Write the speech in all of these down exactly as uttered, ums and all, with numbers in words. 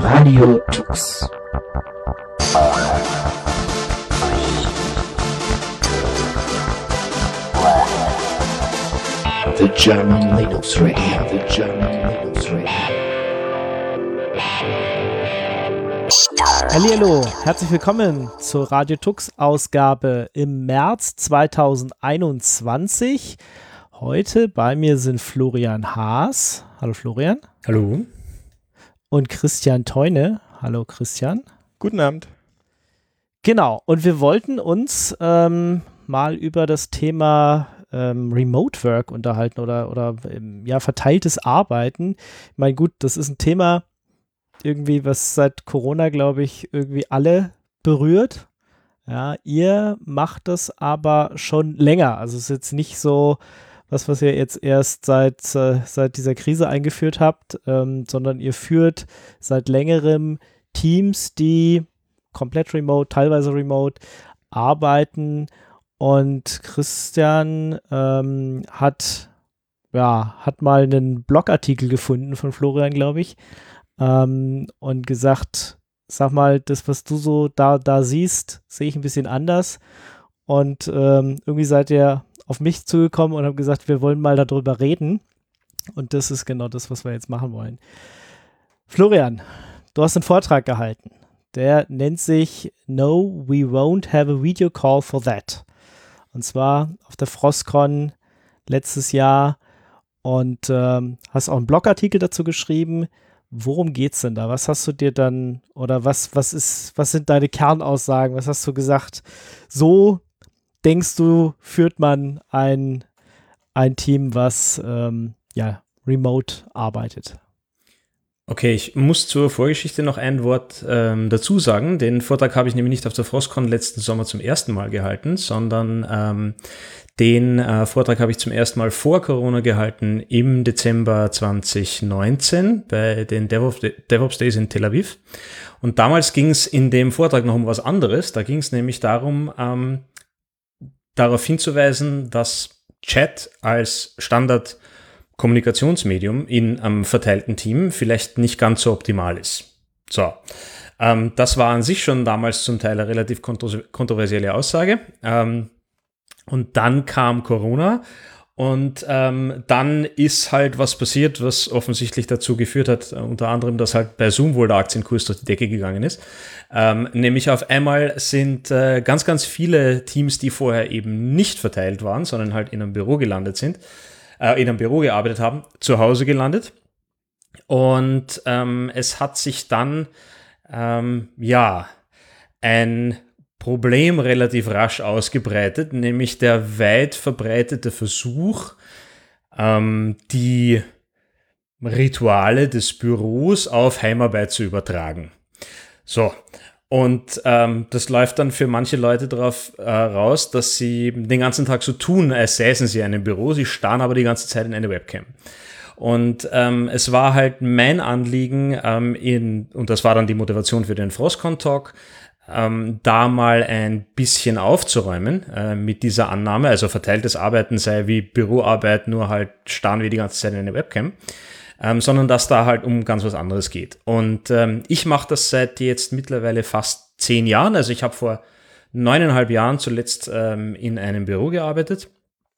Radio Tux. The German Linux Radio, the German Linux Radio. Hallihallo, herzlich willkommen zur Radio Tux Ausgabe im März zweitausendeinundzwanzig. Heute bei mir sind Florian Haas. Hallo Florian. Hallo. Und Christian Theune. Hallo Christian. Guten Abend. Genau, und wir wollten uns ähm, mal über das Thema ähm, Remote Work unterhalten oder, oder ähm, ja, verteiltes Arbeiten. Ich meine, gut, das ist ein Thema, irgendwie, was seit Corona, glaube ich, irgendwie alle berührt. Ja, ihr macht das aber schon länger. Also es ist jetzt nicht so was, was ihr jetzt erst seit, äh, seit dieser Krise eingeführt habt, ähm, sondern ihr führt seit längerem Teams, die komplett remote, teilweise remote arbeiten. Und Christian ähm, hat, ja, hat mal einen Blogartikel gefunden von Florian, glaube ich, ähm, und gesagt, sag mal, das, was du so da, da siehst, sehe ich ein bisschen anders. Und ähm, irgendwie seid ihr auf mich zugekommen und haben gesagt, wir wollen mal darüber reden. Und das ist genau das, was wir jetzt machen wollen. Florian, du hast einen Vortrag gehalten. Der nennt sich No, we won't have a video call for that. Und zwar auf der Frostcon letztes Jahr. Und ähm, hast auch einen Blogartikel dazu geschrieben. Worum geht's denn da? Was hast du dir dann, oder was, was ist, was sind deine Kernaussagen? Was hast du gesagt? So denkst du, führt man ein, ein Team, was ähm, ja, remote arbeitet? Okay, ich muss zur Vorgeschichte noch ein Wort ähm, dazu sagen. Den Vortrag habe ich nämlich nicht auf der Frostcon letzten Sommer zum ersten Mal gehalten, sondern ähm, den äh, Vortrag habe ich zum ersten Mal vor Corona gehalten im Dezember zwanzig neunzehn bei den DevOps, DevOps Days in Tel Aviv. Und damals ging es in dem Vortrag noch um was anderes. Da ging es nämlich darum, ähm, darauf hinzuweisen, dass Chat als Standard-Kommunikationsmedium in einem verteilten Team vielleicht nicht ganz so optimal ist. So, ähm, das war an sich schon damals zum Teil eine relativ kontro- kontroversielle Aussage. Ähm, und dann kam Corona und ähm, dann ist halt was passiert, was offensichtlich dazu geführt hat, äh, unter anderem, dass halt bei Zoom wohl der Aktienkurs durch die Decke gegangen ist. Ähm, nämlich auf einmal sind äh, ganz, ganz viele Teams, die vorher eben nicht verteilt waren, sondern halt in einem Büro gelandet sind, äh, in einem Büro gearbeitet haben, zu Hause gelandet. Und ähm, es hat sich dann, ähm, ja, ein Problem relativ rasch ausgebreitet, nämlich der weit verbreitete Versuch, ähm, die Rituale des Büros auf Heimarbeit zu übertragen. So, und ähm, das läuft dann für manche Leute darauf äh, raus, dass sie den ganzen Tag so tun, als säßen sie in einem Büro, sie starren aber die ganze Zeit in eine Webcam. Und ähm, es war halt mein Anliegen, ähm, in, und das war dann die Motivation für den Frostcon-Talk, ähm, da mal ein bisschen aufzuräumen äh, mit dieser Annahme, also verteiltes Arbeiten sei wie Büroarbeit, nur halt starren wir die ganze Zeit in eine Webcam. Ähm, sondern dass da halt um ganz was anderes geht. Und ähm, ich mache das seit jetzt mittlerweile fast zehn Jahren. Also ich habe vor neuneinhalb Jahren zuletzt ähm, in einem Büro gearbeitet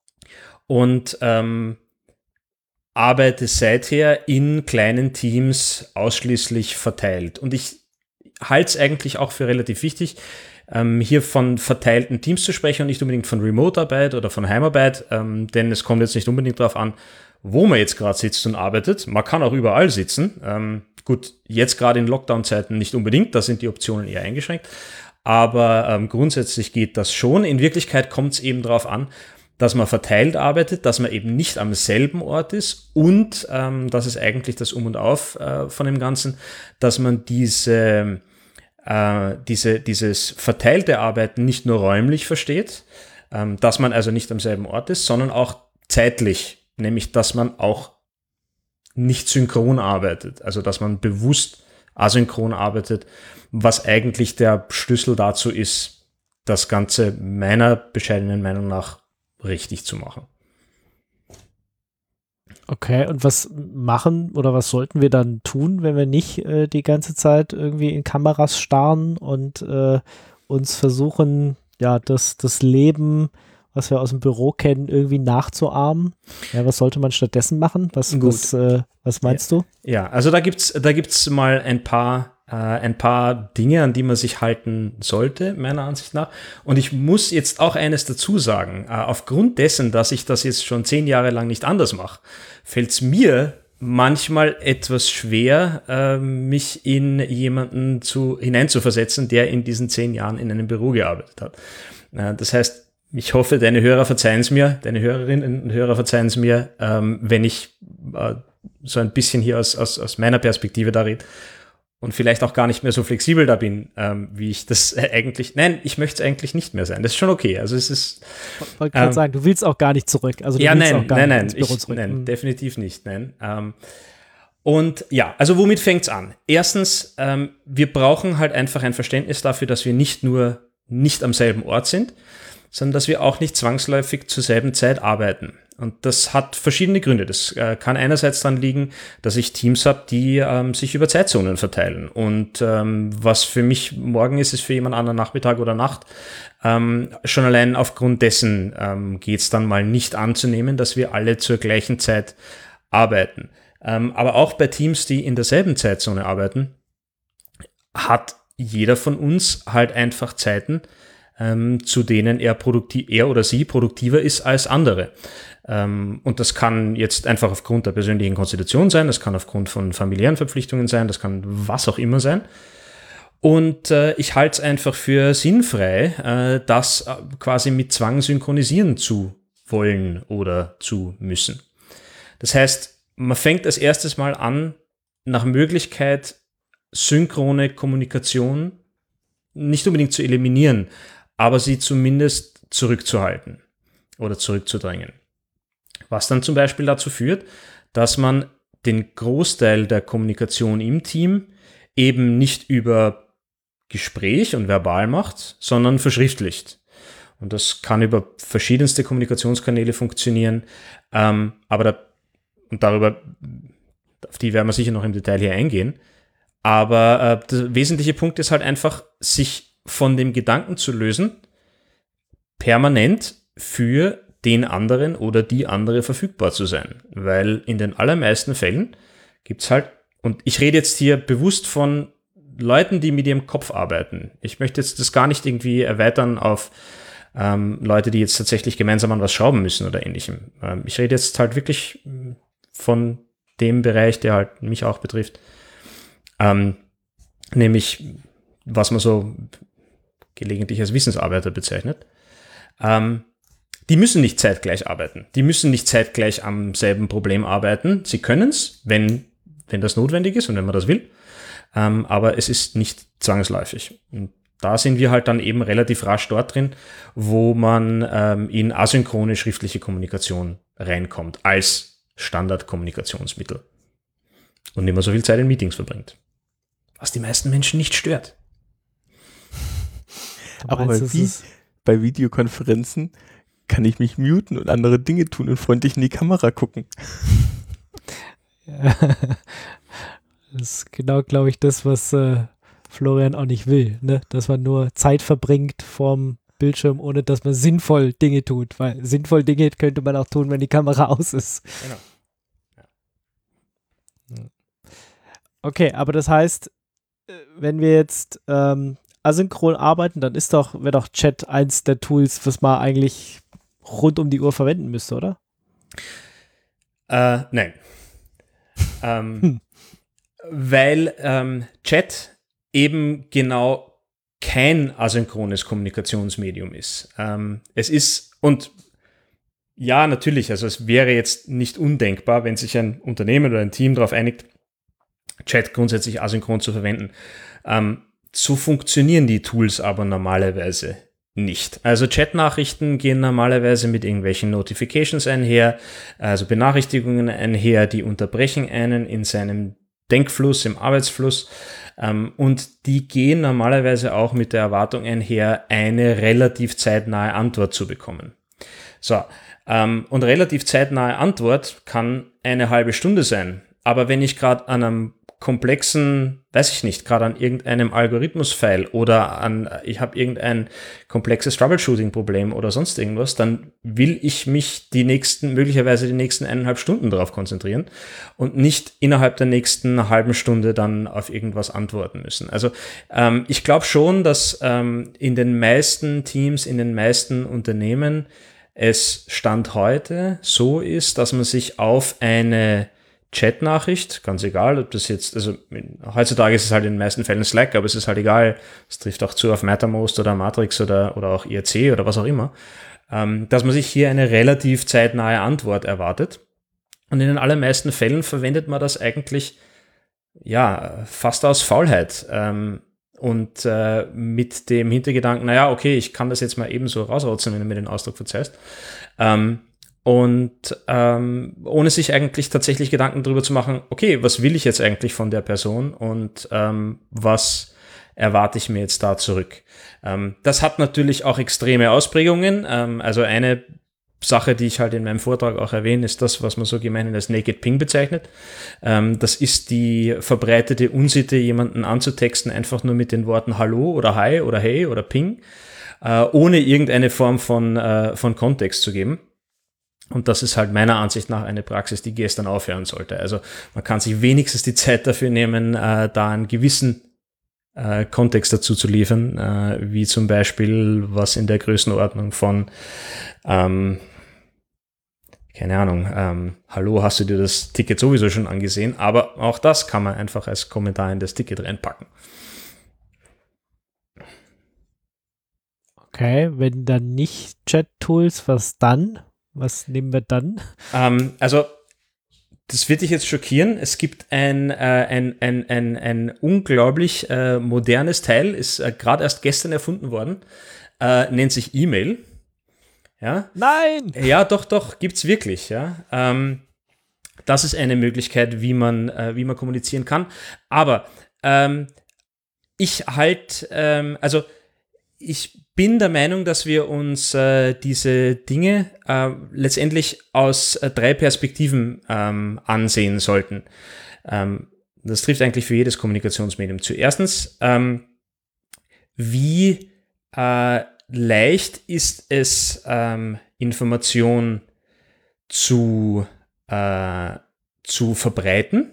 und ähm, arbeite seither in kleinen Teams ausschließlich verteilt. Und ich halte es eigentlich auch für relativ wichtig, ähm, hier von verteilten Teams zu sprechen und nicht unbedingt von Remote-Arbeit oder von Heimarbeit, ähm, denn es kommt jetzt nicht unbedingt darauf an, wo man jetzt gerade sitzt und arbeitet. Man kann auch überall sitzen. Ähm, gut, jetzt gerade in Lockdown-Zeiten nicht unbedingt, da sind die Optionen eher eingeschränkt. Aber ähm, grundsätzlich geht das schon. In Wirklichkeit kommt es eben darauf an, dass man verteilt arbeitet, dass man eben nicht am selben Ort ist und, ähm, das ist eigentlich das Um und Auf äh, von dem Ganzen, dass man diese, äh, diese, dieses verteilte Arbeiten nicht nur räumlich versteht, ähm, dass man also nicht am selben Ort ist, sondern auch zeitlich. Nämlich, dass man auch nicht synchron arbeitet, also dass man bewusst asynchron arbeitet, was eigentlich der Schlüssel dazu ist, das Ganze meiner bescheidenen Meinung nach richtig zu machen. Okay, und was machen oder was sollten wir dann tun, wenn wir nicht äh, die ganze Zeit irgendwie in Kameras starren und äh, uns versuchen, ja, das, das Leben, was wir aus dem Büro kennen, irgendwie nachzuahmen? Ja, was sollte man stattdessen machen? Was, Gut. was, äh, was meinst du? Ja, also da gibt's da gibt's mal ein paar äh, ein paar Dinge, an die man sich halten sollte, meiner Ansicht nach. Und ich muss jetzt auch eines dazu sagen. Äh, aufgrund dessen, dass ich das jetzt schon zehn Jahre lang nicht anders mache, fällt es mir manchmal etwas schwer, äh, mich in jemanden zu, hineinzuversetzen, der in diesen zehn Jahren in einem Büro gearbeitet hat. Äh, das heißt, ich hoffe, deine Hörer verzeihen es mir, deine Hörerinnen und Hörer verzeihen es mir, ähm, wenn ich äh, so ein bisschen hier aus, aus, aus meiner Perspektive da rede und vielleicht auch gar nicht mehr so flexibel da bin, ähm, wie ich das eigentlich, nein, ich möchte es eigentlich nicht mehr sein. Das ist schon okay. Also es ist... Ich wollte gerade ähm, sagen, du willst auch gar nicht zurück. Also du ja, willst nein, auch gar nein, nicht nein, ins Büro ich, zurück. nein, Mhm. definitiv nicht, nein. Ähm, und ja, also womit fängt es an? Erstens, ähm, wir brauchen halt einfach ein Verständnis dafür, dass wir nicht nur nicht am selben Ort sind, sondern dass wir auch nicht zwangsläufig zur selben Zeit arbeiten. Und das hat verschiedene Gründe. Das äh, kann einerseits dann liegen, dass ich Teams habe, die ähm, sich über Zeitzonen verteilen. Und ähm, was für mich morgen ist, ist für jemand anderen Nachmittag oder Nacht. Ähm, schon allein aufgrund dessen ähm, geht es dann mal nicht anzunehmen, dass wir alle zur gleichen Zeit arbeiten. Ähm, aber auch bei Teams, die in derselben Zeitzone arbeiten, hat jeder von uns halt einfach Zeiten, ähm, zu denen er, produktiv, er oder sie produktiver ist als andere. Ähm, und das kann jetzt einfach aufgrund der persönlichen Konstitution sein, das kann aufgrund von familiären Verpflichtungen sein, das kann was auch immer sein. Und äh, ich halte es einfach für sinnfrei, äh, das äh, quasi mit Zwang synchronisieren zu wollen oder zu müssen. Das heißt, man fängt als erstes mal an, nach Möglichkeit synchrone Kommunikation nicht unbedingt zu eliminieren, aber sie zumindest zurückzuhalten oder zurückzudrängen. Was dann zum Beispiel dazu führt, dass man den Großteil der Kommunikation im Team eben nicht über Gespräch und verbal macht, sondern verschriftlicht. Und das kann über verschiedenste Kommunikationskanäle funktionieren, ähm, aber da, und darüber, auf die werden wir sicher noch im Detail hier eingehen. Aber äh, der wesentliche Punkt ist halt einfach, sich von dem Gedanken zu lösen, permanent für den anderen oder die andere verfügbar zu sein. Weil in den allermeisten Fällen gibt es halt, und ich rede jetzt hier bewusst von Leuten, die mit ihrem Kopf arbeiten. Ich möchte jetzt das gar nicht irgendwie erweitern auf ähm, Leute, die jetzt tatsächlich gemeinsam an was schrauben müssen oder ähnlichem. Ähm, ich rede jetzt halt wirklich von dem Bereich, der halt mich auch betrifft. Ähm, nämlich, was man so gelegentlich als Wissensarbeiter bezeichnet. Ähm, die müssen nicht zeitgleich arbeiten. Die müssen nicht zeitgleich am selben Problem arbeiten. Sie können es, wenn, wenn das notwendig ist und wenn man das will. Ähm, aber es ist nicht zwangsläufig. Und da sind wir halt dann eben relativ rasch dort drin, wo man ähm, in asynchrone schriftliche Kommunikation reinkommt als Standardkommunikationsmittel und nicht mehr so viel Zeit in Meetings verbringt. Was die meisten Menschen nicht stört. Aber bei, Vi- bei Videokonferenzen kann ich mich muten und andere Dinge tun und freundlich in die Kamera gucken. Ja. Das ist genau, glaube ich, das, was äh, Florian auch nicht will, ne? Dass man nur Zeit verbringt vorm Bildschirm, ohne dass man sinnvoll Dinge tut, weil sinnvoll Dinge könnte man auch tun, wenn die Kamera aus ist. Genau. Ja. Okay, aber das heißt, wenn wir jetzt ähm, asynchron arbeiten, dann ist doch, wäre doch Chat eins der Tools, was man eigentlich rund um die Uhr verwenden müsste, oder? Äh, nein. ähm, Hm. Weil ähm, Chat eben genau kein asynchrones Kommunikationsmedium ist. Ähm, es ist, und ja, natürlich, also es wäre jetzt nicht undenkbar, wenn sich ein Unternehmen oder ein Team darauf einigt, Chat grundsätzlich asynchron zu verwenden. Ähm, so funktionieren die Tools aber normalerweise nicht. Also Chat-Nachrichten gehen normalerweise mit irgendwelchen Notifications einher, also Benachrichtigungen einher, die unterbrechen einen in seinem Denkfluss, im Arbeitsfluss, ähm, und die gehen normalerweise auch mit der Erwartung einher, eine relativ zeitnahe Antwort zu bekommen. So, Ähm, und relativ zeitnahe Antwort kann eine halbe Stunde sein. Aber wenn ich gerade an einem komplexen, weiß ich nicht, gerade an irgendeinem Algorithmus-File oder an, ich habe irgendein komplexes Troubleshooting-Problem oder sonst irgendwas, dann will ich mich die nächsten, möglicherweise die nächsten eineinhalb Stunden darauf konzentrieren und nicht innerhalb der nächsten halben Stunde dann auf irgendwas antworten müssen. Also ähm, ich glaube schon, dass ähm, in den meisten Teams, in den meisten Unternehmen es Stand heute so ist, dass man sich auf eine Chat-Nachricht, ganz egal, ob das jetzt, also heutzutage ist es halt in den meisten Fällen Slack, aber es ist halt egal, es trifft auch zu auf Mattermost oder Matrix oder, oder auch I R C oder was auch immer, ähm, dass man sich hier eine relativ zeitnahe Antwort erwartet. Und in den allermeisten Fällen verwendet man das eigentlich, ja, fast aus Faulheit. Ähm, und äh, mit dem Hintergedanken, naja, okay, ich kann das jetzt mal eben so rausrotzen, wenn du mir den Ausdruck verzeihst. Ähm, Und ähm, ohne sich eigentlich tatsächlich Gedanken darüber zu machen, okay, was will ich jetzt eigentlich von der Person und ähm, was erwarte ich mir jetzt da zurück? Ähm, das hat natürlich auch extreme Ausprägungen. Ähm, also eine Sache, die ich halt in meinem Vortrag auch erwähne, ist das, was man so gemeinhin als Naked Ping bezeichnet. Ähm, das ist die verbreitete Unsitte, jemanden anzutexten, einfach nur mit den Worten Hallo oder Hi oder Hey oder Ping, äh, ohne irgendeine Form von, äh, von Kontext zu geben. Und das ist halt meiner Ansicht nach eine Praxis, die gestern aufhören sollte. Also man kann sich wenigstens die Zeit dafür nehmen, äh, da einen gewissen äh, Kontext dazu zu liefern, äh, wie zum Beispiel was in der Größenordnung von, ähm, keine Ahnung, ähm, hallo, hast du dir das Ticket sowieso schon angesehen? Aber auch das kann man einfach als Kommentar in das Ticket reinpacken. Okay, wenn dann nicht Chat-Tools, was dann? Was nehmen wir dann? Ähm, also, das wird dich jetzt schockieren. Es gibt ein, äh, ein, ein, ein, ein unglaublich äh, modernes Teil, ist äh, gerade erst gestern erfunden worden, äh, nennt sich E-Mail. Ja? Nein! Ja, doch, doch, gibt's wirklich. Ja? Ähm, das ist eine Möglichkeit, wie man, äh, wie man kommunizieren kann. Aber ähm, ich halt, ähm, also ich bin der Meinung, dass wir uns äh, diese Dinge äh, letztendlich aus äh, drei Perspektiven ähm, ansehen sollten. Ähm, das trifft eigentlich für jedes Kommunikationsmedium zu. Erstens, ähm, wie äh, leicht ist es, ähm, Information zu, äh, zu verbreiten?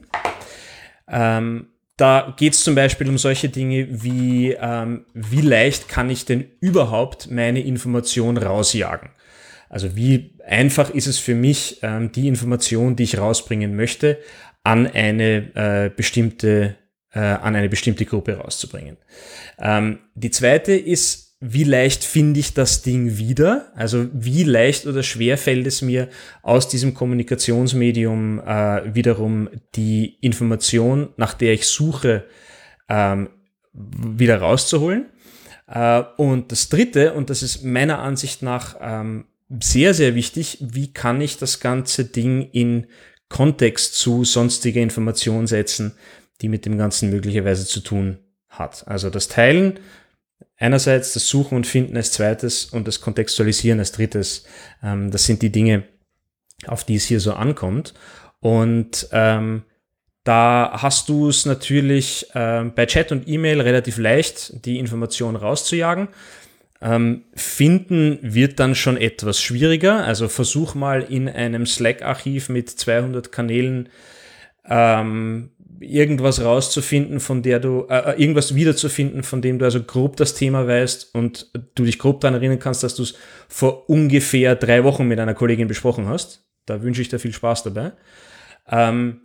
Ähm, Da geht es zum Beispiel um solche Dinge wie, ähm, wie leicht kann ich denn überhaupt meine Information rausjagen? Also wie einfach ist es für mich, ähm, die Information, die ich rausbringen möchte, an eine äh, bestimmte, äh, an eine bestimmte Gruppe rauszubringen. Ähm, die zweite ist, wie leicht finde ich das Ding wieder? Also wie leicht oder schwer fällt es mir, aus diesem Kommunikationsmedium äh, wiederum die Information, nach der ich suche, ähm, wieder rauszuholen? Äh, und das Dritte, und das ist meiner Ansicht nach ähm, sehr, sehr wichtig, wie kann ich das ganze Ding in Kontext zu sonstiger Information setzen, die mit dem Ganzen möglicherweise zu tun hat. Also das Teilen einerseits, das Suchen und Finden als zweites und das Kontextualisieren als drittes. Ähm, das sind die Dinge, auf die es hier so ankommt. Und ähm, da hast du es natürlich äh, bei Chat und E-Mail relativ leicht, die Information rauszujagen. Ähm, finden wird dann schon etwas schwieriger. Also versuch mal in einem Slack-Archiv mit zweihundert Kanälen ähm, irgendwas rauszufinden, von der du, äh, irgendwas wiederzufinden, von dem du also grob das Thema weißt und du dich grob daran erinnern kannst, dass du es vor ungefähr drei Wochen mit einer Kollegin besprochen hast. Da wünsche ich dir viel Spaß dabei. Ähm,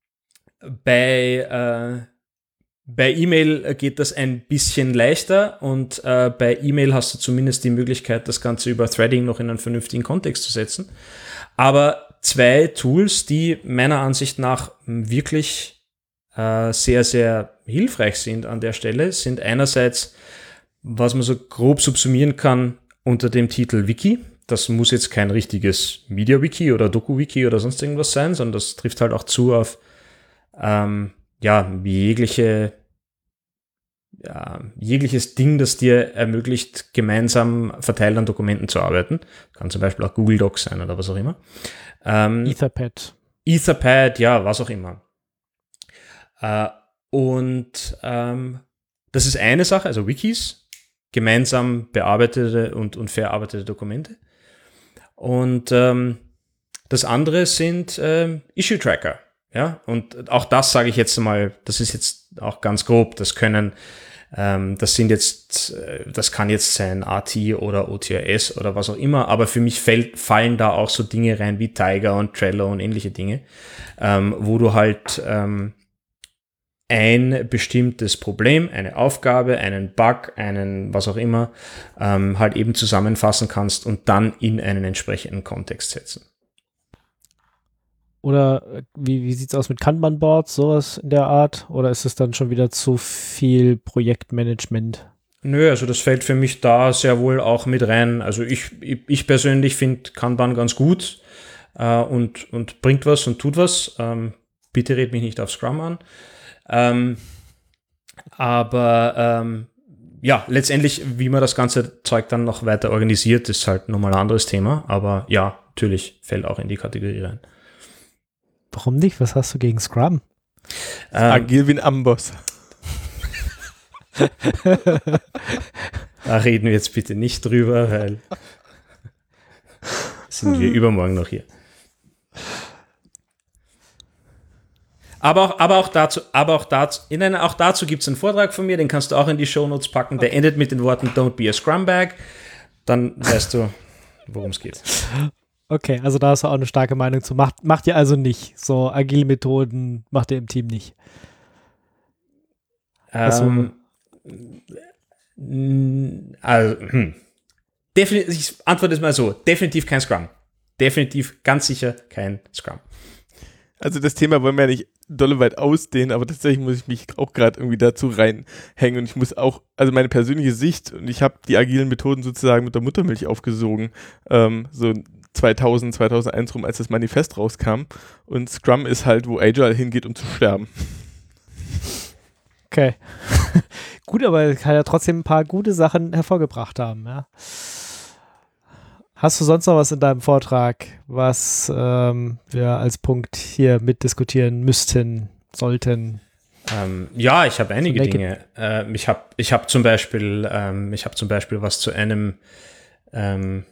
bei äh, bei E-Mail geht das ein bisschen leichter und äh, bei E-Mail hast du zumindest die Möglichkeit, das Ganze über Threading noch in einen vernünftigen Kontext zu setzen. Aber zwei Tools, die meiner Ansicht nach wirklich äh, sehr, sehr hilfreich sind an der Stelle, sind einerseits, was man so grob subsumieren kann unter dem Titel Wiki. Das muss jetzt kein richtiges Media-Wiki oder Doku-Wiki oder sonst irgendwas sein, sondern das trifft halt auch zu auf ähm, ja, jegliche ja, jegliches Ding, das dir ermöglicht, gemeinsam verteilt an Dokumenten zu arbeiten. Kann zum Beispiel auch Google Docs sein oder was auch immer. Ähm, Etherpad. Etherpad, ja, was auch immer. Äh, und ähm, das ist eine Sache, also Wikis, gemeinsam bearbeitete und, und verarbeitete Dokumente. Und ähm, das andere sind ähm, Issue-Tracker. Ja, und auch das sage ich jetzt mal, das ist jetzt auch ganz grob, das können, ähm, das sind jetzt, äh, das kann jetzt sein A T oder O T R S oder was auch immer, aber für mich fällt, fallen da auch so Dinge rein wie Tiger und Trello und ähnliche Dinge, ähm, wo du halt ähm, ein bestimmtes Problem, eine Aufgabe, einen Bug, einen was auch immer, ähm, halt eben zusammenfassen kannst und dann in einen entsprechenden Kontext setzen. Oder äh, wie, wie sieht es aus mit Kanban-Boards, sowas in der Art? Oder ist es dann schon wieder zu viel Projektmanagement? Nö, also das fällt für mich da sehr wohl auch mit rein. Also ich, ich, ich persönlich finde Kanban ganz gut äh, und, und bringt was und tut was. Ähm, bitte red mich nicht auf Scrum an. Ähm, aber ähm, ja, letztendlich, wie man das ganze Zeug dann noch weiter organisiert, ist halt nochmal ein anderes Thema. Aber ja, natürlich fällt auch in die Kategorie rein. Warum nicht? Was hast du gegen Scrum? Ähm, Agil wie ein Amboss. Da reden wir jetzt bitte nicht drüber, weil sind wir übermorgen noch hier. Aber auch, aber auch dazu, aber auch dazu, in einer, auch dazu gibt es einen Vortrag von mir, den kannst du auch in die Shownotes packen. Der endet mit den Worten Don't be a Scrum Bag. Dann weißt du, worum es geht. Okay, also da hast du auch eine starke Meinung zu. Macht, macht ihr also nicht. So agile Methoden macht ihr im Team nicht. Ähm, also, hm. Definitiv, ich antworte es mal so, definitiv kein Scrum. Definitiv, ganz sicher kein Scrum. Also das Thema wollen wir ja nicht dolle weit ausdehnen, aber tatsächlich muss ich mich auch gerade irgendwie dazu reinhängen und ich muss auch, also meine persönliche Sicht, und ich habe die agilen Methoden sozusagen mit der Muttermilch aufgesogen, ähm, so zweitausend, zweitausendeins rum, als das Manifest rauskam, und Scrum ist halt, wo Agile hingeht, um zu sterben. Okay. Gut, aber es kann ja trotzdem ein paar gute Sachen hervorgebracht haben, ja. Hast du sonst noch was in deinem Vortrag, was ähm, wir als Punkt hier mitdiskutieren müssten, sollten? Ähm, ja, ich habe einige so Dinge. Äh, ich habe ich hab zum Beispiel, ähm, ich habe zum Beispiel was zu einem ähm,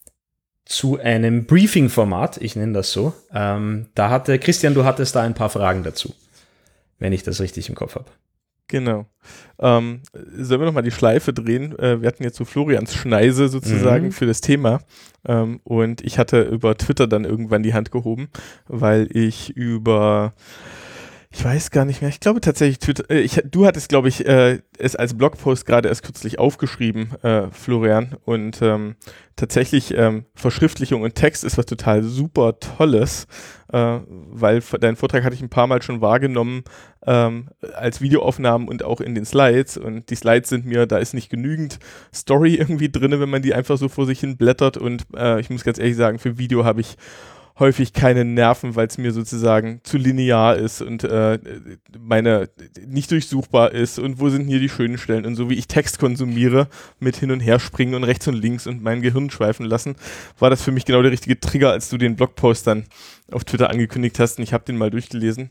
zu einem Briefing-Format, ich nenne das so. Ähm, da hatte Christian, du hattest da ein paar Fragen dazu, wenn ich das richtig im Kopf habe. Genau. Ähm, sollen wir nochmal die Schleife drehen? Äh, wir hatten jetzt so Florians Schneise sozusagen Mhm. für das Thema. Ähm, und ich hatte über Twitter dann irgendwann die Hand gehoben, weil ich über, ich weiß gar nicht mehr, ich glaube tatsächlich Twitter, äh, ich, du hattest, glaube ich, äh, es als Blogpost gerade erst kürzlich aufgeschrieben, äh, Florian. Und ähm, tatsächlich ähm, Verschriftlichung und Text ist was total super Tolles, äh, weil deinen Vortrag hatte ich ein paar Mal schon wahrgenommen, ähm, als Videoaufnahmen und auch in den Slides, und die Slides sind mir, da ist nicht genügend Story irgendwie drin, wenn man die einfach so vor sich hin blättert, und äh, ich muss ganz ehrlich sagen, für Video habe ich häufig keine Nerven, weil es mir sozusagen zu linear ist und äh, meine nicht durchsuchbar ist, und wo sind hier die schönen Stellen, und so wie ich Text konsumiere, mit hin und her springen und rechts und links und mein Gehirn schweifen lassen, war das für mich genau der richtige Trigger, als du den Blogpost dann auf Twitter angekündigt hast, und ich habe den mal durchgelesen.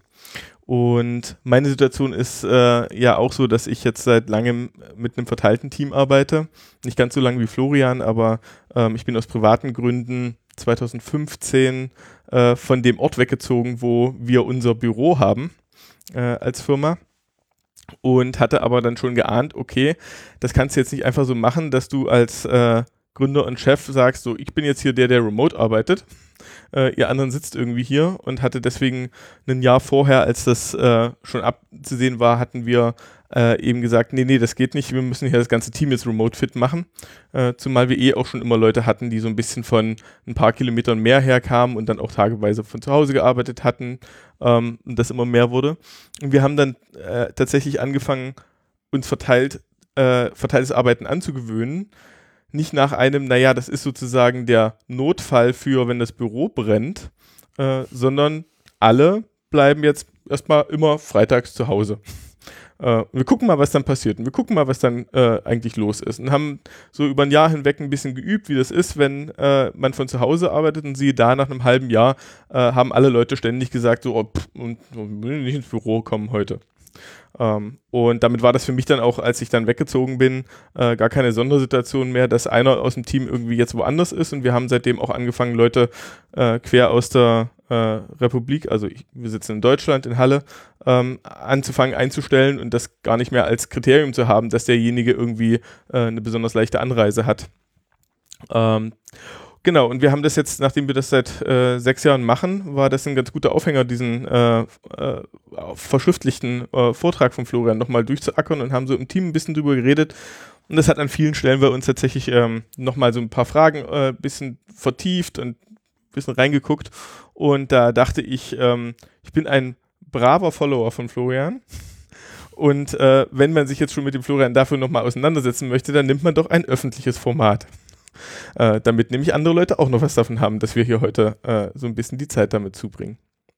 Und meine Situation ist äh, ja auch so, dass ich jetzt seit langem mit einem verteilten Team arbeite. Nicht ganz so lange wie Florian, aber ähm, ich bin aus privaten Gründen zweitausendfünfzehn äh, von dem Ort weggezogen, wo wir unser Büro haben äh, als Firma. Und hatte aber dann schon geahnt, okay, das kannst du jetzt nicht einfach so machen, dass du als äh, Gründer und Chef sagst, so, ich bin jetzt hier der, der remote arbeitet. Äh, ihr anderen sitzt irgendwie hier, und hatte deswegen ein Jahr vorher, als das äh, schon abzusehen war, hatten wir äh, eben gesagt, nee, nee, das geht nicht, wir müssen hier das ganze Team jetzt remote fit machen, äh, zumal wir eh auch schon immer Leute hatten, die so ein bisschen von ein paar Kilometern mehr herkamen und dann auch tageweise von zu Hause gearbeitet hatten, ähm, und das immer mehr wurde. Und wir haben dann äh, tatsächlich angefangen, uns verteilt, äh, verteiltes Arbeiten anzugewöhnen. Nicht nach einem, naja, das ist sozusagen der Notfall für, wenn das Büro brennt, äh, sondern alle bleiben jetzt erstmal immer freitags zu Hause. Äh, wir gucken mal, was dann passiert und wir gucken mal, was dann äh, eigentlich los ist und haben so über ein Jahr hinweg ein bisschen geübt, wie das ist, wenn äh, man von zu Hause arbeitet und siehe da, nach einem halben Jahr äh, haben alle Leute ständig gesagt, so, oh, pff, und, und will nicht ins Büro kommen heute. Ähm, und damit war das für mich dann auch, als ich dann weggezogen bin, äh, gar keine Sondersituation mehr, dass einer aus dem Team irgendwie jetzt woanders ist und wir haben seitdem auch angefangen, Leute äh, quer aus der äh, Republik, also ich, wir sitzen in Deutschland, in Halle, ähm, anzufangen einzustellen und das gar nicht mehr als Kriterium zu haben, dass derjenige irgendwie äh, eine besonders leichte Anreise hat. Ähm, Genau, und wir haben das jetzt, nachdem wir das seit äh, sechs Jahren machen, war das ein ganz guter Aufhänger, diesen äh, äh, verschriftlichten äh, Vortrag von Florian nochmal durchzuackern und haben so im Team ein bisschen drüber geredet. Und das hat an vielen Stellen bei uns tatsächlich ähm, nochmal so ein paar Fragen ein äh, bisschen vertieft und ein bisschen reingeguckt. Und da dachte ich, ähm, ich bin ein braver Follower von Florian. Und äh, wenn man sich jetzt schon mit dem Florian dafür nochmal auseinandersetzen möchte, dann nimmt man doch ein öffentliches Format. Äh, damit nämlich andere Leute auch noch was davon haben, dass wir hier heute äh, so ein bisschen die Zeit damit zubringen.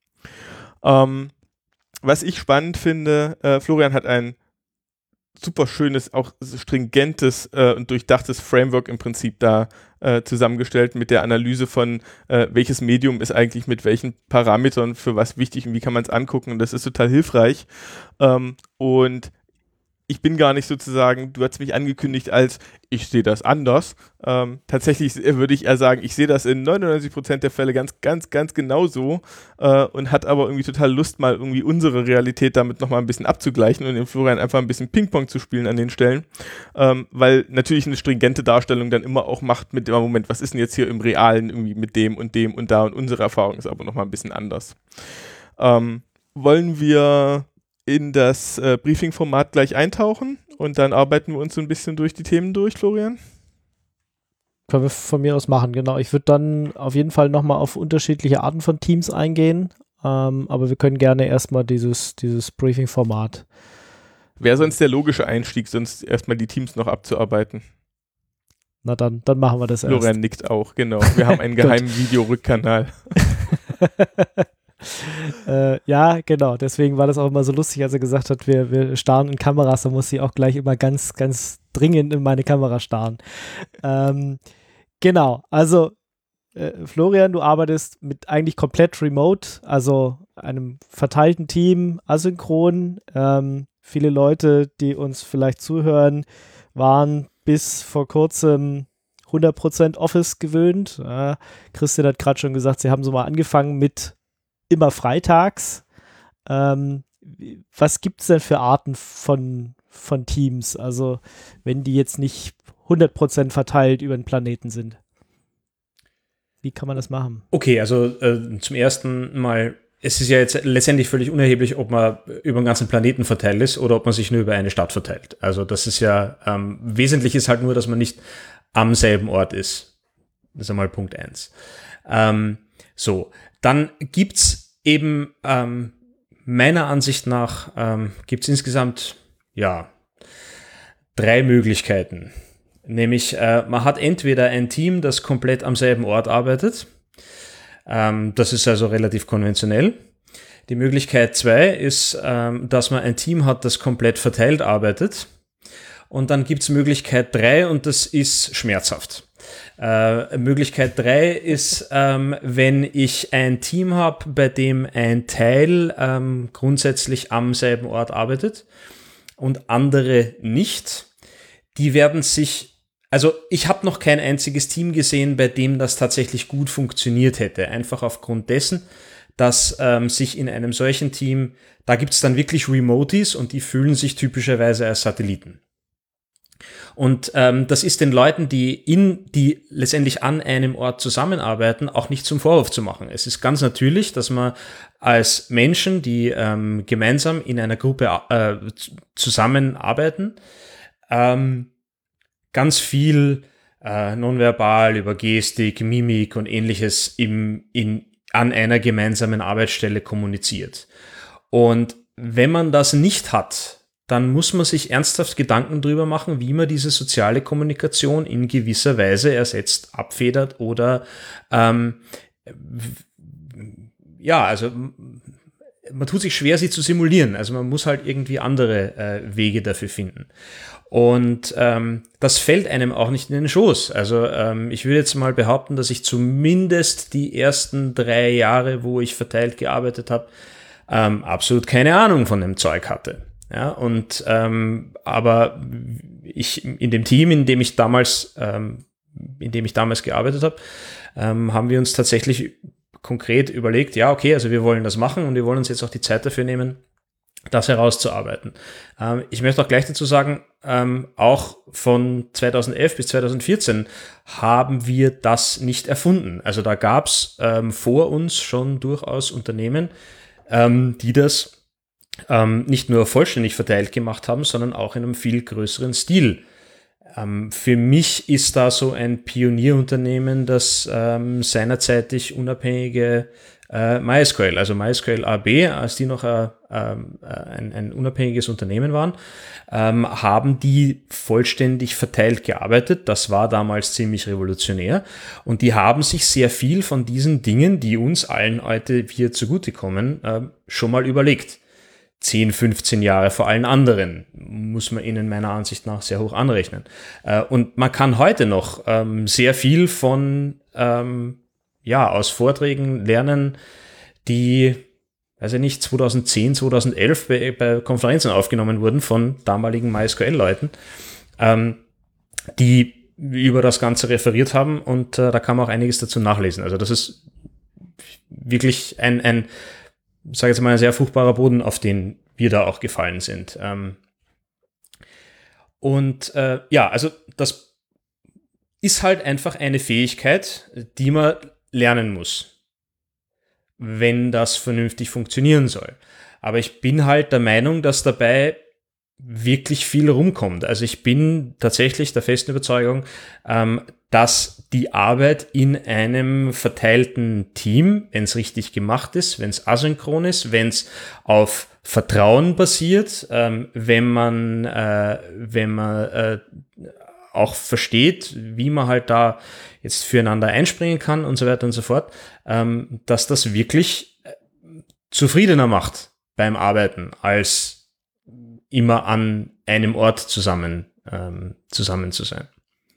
Ähm, was ich spannend finde, äh, Florian hat ein super schönes, auch stringentes äh, und durchdachtes Framework im Prinzip da äh, zusammengestellt mit der Analyse von, äh, welches Medium ist eigentlich mit welchen Parametern für was wichtig und wie kann man es angucken. Und das ist total hilfreich. Ähm, und ich bin gar nicht sozusagen, du hast mich angekündigt als, ich sehe das anders. Ähm, tatsächlich würde ich eher sagen, ich sehe das in neunundneunzig Prozent der Fälle ganz, ganz, ganz genau so äh, und hat aber irgendwie total Lust, mal irgendwie unsere Realität damit nochmal ein bisschen abzugleichen und dem Florian einfach ein bisschen Ping-Pong zu spielen an den Stellen, ähm, weil natürlich eine stringente Darstellung dann immer auch macht mit dem Moment, was ist denn jetzt hier im Realen irgendwie mit dem und dem und da und unsere Erfahrung ist aber nochmal ein bisschen anders. Ähm, wollen wir in das äh, Briefing-Format gleich eintauchen und dann arbeiten wir uns so ein bisschen durch die Themen durch, Florian? Können wir von mir aus machen, genau. Ich würde dann auf jeden Fall nochmal auf unterschiedliche Arten von Teams eingehen, ähm, aber wir können gerne erstmal dieses, dieses Briefing-Format. Wäre sonst der logische Einstieg, sonst erstmal die Teams noch abzuarbeiten? Na dann, dann machen wir das erst. Florian nickt auch, genau. Wir haben einen geheimen Videorückkanal. äh, ja, genau. Deswegen war das auch immer so lustig, als er gesagt hat, wir, wir starren in Kameras, da muss ich auch gleich immer ganz, ganz dringend in meine Kamera starren. Ähm, genau, also äh, Florian, du arbeitest mit eigentlich komplett remote, also einem verteilten Team, asynchron. Ähm, viele Leute, die uns vielleicht zuhören, waren bis vor kurzem hundert Prozent Office gewöhnt. Äh, Christian hat gerade schon gesagt, sie haben so mal angefangen mit immer freitags. Ähm, was gibt es denn für Arten von, von Teams? Also wenn die jetzt nicht hundert Prozent verteilt über den Planeten sind. Wie kann man das machen? Okay, also äh, zum ersten Mal, es ist ja jetzt letztendlich völlig unerheblich, ob man über den ganzen Planeten verteilt ist oder ob man sich nur über eine Stadt verteilt. Also das ist ja, ähm, wesentlich ist halt nur, dass man nicht am selben Ort ist. Das ist einmal Punkt eins. Ähm, so, dann gibt's eben ähm, meiner Ansicht nach ähm, gibt's insgesamt ja drei Möglichkeiten. Nämlich äh, man hat entweder ein Team, das komplett am selben Ort arbeitet. Ähm, das ist also relativ konventionell. Die Möglichkeit zwei ist, ähm, dass man ein Team hat, das komplett verteilt arbeitet. Und dann gibt's Möglichkeit drei und das ist schmerzhaft. Äh, Möglichkeit drei ist, ähm, wenn ich ein Team habe, bei dem ein Teil ähm, grundsätzlich am selben Ort arbeitet und andere nicht. Die werden sich, also ich habe noch kein einziges Team gesehen, bei dem das tatsächlich gut funktioniert hätte. Einfach aufgrund dessen, dass ähm, sich in einem solchen Team, da gibt's dann wirklich Remoties und die fühlen sich typischerweise als Satelliten. Und ähm, das ist den Leuten, die in, die letztendlich an einem Ort zusammenarbeiten, auch nicht zum Vorwurf zu machen. Es ist ganz natürlich, dass man als Menschen, die ähm, gemeinsam in einer Gruppe äh, zusammenarbeiten, ähm, ganz viel äh, nonverbal über Gestik, Mimik und Ähnliches im, in, an einer gemeinsamen Arbeitsstelle kommuniziert. Und wenn man das nicht hat, dann muss man sich ernsthaft Gedanken drüber machen, wie man diese soziale Kommunikation in gewisser Weise ersetzt, abfedert oder ähm, ja, also man tut sich schwer, sie zu simulieren. Also man muss halt irgendwie andere äh, Wege dafür finden. Und ähm, das fällt einem auch nicht in den Schoß. Also ähm, ich würde jetzt mal behaupten, dass ich zumindest die ersten drei Jahre, wo ich verteilt gearbeitet habe, ähm, absolut keine Ahnung von dem Zeug hatte. Ja, und ähm, aber ich in dem Team, in dem ich damals, ähm, in dem ich damals gearbeitet habe, ähm, haben wir uns tatsächlich konkret überlegt, ja, okay, also wir wollen das machen und wir wollen uns jetzt auch die Zeit dafür nehmen, das herauszuarbeiten. Ähm, ich möchte auch gleich dazu sagen, ähm, auch von zweitausendelf bis zweitausendvierzehn haben wir das nicht erfunden. Also da gab es ähm, vor uns schon durchaus Unternehmen, ähm, die das ähm, nicht nur vollständig verteilt gemacht haben, sondern auch in einem viel größeren Stil. Ähm, für mich ist da so ein Pionierunternehmen, das ähm, seinerzeitig unabhängige äh, MySQL, also MySQL A B, als die noch äh, äh, ein, ein unabhängiges Unternehmen waren, ähm, haben die vollständig verteilt gearbeitet. Das war damals ziemlich revolutionär und die haben sich sehr viel von diesen Dingen, die uns allen heute hier zugutekommen, äh, schon mal überlegt. zehn, fünfzehn Jahre vor allen anderen, muss man ihnen meiner Ansicht nach sehr hoch anrechnen. Äh, und man kann heute noch ähm, sehr viel von, ähm, ja, aus Vorträgen lernen, die, weiß ich nicht, zweitausendzehn, zweitausendelf bei, bei Konferenzen aufgenommen wurden von damaligen MySQL-Leuten, ähm, die über das Ganze referiert haben und äh, da kann man auch einiges dazu nachlesen. Also das ist wirklich ein, ein ich sage jetzt mal, ein sehr fruchtbarer Boden, auf den wir da auch gefallen sind. Ähm und äh, ja, also das ist halt einfach eine Fähigkeit, die man lernen muss, wenn das vernünftig funktionieren soll. Aber ich bin halt der Meinung, dass dabei wirklich viel rumkommt. Also ich bin tatsächlich der festen Überzeugung, ähm, dass die Arbeit in einem verteilten Team, wenn es richtig gemacht ist, wenn es asynchron ist, wenn es auf Vertrauen basiert, ähm, wenn man, äh, wenn man äh, auch versteht, wie man halt da jetzt füreinander einspringen kann und so weiter und so fort, ähm, dass das wirklich zufriedener macht beim Arbeiten, als immer an einem Ort zusammen, ähm, zusammen zu sein.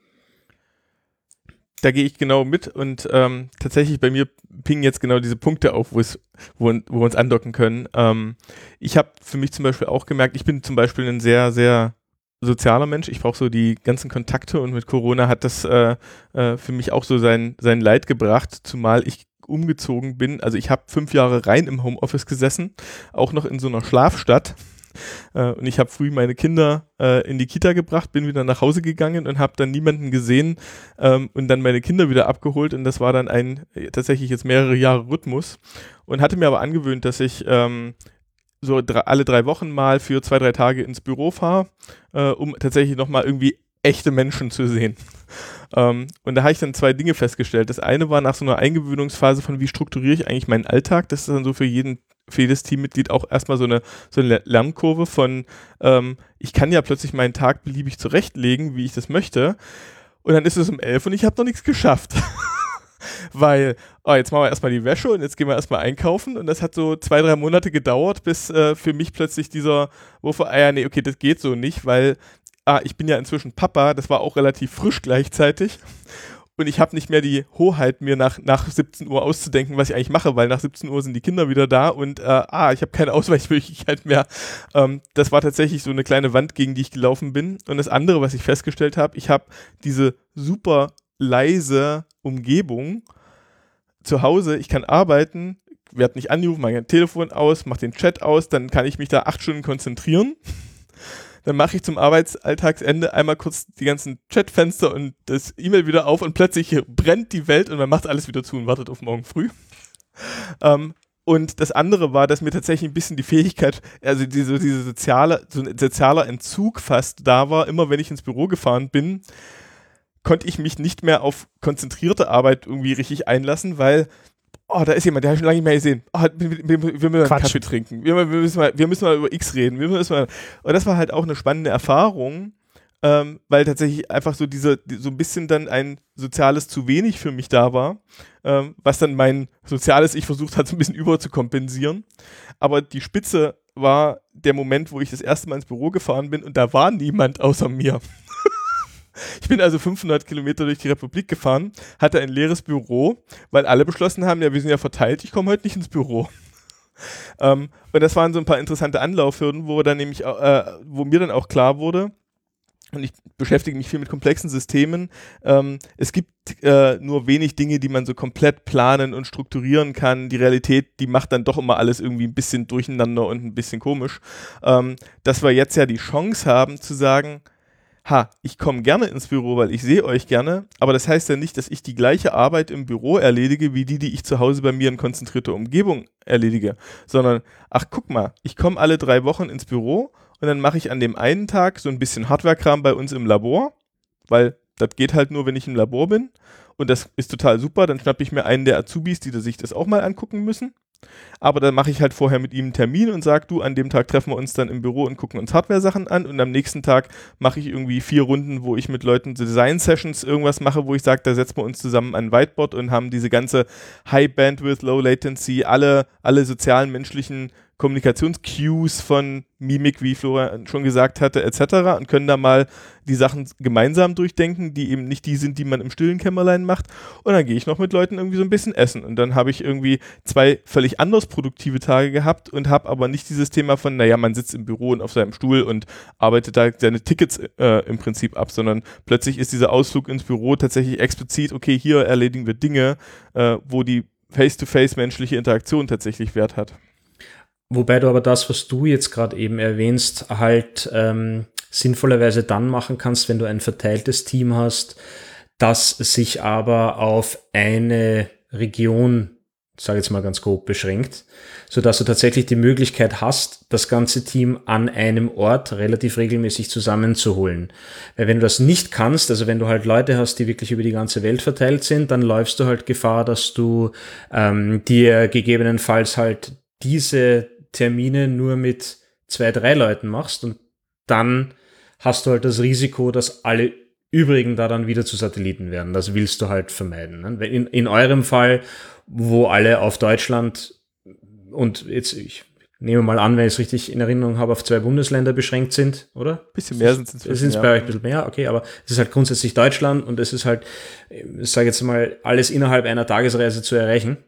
Da gehe ich genau mit und ähm, tatsächlich bei mir pingen jetzt genau diese Punkte auf, wo, es, wo, wo wir uns andocken können. Ähm, ich habe für mich zum Beispiel auch gemerkt, ich bin zum Beispiel ein sehr, sehr sozialer Mensch. Ich brauche so die ganzen Kontakte und mit Corona hat das äh, äh, für mich auch so sein, sein Leid gebracht, zumal ich umgezogen bin. Also ich habe fünf Jahre rein im Homeoffice gesessen, auch noch in so einer Schlafstadt. Uh, und ich habe früh meine Kinder uh, in die Kita gebracht, bin wieder nach Hause gegangen und habe dann niemanden gesehen um, und dann meine Kinder wieder abgeholt und das war dann ein tatsächlich jetzt mehrere Jahre Rhythmus und hatte mir aber angewöhnt, dass ich um, so drei, alle drei Wochen mal für zwei, drei Tage ins Büro fahre, uh, um tatsächlich nochmal irgendwie echte Menschen zu sehen. Um, und da habe ich dann zwei Dinge festgestellt. Das eine war nach so einer Eingewöhnungsphase von, wie strukturiere ich eigentlich meinen Alltag. Das ist dann so für jeden für jedes Teammitglied auch erstmal so eine, so eine Lernkurve von, ähm, ich kann ja plötzlich meinen Tag beliebig zurechtlegen, wie ich das möchte. Und dann ist es um elf und ich habe noch nichts geschafft. Weil, oh, jetzt machen wir erstmal die Wäsche und jetzt gehen wir erstmal einkaufen. Und das hat so zwei, drei Monate gedauert, bis äh, für mich plötzlich dieser Wurf, ah ja, nee, okay, das geht so nicht, weil, ah, ich bin ja inzwischen Papa, das war auch relativ frisch gleichzeitig. Und ich habe nicht mehr die Hoheit, mir nach, nach siebzehn Uhr auszudenken, was ich eigentlich mache, weil nach siebzehn Uhr sind die Kinder wieder da und äh, ah, ich habe keine Ausweichmöglichkeit mehr. Ähm, das war tatsächlich so eine kleine Wand, gegen die ich gelaufen bin. Und das andere, was ich festgestellt habe, ich habe diese super leise Umgebung zu Hause. Ich kann arbeiten, werde nicht anrufen, mache mein Telefon aus, mache den Chat aus, dann kann ich mich da acht Stunden konzentrieren. Dann mache ich zum Arbeitsalltagsende einmal kurz die ganzen Chatfenster und das E-Mail wieder auf und plötzlich brennt die Welt und man macht alles wieder zu und wartet auf morgen früh. Ähm, und das andere war, dass mir tatsächlich ein bisschen die Fähigkeit, also diese, diese soziale, so ein sozialer Entzug fast da war. Immer wenn ich ins Büro gefahren bin, konnte ich mich nicht mehr auf konzentrierte Arbeit irgendwie richtig einlassen, weil oh, da ist jemand, der habe ich schon lange nicht mehr gesehen. Oh, wir, wir, wir müssen mal einen Kaffee trinken. Wir, wir, müssen mal, wir müssen mal über X reden. Wir müssen mal. Und das war halt auch eine spannende Erfahrung, ähm, weil tatsächlich einfach so diese, so ein bisschen dann ein soziales zu wenig für mich da war, ähm, was dann mein soziales Ich versucht hat, so ein bisschen überzukompensieren. Aber die Spitze war der Moment, wo ich das erste Mal ins Büro gefahren bin und da war niemand außer mir. Ich bin also fünfhundert Kilometer durch die Republik gefahren, hatte ein leeres Büro, weil alle beschlossen haben, ja, wir sind ja verteilt, ich komme heute nicht ins Büro. ähm, und das waren so ein paar interessante Anlaufhürden, wo dann nämlich, äh, wo mir dann auch klar wurde, und ich beschäftige mich viel mit komplexen Systemen, ähm, es gibt äh, nur wenig Dinge, die man so komplett planen und strukturieren kann. Die Realität, die macht dann doch immer alles irgendwie ein bisschen durcheinander und ein bisschen komisch. Ähm, dass wir jetzt ja die Chance haben zu sagen, ha, ich komme gerne ins Büro, weil ich sehe euch gerne, aber das heißt ja nicht, dass ich die gleiche Arbeit im Büro erledige, wie die, die ich zu Hause bei mir in konzentrierter Umgebung erledige, sondern, ach guck mal, ich komme alle drei Wochen ins Büro und dann mache ich an dem einen Tag so ein bisschen Hardware-Kram bei uns im Labor, weil das geht halt nur, wenn ich im Labor bin und das ist total super, dann schnappe ich mir einen der Azubis, die sich das auch mal angucken müssen. Aber dann mache ich halt vorher mit ihm einen Termin und sage, du, an dem Tag treffen wir uns dann im Büro und gucken uns Hardware-Sachen an und am nächsten Tag mache ich irgendwie vier Runden, wo ich mit Leuten Design-Sessions irgendwas mache, wo ich sage, da setzen wir uns zusammen an ein Whiteboard und haben diese ganze High-Bandwidth, Low-Latency, alle, alle sozialen, menschlichen Kommunikationscues von Mimik, wie Florian schon gesagt hatte, et cetera und können da mal die Sachen gemeinsam durchdenken, die eben nicht die sind, die man im stillen Kämmerlein macht. Und dann gehe ich noch mit Leuten irgendwie so ein bisschen essen. Und dann habe ich irgendwie zwei völlig anders produktive Tage gehabt und habe aber nicht dieses Thema von, naja, man sitzt im Büro und auf seinem Stuhl und arbeitet da seine Tickets äh, im Prinzip ab, sondern plötzlich ist dieser Ausflug ins Büro tatsächlich explizit, okay, hier erledigen wir Dinge, äh, wo die face-to-face menschliche Interaktion tatsächlich Wert hat. Wobei du aber das, was du jetzt gerade eben erwähnst, halt ähm, sinnvollerweise dann machen kannst, wenn du ein verteiltes Team hast, das sich aber auf eine Region, sage ich jetzt mal ganz grob, beschränkt, sodass du tatsächlich die Möglichkeit hast, das ganze Team an einem Ort relativ regelmäßig zusammenzuholen. Weil wenn du das nicht kannst, also wenn du halt Leute hast, die wirklich über die ganze Welt verteilt sind, dann läufst du halt Gefahr, dass du ähm, dir gegebenenfalls halt diese Termine nur mit zwei, drei Leuten machst und dann hast du halt das Risiko, dass alle übrigen da dann wieder zu Satelliten werden. Das willst du halt vermeiden. Ne? In, in eurem Fall, wo alle auf Deutschland und jetzt, ich nehme mal an, wenn ich es richtig in Erinnerung habe, auf zwei Bundesländer beschränkt sind, oder? Ein bisschen mehr sind es inzwischen. Sind es bei euch ein bisschen mehr, okay, aber es ist halt grundsätzlich Deutschland und es ist halt, ich sage jetzt mal, alles innerhalb einer Tagesreise zu erreichen.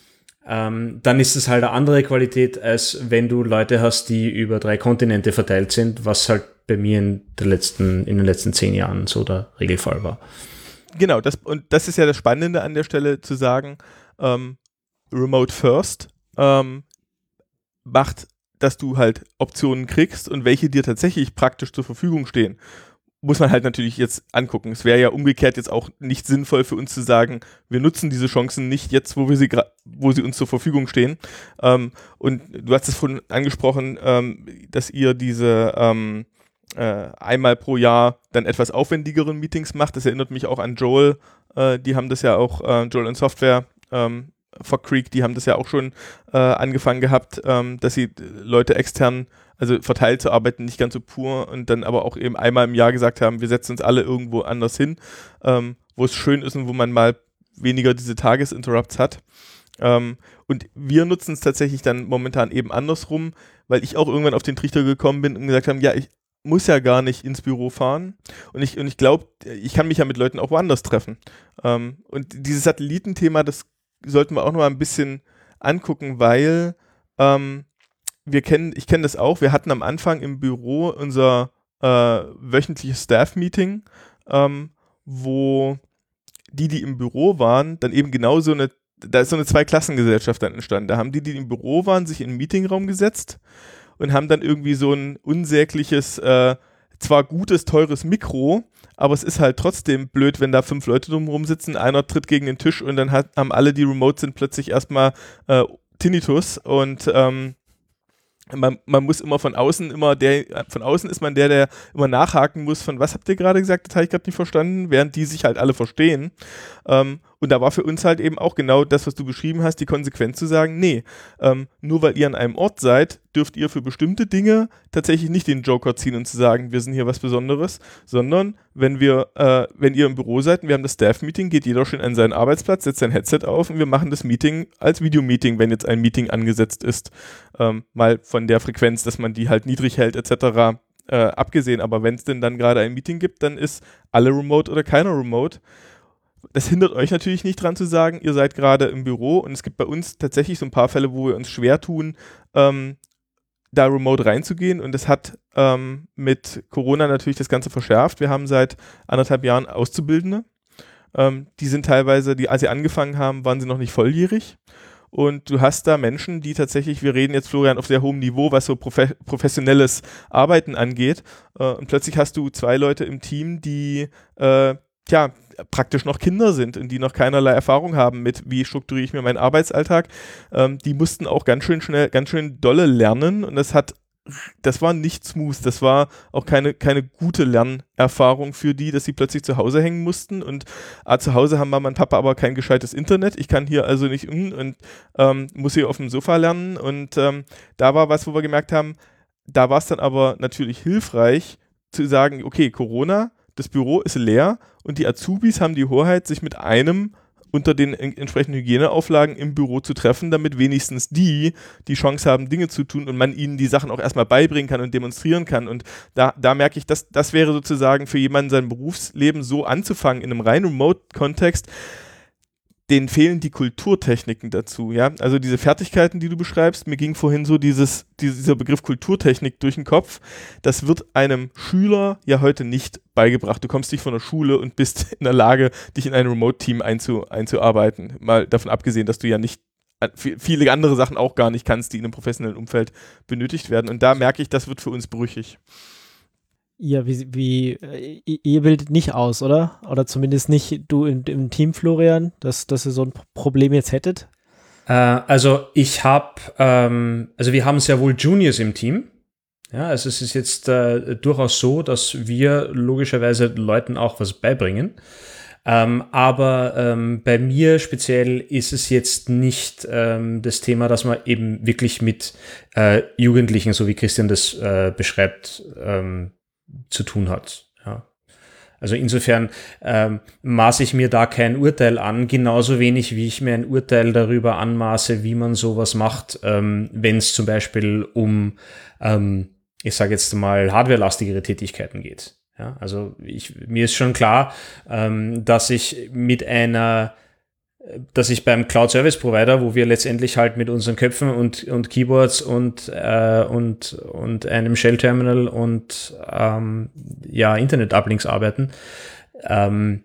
Ähm, dann ist es halt eine andere Qualität, als wenn du Leute hast, die über drei Kontinente verteilt sind, was halt bei mir in, der letzten, in den letzten zehn Jahren so der Regelfall war. Genau, das, und das ist ja das Spannende an der Stelle zu sagen, ähm, Remote First ähm, macht, dass du halt Optionen kriegst und welche dir tatsächlich praktisch zur Verfügung stehen. Muss man halt natürlich jetzt angucken. Es wäre ja umgekehrt jetzt auch nicht sinnvoll für uns zu sagen, wir nutzen diese Chancen nicht jetzt, wo wir sie wo sie uns zur Verfügung stehen. Ähm, und du hast es vorhin angesprochen, ähm, dass ihr diese ähm, äh, einmal pro Jahr dann etwas aufwendigeren Meetings macht. Das erinnert mich auch an Joel. Äh, die haben das ja auch, äh, Joel and Software, ähm, Fog Creek, die haben das ja auch schon äh, angefangen gehabt, ähm, dass sie Leute extern, also verteilt zu arbeiten, nicht ganz so pur und dann aber auch eben einmal im Jahr gesagt haben, wir setzen uns alle irgendwo anders hin, ähm, wo es schön ist und wo man mal weniger diese Tagesinterrupts hat. Ähm, und wir nutzen es tatsächlich dann momentan eben andersrum, weil ich auch irgendwann auf den Trichter gekommen bin und gesagt habe, ja, ich muss ja gar nicht ins Büro fahren und ich, und ich glaube, ich kann mich ja mit Leuten auch woanders treffen. Ähm, und dieses Satellitenthema, das sollten wir auch noch mal ein bisschen angucken, weil ähm, wir kennen, ich kenne das auch, wir hatten am Anfang im Büro unser äh, wöchentliches Staff-Meeting, ähm, wo die, die im Büro waren, dann eben genau so eine, da ist so eine Zweiklassengesellschaft dann entstanden. Da haben die, die im Büro waren, sich in den Meetingraum gesetzt und haben dann irgendwie so ein unsägliches, äh, zwar gutes, teures Mikro, aber es ist halt trotzdem blöd, wenn da fünf Leute drumherum sitzen, einer tritt gegen den Tisch und dann hat, haben alle, die remote sind, plötzlich erstmal äh, Tinnitus und ähm, Man, man muss immer von außen immer der, von außen ist man der, der immer nachhaken muss von, was habt ihr gerade gesagt, das habe ich gerade nicht verstanden, während die sich halt alle verstehen. Ähm, und da war für uns halt eben auch genau das, was du beschrieben hast, die Konsequenz zu sagen, nee, ähm, nur weil ihr an einem Ort seid, dürft ihr für bestimmte Dinge tatsächlich nicht den Joker ziehen und zu sagen, wir sind hier was Besonderes, sondern wenn wir, äh, wenn ihr im Büro seid und wir haben das Staff-Meeting, geht jeder schön an seinen Arbeitsplatz, setzt sein Headset auf und wir machen das Meeting als Videomeeting, wenn jetzt ein Meeting angesetzt ist. Ähm, mal von der Frequenz, dass man die halt niedrig hält et cetera äh, abgesehen. Aber wenn es denn dann gerade ein Meeting gibt, dann ist alle remote oder keiner remote. Das hindert euch natürlich nicht dran zu sagen, ihr seid gerade im Büro und es gibt bei uns tatsächlich so ein paar Fälle, wo wir uns schwer tun, ähm, da remote reinzugehen und das hat ähm, mit Corona natürlich das Ganze verschärft. Wir haben seit anderthalb Jahren Auszubildende. Ähm, die sind teilweise, die, als sie angefangen haben, waren sie noch nicht volljährig. Und du hast da Menschen, die tatsächlich, wir reden jetzt, Florian, auf sehr hohem Niveau, was so profe- professionelles Arbeiten angeht. Äh, und plötzlich hast du zwei Leute im Team, die, äh, tja, praktisch noch Kinder sind und die noch keinerlei Erfahrung haben mit, wie strukturiere ich mir meinen Arbeitsalltag. Ähm, die mussten auch ganz schön schnell, ganz schön dolle lernen und das hat das war nicht smooth, das war auch keine, keine gute Lernerfahrung für die, dass sie plötzlich zu Hause hängen mussten und ah, zu Hause haben Mama und Papa aber kein gescheites Internet, ich kann hier also nicht und, und ähm, muss hier auf dem Sofa lernen und ähm, da war was, wo wir gemerkt haben, da war es dann aber natürlich hilfreich zu sagen, okay, Corona, das Büro ist leer und die Azubis haben die Hoheit, sich mit einem unter den entsprechenden Hygieneauflagen im Büro zu treffen, damit wenigstens die die Chance haben, Dinge zu tun und man ihnen die Sachen auch erstmal beibringen kann und demonstrieren kann. Und da, da merke ich, dass das wäre sozusagen für jemanden sein Berufsleben so anzufangen, in einem rein Remote-Kontext, denen fehlen die Kulturtechniken dazu, ja, also diese Fertigkeiten, die du beschreibst, mir ging vorhin so dieses, dieser Begriff Kulturtechnik durch den Kopf, das wird einem Schüler ja heute nicht beigebracht, du kommst nicht von der Schule und bist in der Lage, dich in ein Remote-Team einzu, einzuarbeiten, mal davon abgesehen, dass du ja nicht viele andere Sachen auch gar nicht kannst, die in einem professionellen Umfeld benötigt werden und da merke ich, das wird für uns brüchig. Ja, wie, wie äh, ihr bildet nicht aus, oder? Oder zumindest nicht du im, im Team, Florian, dass, dass ihr so ein Problem jetzt hättet? Äh, also ich habe, ähm, also wir haben sehr wohl Juniors im Team. Ja, also es ist jetzt äh, durchaus so, dass wir logischerweise Leuten auch was beibringen. Ähm, aber ähm, bei mir speziell ist es jetzt nicht ähm, das Thema, dass man eben wirklich mit äh, Jugendlichen, so wie Christian das äh, beschreibt, ähm, zu tun hat. Ja. Also insofern ähm, maße ich mir da kein Urteil an, genauso wenig wie ich mir ein Urteil darüber anmaße, wie man sowas macht, ähm, wenn es zum Beispiel um, ähm, ich sage jetzt mal, hardwarelastigere Tätigkeiten geht. Ja, also ich, mir ist schon klar, ähm, dass ich mit einer dass ich beim Cloud Service Provider, wo wir letztendlich halt mit unseren Köpfen und, und Keyboards und, äh, und, und einem Shell-Terminal und ähm, ja, Internet-Uplinks arbeiten, ähm,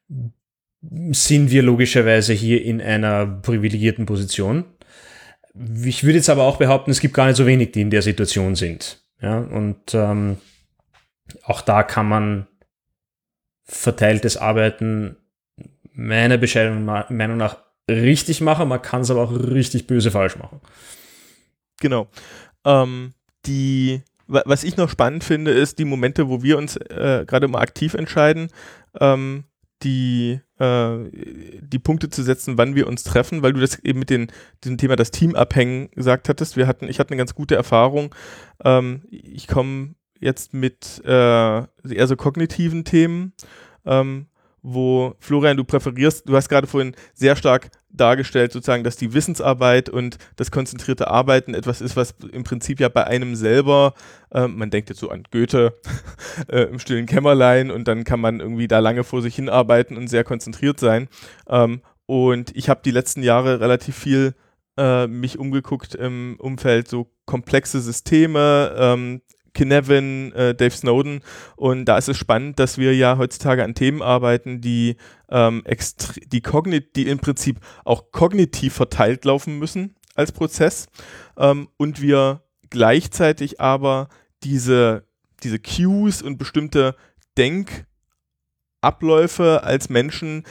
sind wir logischerweise hier in einer privilegierten Position. Ich würde jetzt aber auch behaupten, es gibt gar nicht so wenig, die in der Situation sind. Ja, und ähm, auch da kann man verteiltes Arbeiten meiner bescheidenen Meinung nach richtig machen, man kann es aber auch richtig böse falsch machen. Genau. Ähm, die, was ich noch spannend finde, ist die Momente, wo wir uns äh, gerade mal aktiv entscheiden, ähm, die, äh, die Punkte zu setzen, wann wir uns treffen, weil du das eben mit den, diesem Thema das Team abhängen gesagt hattest. Wir hatten, ich hatte eine ganz gute Erfahrung. Ähm, ich komme jetzt mit äh, eher so kognitiven Themen, ähm, wo, Florian, du präferierst, du hast gerade vorhin sehr stark dargestellt, sozusagen, dass die Wissensarbeit und das konzentrierte Arbeiten etwas ist, was im Prinzip ja bei einem selber, äh, man denkt jetzt so an Goethe äh, im stillen Kämmerlein und dann kann man irgendwie da lange vor sich hin arbeiten und sehr konzentriert sein. Ähm, und ich habe die letzten Jahre relativ viel äh, mich umgeguckt im Umfeld so komplexe Systeme, ähm, Kinevin, äh, Dave Snowden und da ist es spannend, dass wir ja heutzutage an Themen arbeiten, die, ähm, extre- die, kognit- die im Prinzip auch kognitiv verteilt laufen müssen als Prozess ähm, und wir gleichzeitig aber diese, diese Cues und bestimmte Denkabläufe als Menschen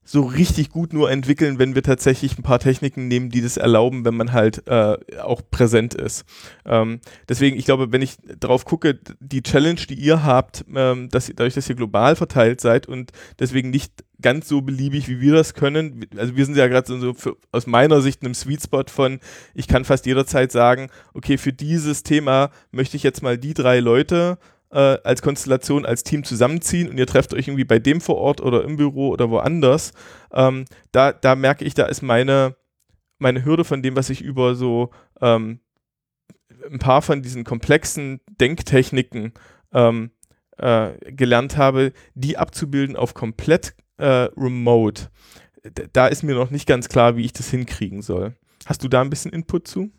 so richtig gut nur entwickeln, wenn wir tatsächlich ein paar Techniken nehmen, die das erlauben, wenn man halt äh, auch präsent ist. Ähm, deswegen, ich glaube, wenn ich drauf gucke, die Challenge, die ihr habt, ähm, dass, dadurch, dass ihr global verteilt seid und deswegen nicht ganz so beliebig, wie wir das können, also wir sind ja gerade so für, aus meiner Sicht in einem Sweet Spot von, ich kann fast jederzeit sagen, okay, für dieses Thema möchte ich jetzt mal die drei Leute äh, als Konstellation, als Team zusammenziehen und ihr trefft euch irgendwie bei dem vor Ort oder im Büro oder woanders. Ähm, da, da merke ich, da ist meine, meine Hürde von dem, was ich über so ähm, ein paar von diesen komplexen Denktechniken ähm, äh, gelernt habe, die abzubilden auf komplett äh, remote. D- da ist mir noch nicht ganz klar, wie ich das hinkriegen soll. Hast du da ein bisschen Input zu?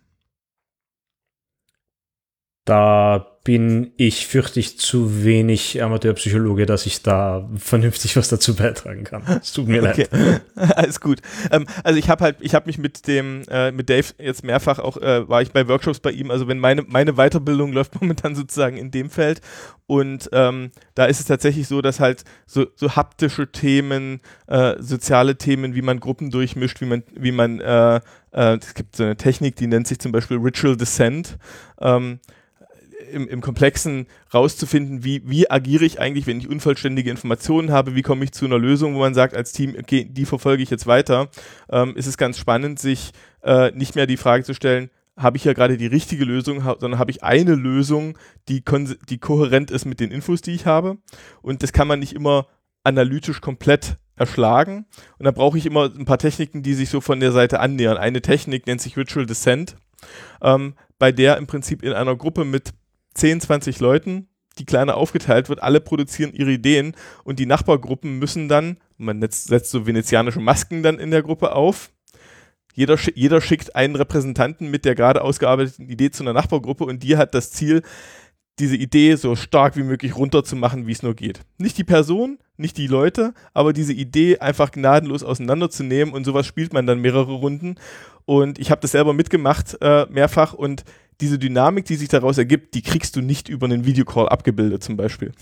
Da bin ich, fürchte ich, zu wenig Amateurpsychologe, dass ich da vernünftig was dazu beitragen kann. Es tut mir Okay. leid. Alles gut. Ähm, also ich habe halt, ich habe mich mit dem, äh, mit Dave jetzt mehrfach auch, äh, war ich bei Workshops bei ihm, also wenn meine, meine Weiterbildung läuft momentan sozusagen in dem Feld und ähm, da ist es tatsächlich so, dass halt so, so haptische Themen, äh, soziale Themen, wie man Gruppen durchmischt, wie man, wie man, äh, äh, es gibt so eine Technik, die nennt sich zum Beispiel Ritual Descent, ähm, Im, im Komplexen rauszufinden, wie, wie agiere ich eigentlich, wenn ich unvollständige Informationen habe, wie komme ich zu einer Lösung, wo man sagt als Team, okay, die verfolge ich jetzt weiter, ähm, ist es ganz spannend, sich äh, nicht mehr die Frage zu stellen, habe ich ja gerade die richtige Lösung, ha- sondern habe ich eine Lösung, die, kon- die kohärent ist mit den Infos, die ich habe, und das kann man nicht immer analytisch komplett erschlagen, und da brauche ich immer ein paar Techniken, die sich so von der Seite annähern. Eine Technik nennt sich Ritual Descent, ähm, bei der im Prinzip in einer Gruppe mit zehn, zwanzig Leuten, die kleiner aufgeteilt wird, alle produzieren ihre Ideen und die Nachbargruppen müssen dann, man setzt so venezianische Masken dann in der Gruppe auf, jeder, jeder schickt einen Repräsentanten mit der gerade ausgearbeiteten Idee zu einer Nachbargruppe und die hat das Ziel, diese Idee so stark wie möglich runterzumachen, wie es nur geht. Nicht die Person, nicht die Leute, aber diese Idee einfach gnadenlos auseinanderzunehmen, und sowas spielt man dann mehrere Runden, und ich habe das selber mitgemacht, äh, mehrfach, und diese Dynamik, die sich daraus ergibt, die kriegst du nicht über einen Videocall abgebildet zum Beispiel.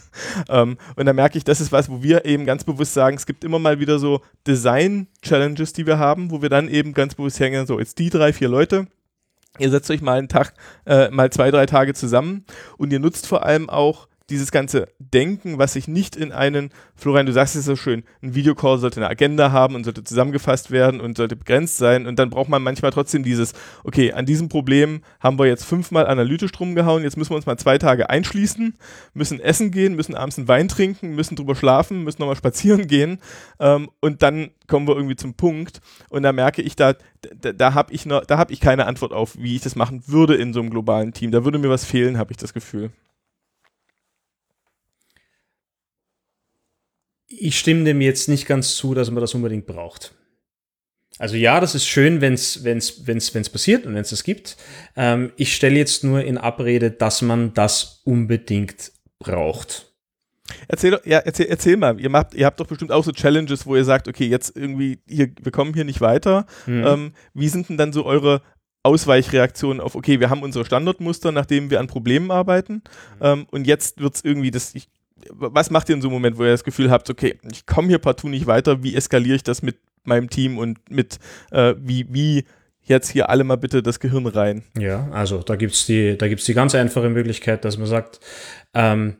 ähm, und da merke ich, das ist was, wo wir eben ganz bewusst sagen, es gibt immer mal wieder so Design-Challenges, die wir haben, wo wir dann eben ganz bewusst hängen, so jetzt die drei, vier Leute, ihr setzt euch mal einen Tag, äh, mal zwei, drei Tage zusammen und ihr nutzt vor allem auch dieses ganze Denken, was sich nicht in einen, Florian, du sagst es so schön, ein Videocall sollte eine Agenda haben und sollte zusammengefasst werden und sollte begrenzt sein, und dann braucht man manchmal trotzdem dieses, okay, an diesem Problem haben wir jetzt fünfmal analytisch drum gehauen, jetzt müssen wir uns mal zwei Tage einschließen, müssen essen gehen, müssen abends einen Wein trinken, müssen drüber schlafen, müssen nochmal spazieren gehen, ähm, und dann kommen wir irgendwie zum Punkt, und da merke ich, da, da, da habe ich, noch, da hab ich keine Antwort auf, wie ich das machen würde in so einem globalen Team, da würde mir was fehlen, habe ich das Gefühl. Ich stimme dem jetzt nicht ganz zu, dass man das unbedingt braucht. Also ja, das ist schön, wenn es wenn's, wenn's, wenn's passiert und wenn es das gibt. Ähm, ich stelle jetzt nur in Abrede, dass man das unbedingt braucht. Erzähl, ja, erzähl, erzähl mal, ihr, macht, ihr habt doch bestimmt auch so Challenges, wo ihr sagt, okay, jetzt irgendwie, hier, wir kommen hier nicht weiter. Mhm. Ähm, wie sind denn dann so eure Ausweichreaktionen auf, okay, wir haben unsere Standardmuster, nachdem wir an Problemen arbeiten, mhm. ähm, und jetzt wird es irgendwie, das, ich, was macht ihr in so einem Moment, wo ihr das Gefühl habt, okay, ich komme hier partout nicht weiter, wie eskaliere ich das mit meinem Team und mit, äh, wie, wie jetzt hier alle mal bitte das Gehirn rein? Ja, also da gibt es die, da gibt's die ganz einfache Möglichkeit, dass man sagt, ähm,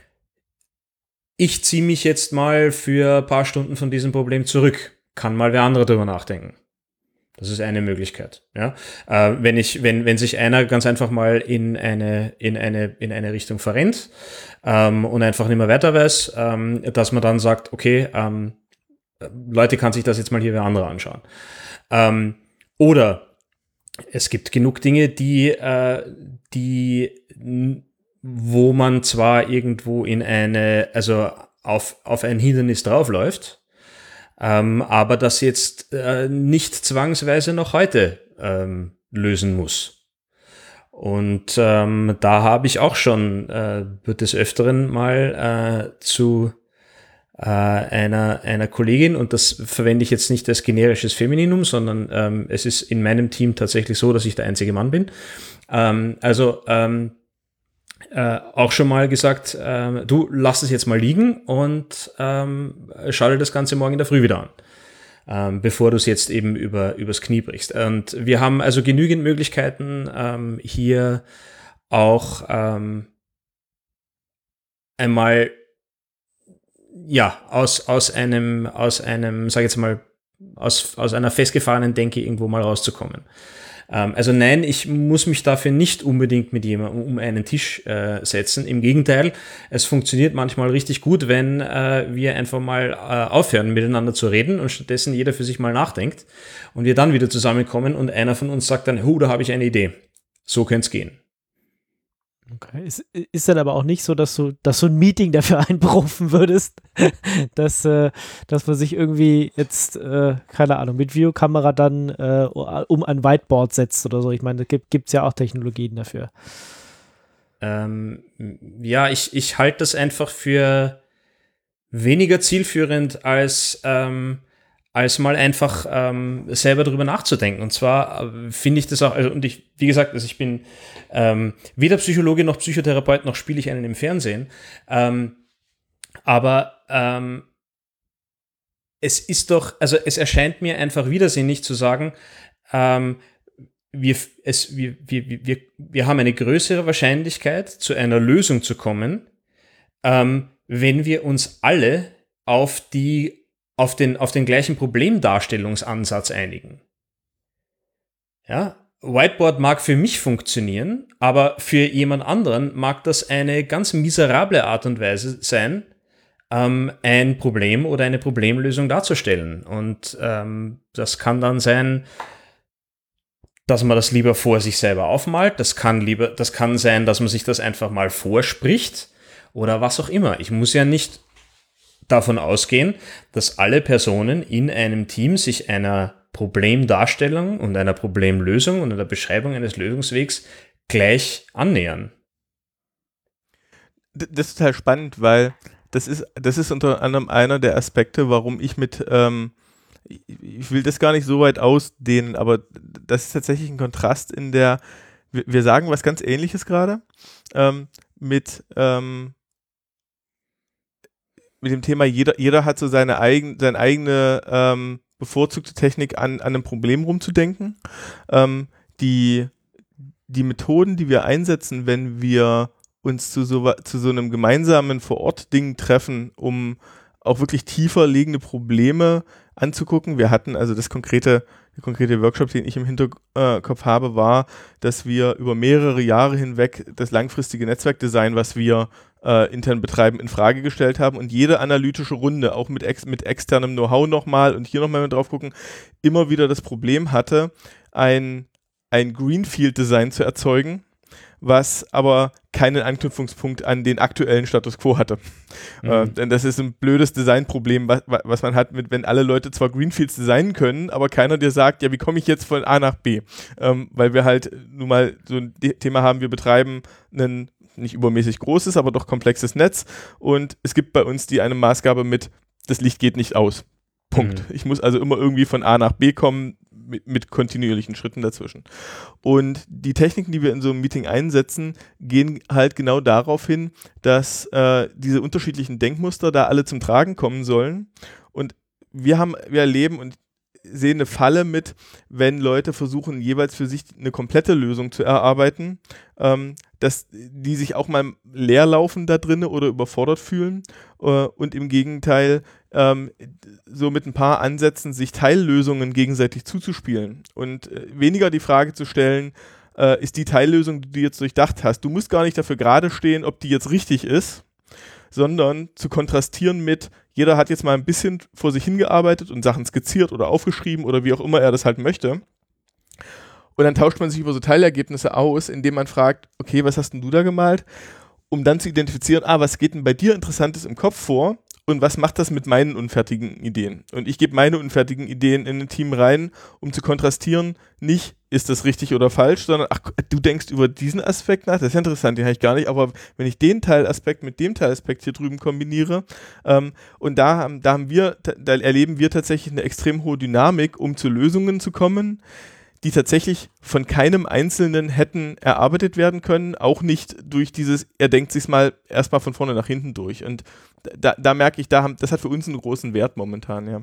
ich ziehe mich jetzt mal für ein paar Stunden von diesem Problem zurück, kann mal wer andere drüber nachdenken. Das ist eine Möglichkeit. Ja? Äh, wenn ich, wenn, wenn sich einer ganz einfach mal in eine, in eine, in eine Richtung verrennt ähm, und einfach nicht mehr weiter weiß, ähm, dass man dann sagt, okay, ähm, Leute, kann sich das jetzt mal hier wer andere anschauen. Ähm, oder es gibt genug Dinge, die, äh, die, wo man zwar irgendwo in eine, also auf, auf ein Hindernis draufläuft, Ähm, aber das jetzt äh, nicht zwangsweise noch heute ähm, lösen muss. Und ähm, da habe ich auch schon äh, des Öfteren mal äh, zu äh, einer, einer Kollegin, und das verwende ich jetzt nicht als generisches Femininum, sondern ähm, es ist in meinem Team tatsächlich so, dass ich der einzige Mann bin. Ähm, also ähm, äh, auch schon mal gesagt, äh, du lass es jetzt mal liegen und ähm, schau dir das Ganze morgen in der Früh wieder an, ähm, bevor du es jetzt eben über, übers Knie brichst. Und wir haben also genügend Möglichkeiten, ähm, hier auch ähm, einmal ja, aus, aus einem, aus einem, sag ich jetzt mal, aus, aus einer festgefahrenen Denke irgendwo mal rauszukommen. Ähm, also nein, ich muss mich dafür nicht unbedingt mit jemandem um einen Tisch äh, setzen. Im Gegenteil, es funktioniert manchmal richtig gut, wenn äh, wir einfach mal äh, aufhören, miteinander zu reden und stattdessen jeder für sich mal nachdenkt und wir dann wieder zusammenkommen und einer von uns sagt dann, hu, da habe ich eine Idee. So könnte es gehen. Okay. Ist, ist dann aber auch nicht so, dass du, dass du ein Meeting dafür einberufen würdest, dass, äh, dass man sich irgendwie jetzt, äh, keine Ahnung, mit Videokamera dann äh, um ein Whiteboard setzt oder so. Ich meine, da gibt es ja auch Technologien dafür. Ähm, ja, ich, ich halte das einfach für weniger zielführend als ähm, als mal einfach ähm, selber darüber nachzudenken. Und zwar äh, finde ich das auch, also, und ich, wie gesagt, also ich bin ähm, weder Psychologe noch Psychotherapeut, noch spiele ich einen im Fernsehen. Ähm, aber ähm, es ist doch, also es erscheint mir einfach widersinnig zu sagen, ähm, wir, es, wir, wir, wir, wir haben eine größere Wahrscheinlichkeit, zu einer Lösung zu kommen, ähm, wenn wir uns alle auf die auf den, auf den gleichen Problemdarstellungsansatz einigen. Ja, Whiteboard mag für mich funktionieren, aber für jemand anderen mag das eine ganz miserable Art und Weise sein, ähm, ein Problem oder eine Problemlösung darzustellen. Und ähm, das kann dann sein, dass man das lieber vor sich selber aufmalt. Das kann lieber, das kann sein, dass man sich das einfach mal vorspricht oder was auch immer. Ich muss ja nicht davon ausgehen, dass alle Personen in einem Team sich einer Problemdarstellung und einer Problemlösung und einer Beschreibung eines Lösungswegs gleich annähern. Das ist total spannend, weil das ist, das ist unter anderem einer der Aspekte, warum ich mit, ähm, ich will das gar nicht so weit ausdehnen, aber das ist tatsächlich ein Kontrast in der, wir, wir sagen was ganz Ähnliches gerade, ähm, mit, ähm, mit dem Thema, jeder, jeder hat so seine, eigen, seine eigene ähm, bevorzugte Technik, an, an einem Problem rumzudenken. Ähm, die, die Methoden, die wir einsetzen, wenn wir uns zu so, zu so einem gemeinsamen Vor-Ort-Ding treffen, um auch wirklich tiefer liegende Probleme anzugucken. Wir hatten also das konkrete, der konkrete Workshop, den ich im Hinterkopf habe, war, dass wir über mehrere Jahre hinweg das langfristige Netzwerkdesign, was wir äh, intern betreiben, in Frage gestellt haben und jede analytische Runde, auch mit, ex mit externem Know-how nochmal und hier nochmal drauf gucken, immer wieder das Problem hatte, ein, ein Greenfield-Design zu erzeugen, was aber keinen Anknüpfungspunkt an den aktuellen Status quo hatte. Mhm. Äh, denn das ist ein blödes Designproblem, was, was man hat, mit, wenn alle Leute zwar Greenfields designen können, aber keiner dir sagt, ja, wie komme ich jetzt von A nach B? Ähm, weil wir halt nun mal so ein Thema haben, wir betreiben ein nicht übermäßig großes, aber doch komplexes Netz und es gibt bei uns die eine Maßgabe mit, das Licht geht nicht aus. Punkt. Mhm. Ich muss also immer irgendwie von A nach B kommen, mit, mit kontinuierlichen Schritten dazwischen. Und die Techniken, die wir in so einem Meeting einsetzen, gehen halt genau darauf hin, dass äh, diese unterschiedlichen Denkmuster da alle zum Tragen kommen sollen. Und wir haben, wir erleben und sehen eine Falle mit, wenn Leute versuchen, jeweils für sich eine komplette Lösung zu erarbeiten, ähm, dass die sich auch mal leer laufen da drin oder überfordert fühlen äh, und im Gegenteil ähm, so mit ein paar Ansätzen sich Teillösungen gegenseitig zuzuspielen und äh, weniger die Frage zu stellen, äh, ist die Teillösung, die du jetzt durchdacht hast, du musst gar nicht dafür gerade stehen, ob die jetzt richtig ist, sondern zu kontrastieren mit, jeder hat jetzt mal ein bisschen vor sich hingearbeitet und Sachen skizziert oder aufgeschrieben oder wie auch immer er das halt möchte. Und dann tauscht man sich über so Teilergebnisse aus, indem man fragt, okay, was hast denn du da gemalt? Um dann zu identifizieren, ah, was geht denn bei dir Interessantes im Kopf vor und was macht das mit meinen unfertigen Ideen? Und ich gebe meine unfertigen Ideen in ein Team rein, um zu kontrastieren, nicht, ist das richtig oder falsch, sondern, ach, du denkst über diesen Aspekt nach, das ist ja interessant, den habe ich gar nicht, aber wenn ich den Teilaspekt mit dem Teilaspekt hier drüben kombiniere, ähm, und da haben, da haben wir, da erleben wir tatsächlich eine extrem hohe Dynamik, um zu Lösungen zu kommen, die tatsächlich von keinem Einzelnen hätten erarbeitet werden können, auch nicht durch dieses, er denkt sich's mal erstmal von vorne nach hinten durch. Und da, da merke ich, da haben, das hat für uns einen großen Wert momentan, ja.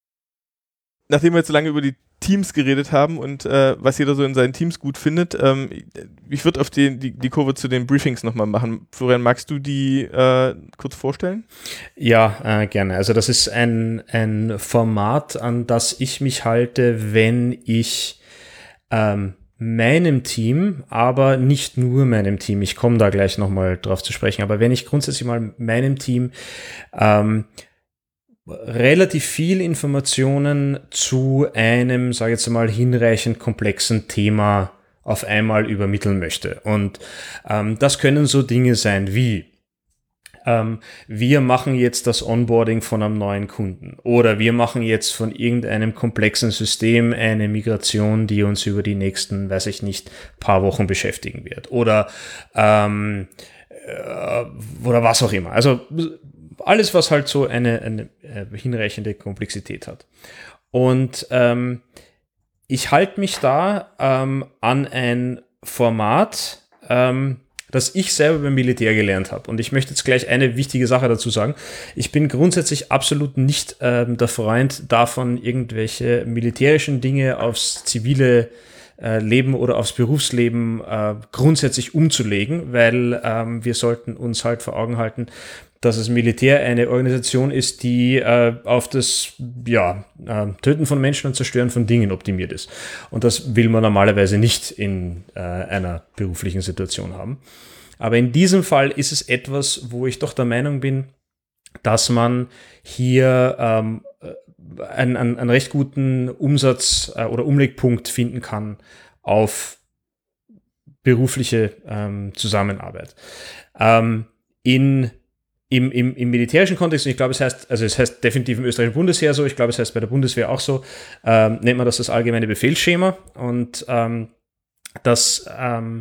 Nachdem wir jetzt so lange über die Teams geredet haben und äh, was jeder so in seinen Teams gut findet, ähm, ich würde auf den, die, die Kurve zu den Briefings nochmal machen. Florian, magst du die äh, kurz vorstellen? Ja, äh, gerne. Also das ist ein, ein Format, an das ich mich halte, wenn ich ähm, meinem Team, aber nicht nur meinem Team, ich komme da gleich nochmal drauf zu sprechen, aber wenn ich grundsätzlich mal meinem Team ähm, relativ viel Informationen zu einem, sage ich jetzt mal, hinreichend komplexen Thema auf einmal übermitteln möchte. Und ähm, das können so Dinge sein wie, ähm, wir machen jetzt das Onboarding von einem neuen Kunden oder wir machen jetzt von irgendeinem komplexen System eine Migration, die uns über die nächsten, weiß ich nicht, paar Wochen beschäftigen wird oder, ähm, äh, oder was auch immer. Also alles, was halt so eine, eine äh, hinreichende Komplexität hat. Und ähm, ich halte mich da ähm, an ein Format, ähm, das ich selber beim Militär gelernt habe. Und ich möchte jetzt gleich eine wichtige Sache dazu sagen. Ich bin grundsätzlich absolut nicht ähm, der Freund davon, irgendwelche militärischen Dinge aufs zivile äh, Leben oder aufs Berufsleben äh, grundsätzlich umzulegen, weil ähm, wir sollten uns halt vor Augen halten, dass das Militär eine Organisation ist, die äh, auf das ja, äh, Töten von Menschen und Zerstören von Dingen optimiert ist. Und das will man normalerweise nicht in äh, einer beruflichen Situation haben. Aber in diesem Fall ist es etwas, wo ich doch der Meinung bin, dass man hier ähm, einen, einen, einen recht guten Umsatz äh, oder Umlegpunkt finden kann auf berufliche ähm, Zusammenarbeit. Ähm, in Im, im, im militärischen Kontext, und ich glaube, es heißt, also es heißt definitiv im österreichischen Bundesheer so, ich glaube, es heißt bei der Bundeswehr auch so, ähm, nennt man das das allgemeine Befehlsschema und ähm, das ähm,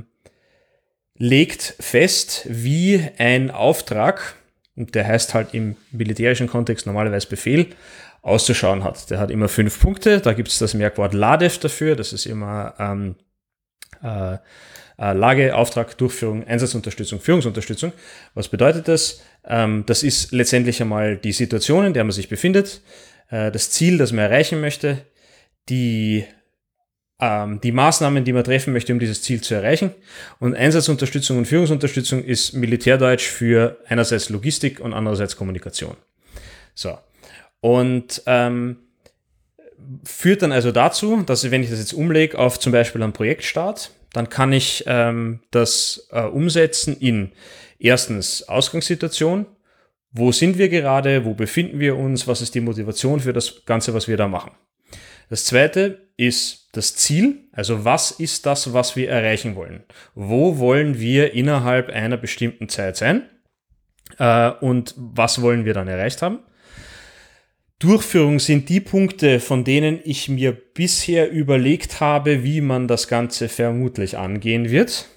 legt fest, wie ein Auftrag, und der heißt halt im militärischen Kontext normalerweise Befehl, auszuschauen hat. Der hat immer fünf Punkte, da gibt es das Merkwort LADEF dafür, das ist immer ähm, äh, Lage, Auftrag, Durchführung, Einsatzunterstützung, Führungsunterstützung. Was bedeutet das? Ähm, das ist letztendlich einmal die Situation, in der man sich befindet, äh, das Ziel, das man erreichen möchte, die, ähm, die Maßnahmen, die man treffen möchte, um dieses Ziel zu erreichen. Und Einsatzunterstützung und Führungsunterstützung ist Militärdeutsch für einerseits Logistik und andererseits Kommunikation. So. Und ähm, führt dann also dazu, dass wenn ich das jetzt umlege auf zum Beispiel einen Projektstart, dann kann ich ähm, das äh, umsetzen in erstens Ausgangssituation, wo sind wir gerade, wo befinden wir uns, was ist die Motivation für das Ganze, was wir da machen. Das zweite ist das Ziel, also was ist das, was wir erreichen wollen. Wo wollen wir innerhalb einer bestimmten Zeit sein äh, und was wollen wir dann erreicht haben. Durchführung sind die Punkte, von denen ich mir bisher überlegt habe, wie man das Ganze vermutlich angehen wird.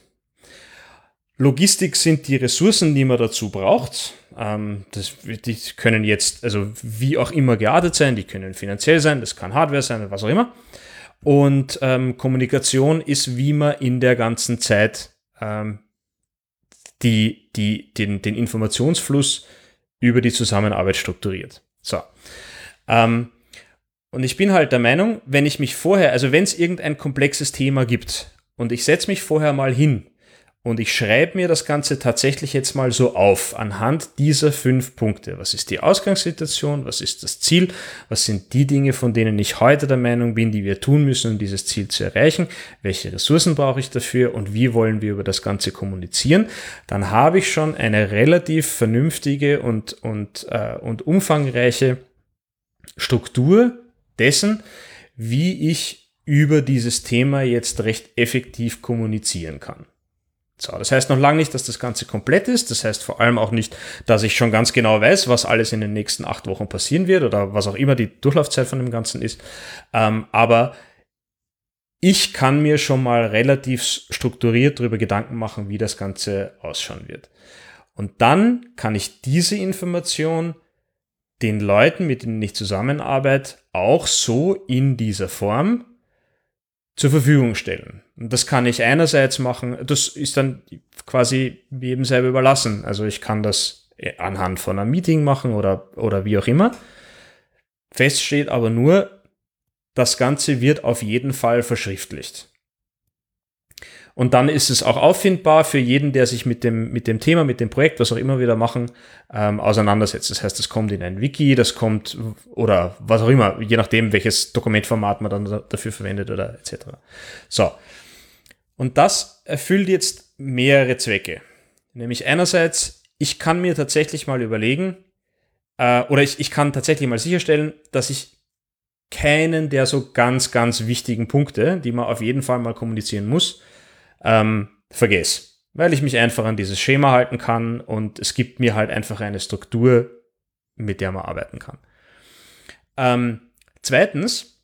Logistik sind die Ressourcen, die man dazu braucht. Ähm, das, die können jetzt, also wie auch immer geartet sein, die können finanziell sein, das kann Hardware sein oder was auch immer. Und ähm, Kommunikation ist, wie man in der ganzen Zeit ähm, die, die, den, den Informationsfluss über die Zusammenarbeit strukturiert. So. Ähm, und ich bin halt der Meinung, wenn ich mich vorher, also wenn es irgendein komplexes Thema gibt und ich setze mich vorher mal hin und ich schreibe mir das Ganze tatsächlich jetzt mal so auf, anhand dieser fünf Punkte. Was ist die Ausgangssituation? Was ist das Ziel? Was sind die Dinge, von denen ich heute der Meinung bin, die wir tun müssen, um dieses Ziel zu erreichen? Welche Ressourcen brauche ich dafür? Und wie wollen wir über das Ganze kommunizieren? Dann habe ich schon eine relativ vernünftige und, und, äh, und umfangreiche Struktur dessen, wie ich über dieses Thema jetzt recht effektiv kommunizieren kann. So, das heißt noch lange nicht, dass das Ganze komplett ist. Das heißt vor allem auch nicht, dass ich schon ganz genau weiß, was alles in den nächsten acht Wochen passieren wird oder was auch immer die Durchlaufzeit von dem Ganzen ist. Ähm, aber ich kann mir schon mal relativ strukturiert darüber Gedanken machen, wie das Ganze ausschauen wird. Und dann kann ich diese Information den Leuten, mit denen ich zusammenarbeite, auch so in dieser Form zur Verfügung stellen. Und das kann ich einerseits machen, das ist dann quasi jedem selber überlassen. Also ich kann das anhand von einem Meeting machen oder, oder wie auch immer. Fest steht aber nur, das Ganze wird auf jeden Fall verschriftlicht. Und dann ist es auch auffindbar für jeden, der sich mit dem, mit dem Thema, mit dem Projekt, was auch immer wir da machen, ähm, auseinandersetzt. Das heißt, das kommt in ein Wiki, das kommt oder was auch immer, je nachdem, welches Dokumentformat man dann da, dafür verwendet oder et cetera. So. Und das erfüllt jetzt mehrere Zwecke. Nämlich einerseits, ich kann mir tatsächlich mal überlegen, äh, oder ich, ich kann tatsächlich mal sicherstellen, dass ich keinen der so ganz, ganz wichtigen Punkte, die man auf jeden Fall mal kommunizieren muss, ähm, vergesse. Weil ich mich einfach an dieses Schema halten kann und es gibt mir halt einfach eine Struktur, mit der man arbeiten kann. Ähm, zweitens,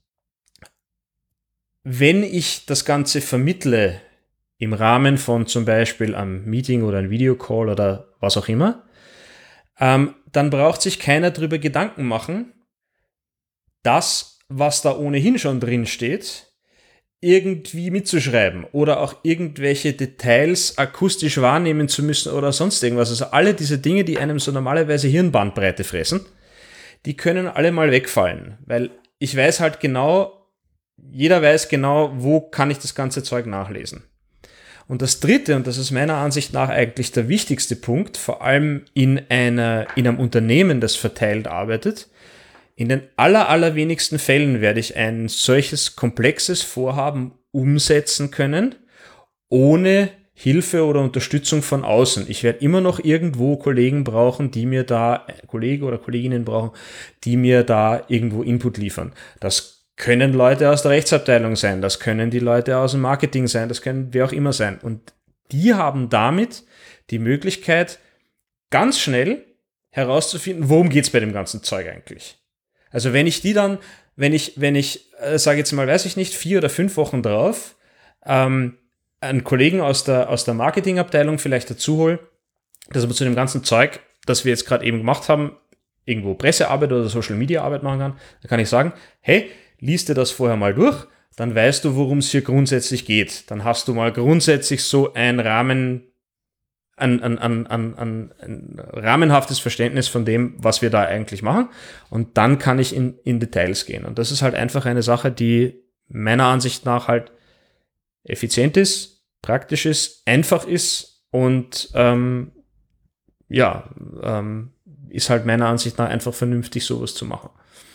wenn ich das Ganze vermittle im Rahmen von zum Beispiel einem Meeting oder einem Videocall oder was auch immer, ähm, dann braucht sich keiner darüber Gedanken machen, das, was da ohnehin schon drin steht, irgendwie mitzuschreiben oder auch irgendwelche Details akustisch wahrnehmen zu müssen oder sonst irgendwas. Also alle diese Dinge, die einem so normalerweise Hirnbandbreite fressen, die können alle mal wegfallen, weil ich weiß halt genau, jeder weiß genau, wo kann ich das ganze Zeug nachlesen. Und das dritte, und das ist meiner Ansicht nach eigentlich der wichtigste Punkt, vor allem in, einer, in einem Unternehmen, das verteilt arbeitet, in den aller, allerwenigsten Fällen werde ich ein solches komplexes Vorhaben umsetzen können, ohne Hilfe oder Unterstützung von außen. Ich werde immer noch irgendwo Kollegen brauchen, die mir da, Kollegen oder Kolleginnen brauchen, die mir da irgendwo Input liefern. Das können Leute aus der Rechtsabteilung sein, das können die Leute aus dem Marketing sein, das können wer auch immer sein. Und die haben damit die Möglichkeit, ganz schnell herauszufinden, worum geht es bei dem ganzen Zeug eigentlich. Also wenn ich die dann, wenn ich, wenn ich, äh, sage jetzt mal, weiß ich nicht, vier oder fünf Wochen drauf, ähm, einen Kollegen aus der, aus der Marketingabteilung vielleicht dazu hole, dass er zu dem ganzen Zeug, das wir jetzt gerade eben gemacht haben, irgendwo Pressearbeit oder Social-Media-Arbeit machen kann, dann kann ich sagen, hey, lies dir das vorher mal durch, dann weißt du, worum es hier grundsätzlich geht. Dann hast du mal grundsätzlich so ein Rahmen, Ein, ein, ein, ein, ein rahmenhaftes Verständnis von dem, was wir da eigentlich machen. Und dann kann ich in, in Details gehen. Und das ist halt einfach eine Sache, die meiner Ansicht nach halt effizient ist, praktisch ist, einfach ist und ähm, ja, ähm, ist halt meiner Ansicht nach einfach vernünftig, sowas zu machen.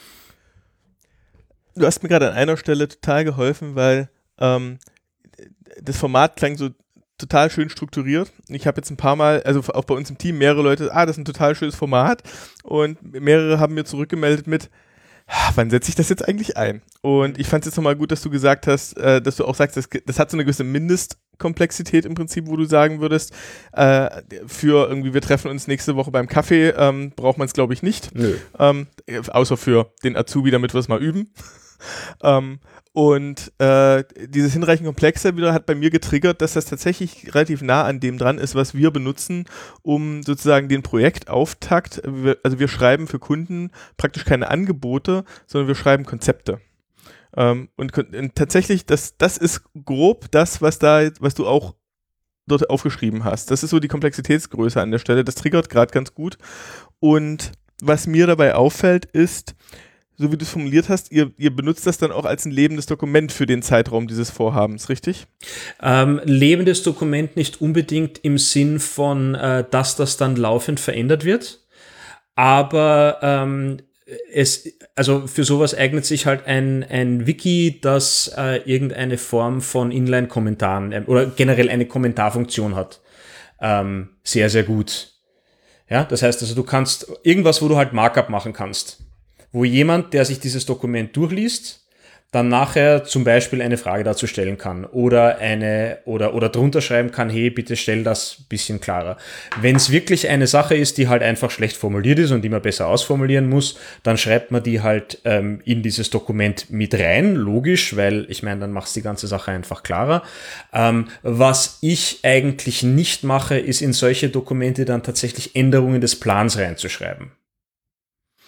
Du hast mir gerade an einer Stelle total geholfen, weil ähm, das Format klang so total schön strukturiert. Ich habe jetzt ein paar Mal, also auch bei uns im Team, mehrere Leute, ah, das ist ein total schönes Format und mehrere haben mir zurückgemeldet mit, wann setze ich das jetzt eigentlich ein? Und ich fand es jetzt nochmal gut, dass du gesagt hast, äh, dass du auch sagst, das, das hat so eine gewisse Mindestkomplexität im Prinzip, wo du sagen würdest, äh, für irgendwie, wir treffen uns nächste Woche beim Kaffee, ähm, braucht man es glaube ich nicht. Nö. Ähm, außer für den Azubi, damit wir es mal üben. ähm, Und äh, dieses hinreichend Komplexe wieder hat bei mir getriggert, dass das tatsächlich relativ nah an dem dran ist, was wir benutzen, um sozusagen den Projektauftakt, wir, also wir schreiben für Kunden praktisch keine Angebote, sondern wir schreiben Konzepte. Ähm, und, und tatsächlich, das, das ist grob das, was da, was du auch dort aufgeschrieben hast. Das ist so die Komplexitätsgröße an der Stelle. Das triggert gerade ganz gut. Und was mir dabei auffällt, ist, so wie du es formuliert hast, ihr, ihr benutzt das dann auch als ein lebendes Dokument für den Zeitraum dieses Vorhabens, richtig? Ähm, lebendes Dokument nicht unbedingt im Sinn von, äh, dass das dann laufend verändert wird, aber ähm, es, also für sowas eignet sich halt ein, ein Wiki, das äh, irgendeine Form von Inline-Kommentaren äh, oder generell eine Kommentarfunktion hat. Ähm, sehr, sehr gut. Ja, das heißt also, du kannst irgendwas, wo du halt Markup machen kannst, wo jemand, der sich dieses Dokument durchliest, dann nachher zum Beispiel eine Frage dazu stellen kann oder eine oder oder drunter schreiben kann, hey, bitte stell das ein bisschen klarer. Wenn es wirklich eine Sache ist, die halt einfach schlecht formuliert ist und die man besser ausformulieren muss, dann schreibt man die halt ähm, in dieses Dokument mit rein, logisch, weil ich meine, dann machst du die ganze Sache einfach klarer. Ähm, was ich eigentlich nicht mache, ist in solche Dokumente dann tatsächlich Änderungen des Plans reinzuschreiben.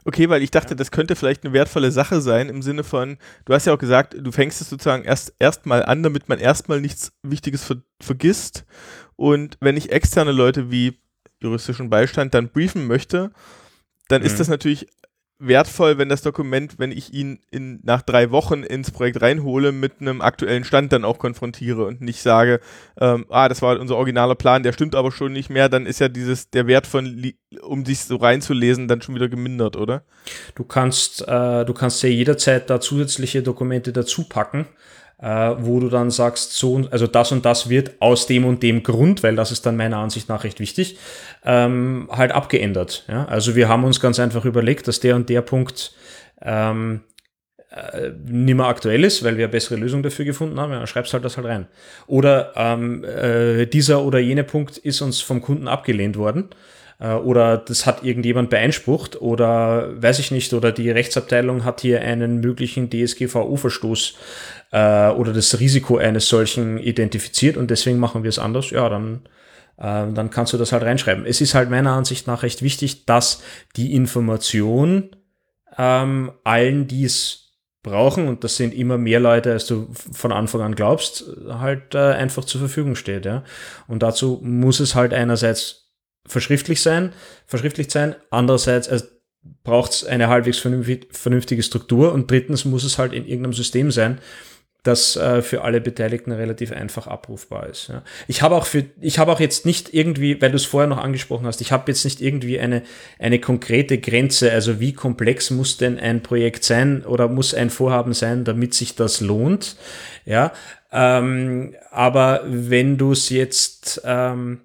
Okay, weil ich dachte, das könnte vielleicht eine wertvolle Sache sein im Sinne von, du hast ja auch gesagt, du fängst es sozusagen erst erstmal an, damit man erstmal nichts Wichtiges ver- vergisst. Und wenn ich externe Leute wie juristischen Beistand dann briefen möchte, dann mhm. ist das natürlich wertvoll, wenn das Dokument, wenn ich ihn in, nach drei Wochen ins Projekt reinhole, mit einem aktuellen Stand dann auch konfrontiere und nicht sage, ähm, ah, das war unser originaler Plan, der stimmt aber schon nicht mehr, dann ist ja dieses, der Wert von, um sich so reinzulesen, dann schon wieder gemindert, oder? Du kannst, äh, du kannst ja jederzeit da zusätzliche Dokumente dazu packen, äh, wo du dann sagst, so, also das und das wird aus dem und dem Grund, weil das ist dann meiner Ansicht nach recht wichtig, ähm, halt abgeändert. Ja? Also wir haben uns ganz einfach überlegt, dass der und der Punkt ähm, äh, nicht mehr aktuell ist, weil wir eine bessere Lösung dafür gefunden haben, ja, dann schreibst halt das halt rein. Oder ähm, äh, dieser oder jener Punkt ist uns vom Kunden abgelehnt worden. Oder das hat irgendjemand beeinsprucht oder weiß ich nicht, oder die Rechtsabteilung hat hier einen möglichen D S G V O-Verstoß äh, oder das Risiko eines solchen identifiziert und deswegen machen wir es anders, ja, dann, äh, dann kannst du das halt reinschreiben. Es ist halt meiner Ansicht nach recht wichtig, dass die Information ähm, allen, die es brauchen, und das sind immer mehr Leute, als du von Anfang an glaubst, halt äh, einfach zur Verfügung steht. Ja? Und dazu muss es halt einerseits verschriftlich sein, verschriftlicht sein, andererseits also braucht es eine halbwegs vernünftige Struktur und drittens muss es halt in irgendeinem System sein, das äh, für alle Beteiligten relativ einfach abrufbar ist. Ja. Ich habe auch für, ich habe auch jetzt nicht irgendwie, weil du es vorher noch angesprochen hast, ich habe jetzt nicht irgendwie eine, eine konkrete Grenze, also wie komplex muss denn ein Projekt sein oder muss ein Vorhaben sein, damit sich das lohnt. Ja, ähm, aber wenn du es jetzt ähm,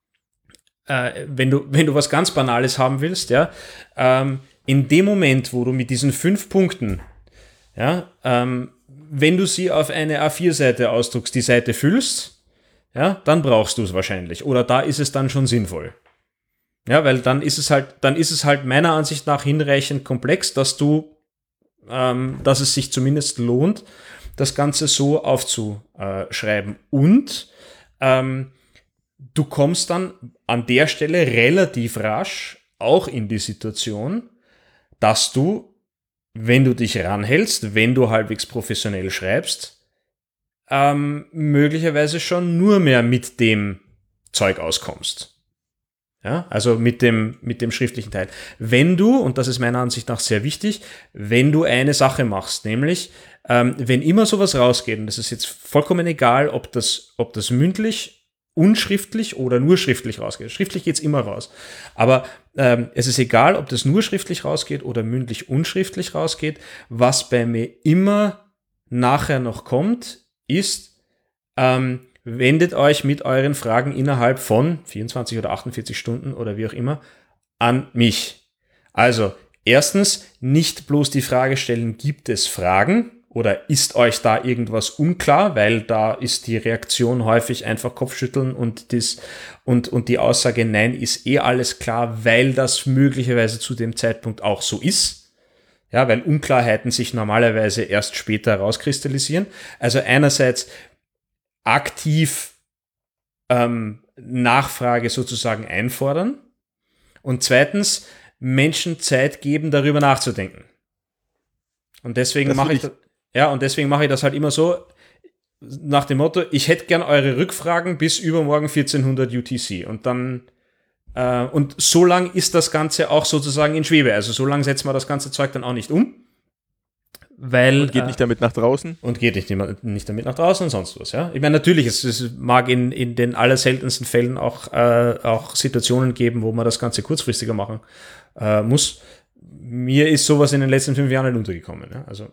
Äh, wenn du, wenn du was ganz Banales haben willst, ja, ähm, in dem Moment, wo du mit diesen fünf Punkten, ja, ähm, wenn du sie auf eine A vier Seite ausdruckst, die Seite füllst, ja, dann brauchst du es wahrscheinlich. Oder da ist es dann schon sinnvoll. Ja, weil dann ist es halt, dann ist es halt meiner Ansicht nach hinreichend komplex, dass du, ähm, dass es sich zumindest lohnt, das Ganze so aufzuschreiben. Und, ähm, du kommst dann an der Stelle relativ rasch auch in die Situation, dass du, wenn du dich ranhältst, wenn du halbwegs professionell schreibst, ähm, möglicherweise schon nur mehr mit dem Zeug auskommst. Ja, also mit dem, mit dem schriftlichen Teil. Wenn du, und das ist meiner Ansicht nach sehr wichtig, wenn du eine Sache machst, nämlich, ähm, wenn immer sowas rausgeht, und das ist jetzt vollkommen egal, ob das, ob das mündlich unschriftlich oder nur schriftlich rausgeht. Schriftlich geht's immer raus. Aber ähm, es ist egal, ob das nur schriftlich rausgeht oder mündlich unschriftlich rausgeht. Was bei mir immer nachher noch kommt, ist, ähm, wendet euch mit euren Fragen innerhalb von vierundzwanzig oder achtundvierzig Stunden oder wie auch immer an mich. Also, erstens, nicht bloß die Frage stellen, gibt es Fragen? Oder ist euch da irgendwas unklar, weil da ist die Reaktion häufig einfach Kopfschütteln und, das, und, und die Aussage, nein, ist eh alles klar, weil das möglicherweise zu dem Zeitpunkt auch so ist. Ja, weil Unklarheiten sich normalerweise erst später herauskristallisieren. Also einerseits aktiv ähm, Nachfrage sozusagen einfordern und zweitens Menschen Zeit geben, darüber nachzudenken. Und deswegen mache ich das. Ja, und deswegen mache ich das halt immer so, nach dem Motto, ich hätte gern eure Rückfragen bis übermorgen vierzehnhundert U T C. Und dann, äh, und so lang ist das Ganze auch sozusagen in Schwebe. Also so lang setzt man das ganze Zeug dann auch nicht um. Weil, und geht äh, nicht damit nach draußen. Und geht nicht, nicht damit nach draußen und sonst was. Ja? Ich meine, natürlich, es, es mag in, in den allerseltensten Fällen auch, äh, auch Situationen geben, wo man das Ganze kurzfristiger machen äh, muss. Mir ist sowas in den letzten fünf Jahren nicht untergekommen. Ja? Also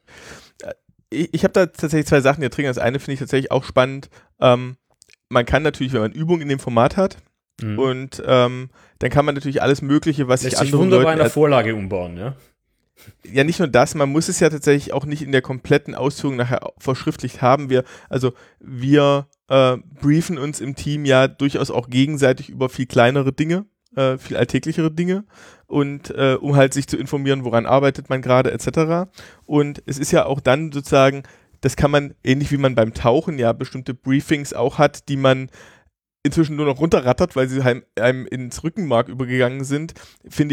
Ich, ich habe da tatsächlich zwei Sachen, die triggern. Das eine finde ich tatsächlich auch spannend. Ähm, man kann natürlich, wenn man Übungen in dem Format hat, mhm. und ähm, dann kann man natürlich alles Mögliche, was Lässt sich andere wunderbar Leuten in der Vorlage umbauen, ja. Ja, nicht nur das, man muss es ja tatsächlich auch nicht in der kompletten Ausführung nachher verschriftlicht haben. Wir, also wir äh, briefen uns im Team ja durchaus auch gegenseitig über viel kleinere Dinge, äh, viel alltäglichere Dinge. Und äh, um halt sich zu informieren, woran arbeitet man gerade, et cetera. Und es ist ja auch dann sozusagen, das kann man, ähnlich wie man beim Tauchen ja bestimmte Briefings auch hat, die man inzwischen nur noch runterrattert, weil sie einem, einem ins Rückenmark übergegangen sind, finde ich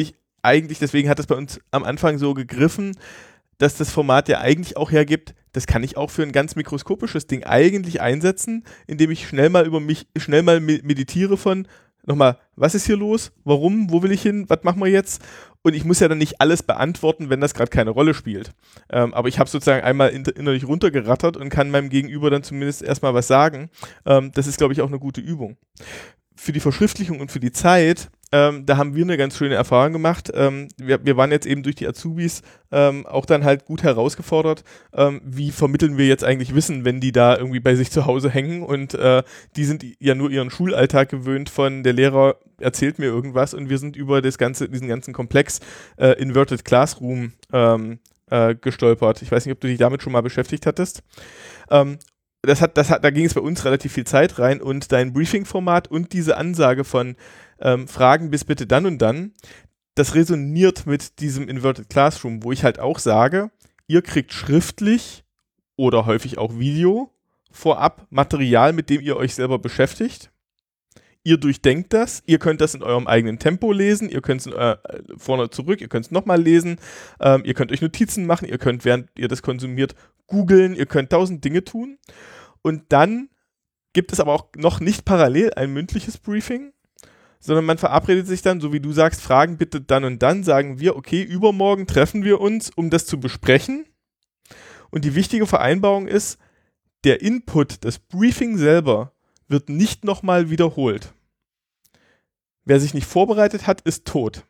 eigentlich, deswegen hat es bei uns am Anfang so gegriffen, dass das Format ja eigentlich auch hergibt, das kann ich auch für ein ganz mikroskopisches Ding eigentlich einsetzen, indem ich schnell mal über mich, schnell mal meditiere von, nochmal, was ist hier los? Warum? Wo will ich hin? Was machen wir jetzt? Und ich muss ja dann nicht alles beantworten, wenn das gerade keine Rolle spielt. Ähm, aber ich habe sozusagen einmal innerlich runtergerattert und kann meinem Gegenüber dann zumindest erstmal was sagen. Ähm, das ist, glaube ich, auch eine gute Übung. Für die Verschriftlichung und für die Zeit, ähm, da haben wir eine ganz schöne Erfahrung gemacht. Ähm, wir, wir waren jetzt eben durch die Azubis ähm, auch dann halt gut herausgefordert, ähm, wie vermitteln wir jetzt eigentlich Wissen, wenn die da irgendwie bei sich zu Hause hängen und äh, die sind ja nur ihren Schulalltag gewöhnt von der Lehrer erzählt mir irgendwas und wir sind über das ganze, diesen ganzen Komplex äh, Inverted Classroom ähm, äh, gestolpert. Ich weiß nicht, ob du dich damit schon mal beschäftigt hattest. Ähm, Das hat, das hat, da ging es bei uns relativ viel Zeit rein und dein Briefing-Format und diese Ansage von ähm, Fragen bis bitte dann und dann, das resoniert mit diesem Inverted Classroom, wo ich halt auch sage, ihr kriegt schriftlich oder häufig auch Video vorab Material, mit dem ihr euch selber beschäftigt. Ihr durchdenkt das, ihr könnt das in eurem eigenen Tempo lesen, ihr könnt es äh, vorne zurück, ihr könnt es nochmal lesen, ähm, ihr könnt euch Notizen machen, ihr könnt, während ihr das konsumiert, googeln, ihr könnt tausend Dinge tun. Und dann gibt es aber auch noch nicht parallel ein mündliches Briefing, sondern man verabredet sich dann, so wie du sagst, Fragen bitte dann und dann, sagen wir, okay, übermorgen treffen wir uns, um das zu besprechen. Und die wichtige Vereinbarung ist, der Input, das Briefing selber, wird nicht nochmal wiederholt. Wer sich nicht vorbereitet hat, ist tot.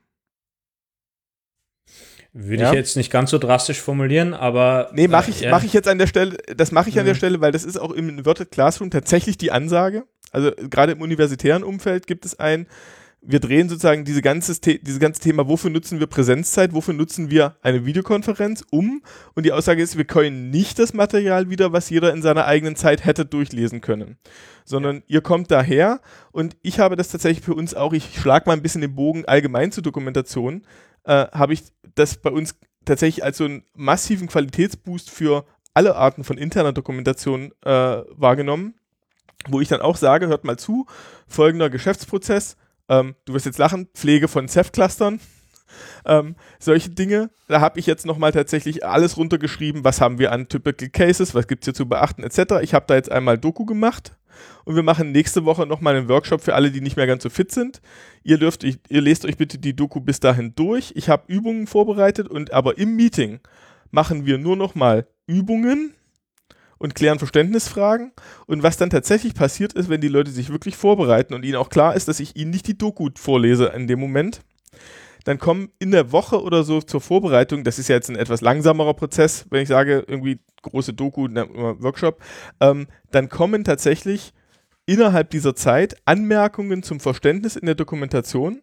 Würde ja? ich jetzt nicht ganz so drastisch formulieren, aber... Nee, mache ich, äh, mach ich jetzt an der Stelle, das mache ich an Mhm. der Stelle, weil das ist auch im Inverted Classroom tatsächlich die Ansage. Also gerade im universitären Umfeld gibt es ein, wir drehen sozusagen diese ganze, dieses ganze Thema, wofür nutzen wir Präsenzzeit, wofür nutzen wir eine Videokonferenz um? Und die Aussage ist, wir können nicht das Material wieder, was jeder in seiner eigenen Zeit hätte durchlesen können. Sondern ihr kommt daher und ich habe das tatsächlich für uns auch, ich schlage mal ein bisschen den Bogen allgemein zur Dokumentation, äh, habe ich das bei uns tatsächlich als so einen massiven Qualitätsboost für alle Arten von interner Dokumentation äh, wahrgenommen, wo ich dann auch sage, hört mal zu, folgender Geschäftsprozess, ähm, du wirst jetzt lachen, Pflege von Ceph-Clustern, ähm, solche Dinge, da habe ich jetzt nochmal tatsächlich alles runtergeschrieben, was haben wir an Typical Cases, was gibt es hier zu beachten, et cetera. Ich habe da jetzt einmal Doku gemacht und wir machen nächste Woche nochmal einen Workshop für alle, die nicht mehr ganz so fit sind. Ihr dürft, ich, ihr lest euch bitte die Doku bis dahin durch. Ich habe Übungen vorbereitet und aber im Meeting machen wir nur nochmal Übungen und klären Verständnisfragen. Und was dann tatsächlich passiert ist, wenn die Leute sich wirklich vorbereiten und ihnen auch klar ist, dass ich ihnen nicht die Doku vorlese in dem Moment, dann kommen in der Woche oder so zur Vorbereitung, das ist ja jetzt ein etwas langsamerer Prozess, wenn ich sage, irgendwie große Doku, Workshop, ähm, dann kommen tatsächlich innerhalb dieser Zeit Anmerkungen zum Verständnis in der Dokumentation,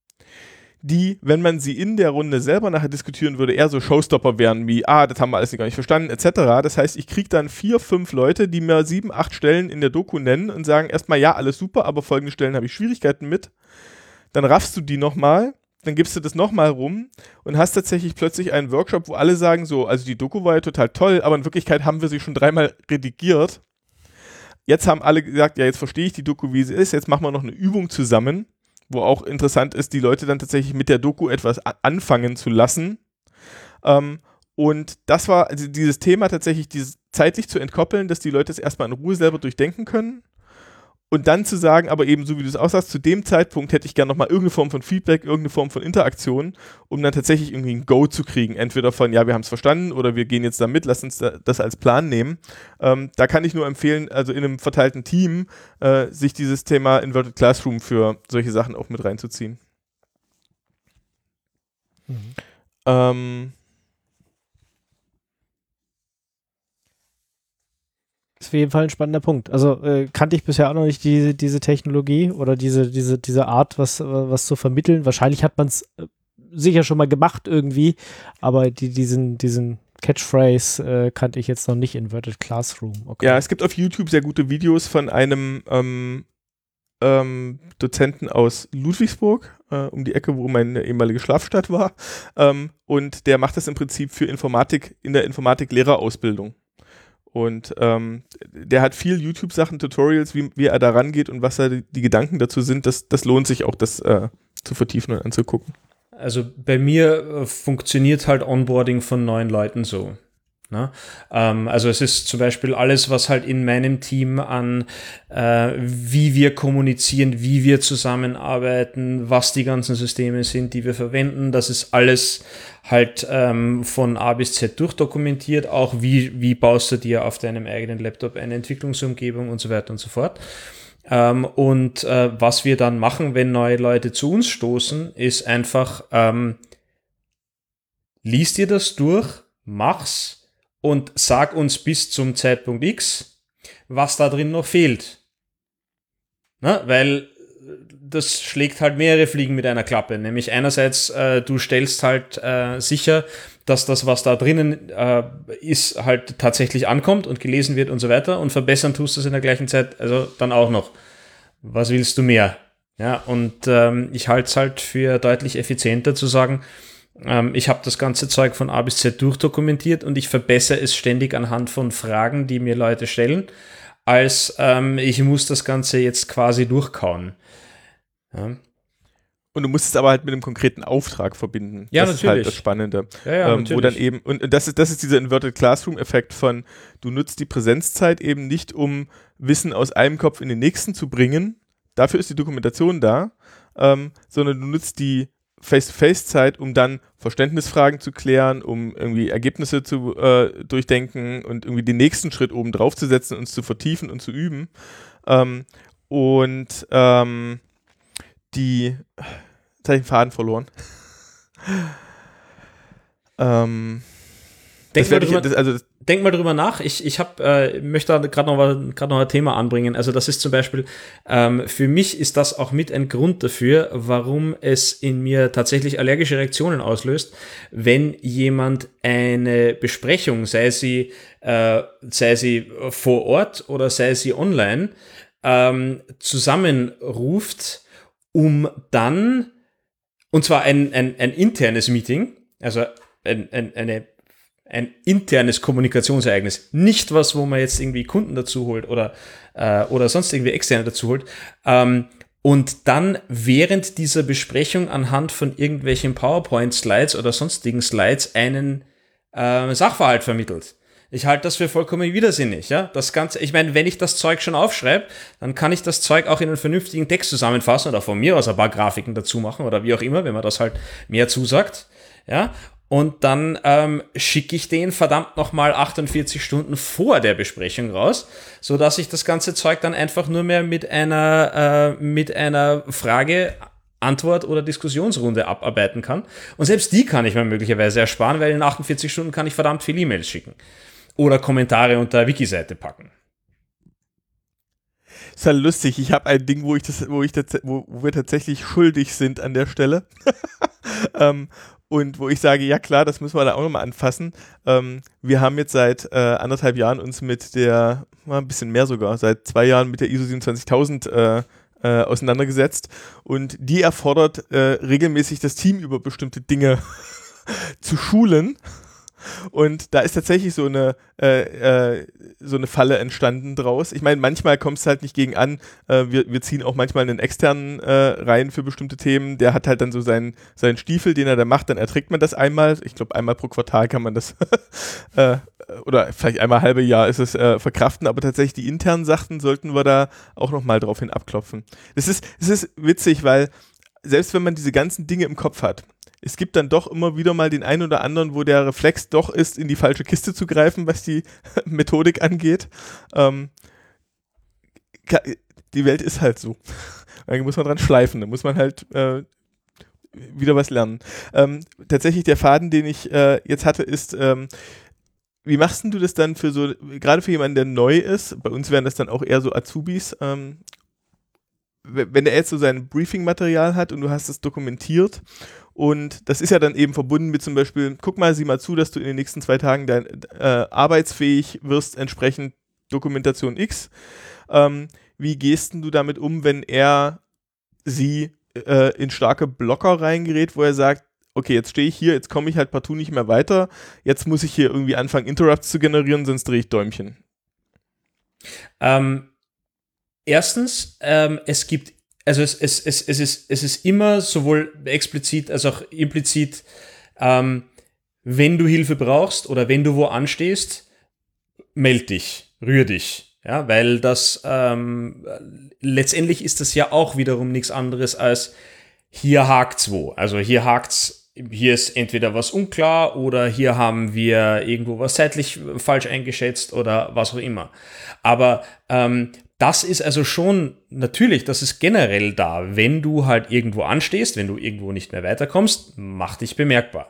die, wenn man sie in der Runde selber nachher diskutieren würde, eher so Showstopper wären, wie, ah, das haben wir alles gar nicht verstanden, et cetera. Das heißt, ich kriege dann vier, fünf Leute, die mir sieben, acht Stellen in der Doku nennen und sagen erstmal, ja, alles super, aber folgende Stellen habe ich Schwierigkeiten mit. Dann raffst du die nochmal, dann gibst du das nochmal rum und hast tatsächlich plötzlich einen Workshop, wo alle sagen so, also die Doku war ja total toll, aber in Wirklichkeit haben wir sie schon dreimal redigiert. Jetzt haben alle gesagt, ja, jetzt verstehe ich die Doku, wie sie ist, jetzt machen wir noch eine Übung zusammen, wo auch interessant ist, die Leute dann tatsächlich mit der Doku etwas a- anfangen zu lassen. Ähm, und das war also dieses Thema tatsächlich, dieses zeitlich zu entkoppeln, dass die Leute es erstmal in Ruhe selber durchdenken können. Und dann zu sagen, aber eben so wie du es aussagst, zu dem Zeitpunkt hätte ich gerne nochmal irgendeine Form von Feedback, irgendeine Form von Interaktion, um dann tatsächlich irgendwie ein Go zu kriegen. Entweder von, ja, wir haben es verstanden oder wir gehen jetzt da mit, lass uns da, das als Plan nehmen. Ähm, da kann ich nur empfehlen, also in einem verteilten Team, äh, sich dieses Thema Inverted Classroom für solche Sachen auch mit reinzuziehen. Mhm. Ähm, Das ist auf jeden Fall ein spannender Punkt. Also äh, kannte ich bisher auch noch nicht diese, diese Technologie oder diese, diese, diese Art, was, was zu vermitteln. Wahrscheinlich hat man es äh, sicher schon mal gemacht irgendwie, aber die, diesen, diesen Catchphrase äh, kannte ich jetzt noch nicht, Inverted Classroom. Okay. ja, es gibt auf YouTube sehr gute Videos von einem ähm, ähm, Dozenten aus Ludwigsburg, äh, um die Ecke, wo meine ehemalige Schlafstadt war. Ähm, und der macht das im Prinzip für Informatik, in der Informatik-Lehrerausbildung. Und ähm, der hat viel YouTube-Sachen, Tutorials, wie, wie er da rangeht und was da die, die Gedanken dazu sind. Das, das lohnt sich auch, das äh, zu vertiefen und anzugucken. also bei mir äh, funktioniert halt Onboarding von neuen Leuten so. Ne? Ähm, also es ist zum Beispiel alles, was halt in meinem Team an äh, wie wir kommunizieren, wie wir zusammenarbeiten, was die ganzen Systeme sind, die wir verwenden, das ist alles halt ähm, von A bis Z durchdokumentiert, auch wie, wie baust du dir auf deinem eigenen Laptop eine Entwicklungsumgebung und so weiter und so fort. Ähm, und äh, was wir dann machen, wenn neue Leute zu uns stoßen, ist einfach ähm, lies dir das durch, mach's und sag uns bis zum Zeitpunkt X, was da drin noch fehlt. Na, weil das schlägt halt mehrere Fliegen mit einer Klappe. Nämlich einerseits, äh, du stellst halt äh, sicher, dass das, was da drinnen äh, ist, halt tatsächlich ankommt und gelesen wird und so weiter. Und verbessern tust du es in der gleichen Zeit, also dann auch noch. Was willst du mehr? Ja, und ähm, ich halte es halt für deutlich effizienter zu sagen, ich habe das ganze Zeug von A bis Z durchdokumentiert und ich verbessere es ständig anhand von Fragen, die mir Leute stellen, als ähm, ich muss das Ganze jetzt quasi durchkauen. Ja. Und du musst es aber halt mit einem konkreten Auftrag verbinden. Ja, das natürlich. ist halt das Spannende. Ja, ja, ähm, wo dann eben, und das ist, das ist dieser Inverted Classroom-Effekt von, du nutzt die Präsenzzeit eben nicht, um Wissen aus einem Kopf in den nächsten zu bringen, dafür ist die Dokumentation da, ähm, sondern du nutzt die Face-to-Face-Zeit, um dann Verständnisfragen zu klären, um irgendwie Ergebnisse zu äh, durchdenken und irgendwie den nächsten Schritt oben drauf zu setzen, uns zu vertiefen und zu üben. Ähm, und ähm, die, jetzt habe ich den Faden verloren. ähm, Denk mal, drüber, ich, das, also, denk mal drüber nach. Ich, ich hab, äh, möchte gerade noch, grad noch ein Thema anbringen. Also das ist zum Beispiel, ähm, für mich ist das auch mit ein Grund dafür, warum es in mir tatsächlich allergische Reaktionen auslöst, wenn jemand eine Besprechung, sei sie, äh, sei sie vor Ort oder sei sie online, ähm, zusammenruft, um dann, und zwar ein, ein, ein internes Meeting, also ein, ein, eine ein internes Kommunikationsereignis, nicht was, wo man jetzt irgendwie Kunden dazu holt oder, äh, oder sonst irgendwie Externe dazu holt, ähm, und dann während dieser Besprechung anhand von irgendwelchen PowerPoint-Slides oder sonstigen Slides einen äh, Sachverhalt vermittelt. Ich halte das für vollkommen widersinnig, ja. Das Ganze, ich meine, wenn ich das Zeug schon aufschreibe, dann kann ich das Zeug auch in einen vernünftigen Text zusammenfassen oder von mir aus ein paar Grafiken dazu machen oder wie auch immer, wenn man das halt mehr zusagt, ja. Und dann ähm, schicke ich den verdammt nochmal achtundvierzig Stunden vor der Besprechung raus, sodass ich das ganze Zeug dann einfach nur mehr mit einer, äh, mit einer Frage, Antwort oder Diskussionsrunde abarbeiten kann. Und selbst die kann ich mir möglicherweise ersparen, weil in achtundvierzig Stunden kann ich verdammt viel E-Mails schicken. Oder Kommentare unter der Wiki-Seite packen. Ist halt lustig. Ich habe ein Ding, wo ich das, wo ich das, wo, wo wir tatsächlich schuldig sind an der Stelle. ähm, Und wo ich sage, ja klar, das müssen wir da auch nochmal anfassen. Ähm, wir haben jetzt seit äh, anderthalb Jahren uns mit der, mal ein bisschen mehr sogar, seit zwei Jahren mit der I S O siebenundzwanzigtausend äh, äh, auseinandergesetzt. Und die erfordert äh, regelmäßig das Team über bestimmte Dinge zu schulen. Und da ist tatsächlich so eine, äh, äh, so eine Falle entstanden draus. Ich meine, manchmal kommt es halt nicht gegen an. Äh, wir, wir ziehen auch manchmal einen externen äh, rein für bestimmte Themen. Der hat halt dann so seinen, seinen Stiefel, den er da macht. Dann erträgt man das einmal. Ich glaube, einmal pro Quartal kann man das äh, oder vielleicht einmal halbe Jahr ist es äh, verkraften. Aber tatsächlich die internen Sachen sollten wir da auch nochmal drauf hin abklopfen. Es ist, es ist witzig, weil selbst wenn man diese ganzen Dinge im Kopf hat, es gibt dann doch immer wieder mal den einen oder anderen, wo der Reflex doch ist, in die falsche Kiste zu greifen, was die Methodik angeht. Ähm, die Welt ist halt so. Da muss man dran schleifen, da muss man halt äh, wieder was lernen. Ähm, tatsächlich der Faden, den ich äh, jetzt hatte, ist, ähm, wie machst denn du das dann für so, gerade für jemanden, der neu ist, bei uns wären das dann auch eher so Azubis, ähm, wenn er jetzt so sein Briefing-Material hat und du hast es dokumentiert und das ist ja dann eben verbunden mit zum Beispiel, guck mal, sieh mal zu, dass du in den nächsten zwei Tagen dein, äh, arbeitsfähig wirst, entsprechend Dokumentation X. Ähm, wie gehst du damit um, wenn er sie äh, in starke Blocker reingerät, wo er sagt, okay, jetzt stehe ich hier, jetzt komme ich halt partout nicht mehr weiter, jetzt muss ich hier irgendwie anfangen, Interrupts zu generieren, sonst drehe ich Däumchen. Ähm, erstens, ähm, es gibt also es, es, es, es, ist, es ist immer sowohl explizit als auch implizit, ähm, wenn du Hilfe brauchst oder wenn du wo anstehst, meld dich, rühr dich. Ja, weil das ähm, letztendlich ist das ja auch wiederum nichts anderes als hier hakt's wo. Also hier hakt's, hier ist entweder was unklar oder hier haben wir irgendwo was zeitlich falsch eingeschätzt oder was auch immer. Aber ähm, das ist also schon, natürlich, das ist generell da. Wenn du halt irgendwo anstehst, wenn du irgendwo nicht mehr weiterkommst, mach dich bemerkbar.